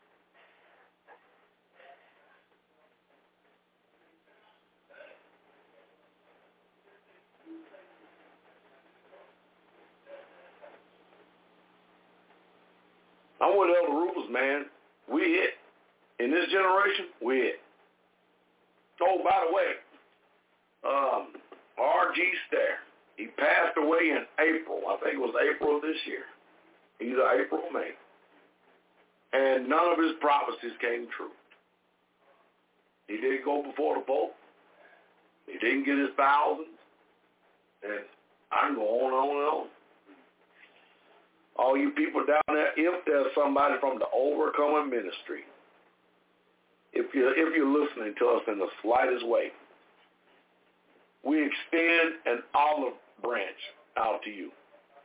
I'm with Elder Rufus, man. We hit. In this generation, we hit. Oh, by the way, um, R G Stair, he passed away in April. I think it was April of this year. Either April or May. And none of his prophecies came true. He didn't go before the Pope. He didn't get his thousands. And I can go on and on and on. All you people down there, if there's somebody from the Overcomer Ministry, if you're, if you're listening to us in the slightest way, we extend an olive branch out to you.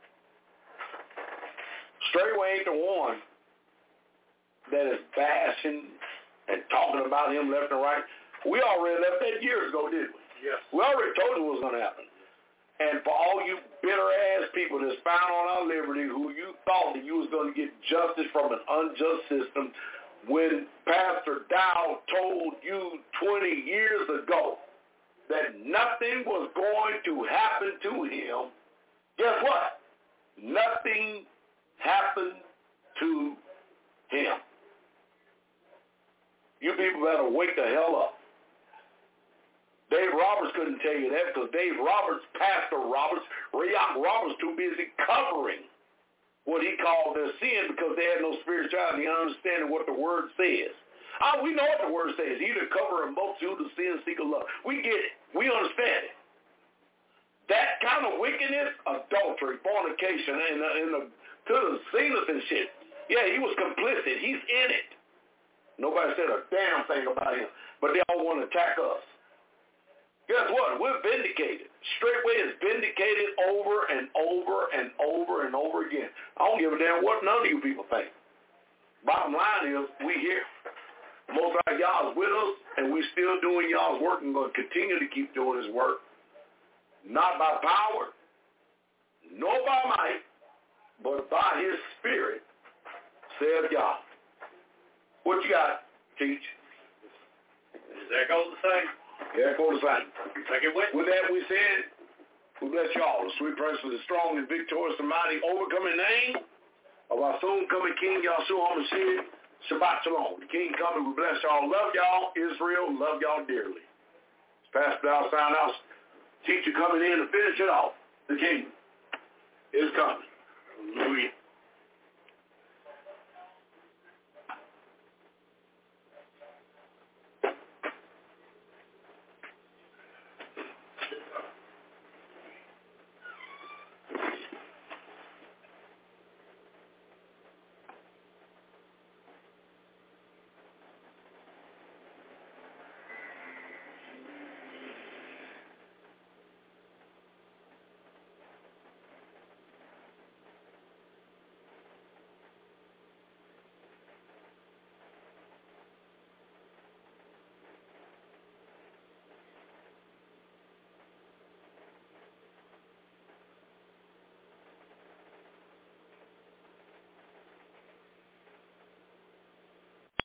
Straightway ain't the one that is bashing and talking about him left and right. We already left that years ago, didn't we? Yes. We already told you what was going to happen. And for all you bitter-ass people that's found on our liberty who you thought that you was going to get justice from an unjust system, when Pastor Dow told you twenty years ago that nothing was going to happen to him, guess what? Nothing happened to him. You people better wake the hell up. Dave Roberts couldn't tell you that because Dave Roberts, Pastor Roberts, Rayok Roberts too busy covering what he called their sin because they had no spirituality and understanding what the word says. Oh, we know what the word says. He to cover a multitude of sin, seek of love. We get it. We understand it. That kind of wickedness, adultery, fornication, and, uh, and uh, to the sinners and shit. Yeah, he was complicit. He's in it. Nobody said a damn thing about him, but they all want to attack us. Guess what? We're vindicated. Straightway is vindicated over and over and over and over again. I don't give a damn what none of you people think. Bottom line is, we here. Most of y'all is with us, and we still doing y'all's work and going to continue to keep doing his work. Not by power, nor by might, but by his spirit, says God. What you got, Teach? Does that go the same? Yeah, go to the same. Second witness. With that we said, we bless y'all. The sweet praise for the strong and victorious and mighty overcoming name of our soon coming King Yahshua HaMashiach. Shabbat Shalom. The King coming, we bless y'all. Love y'all, Israel. Love y'all dearly. Pastor Dow sign out. Teacher coming in to finish it off. The King is coming. Hallelujah.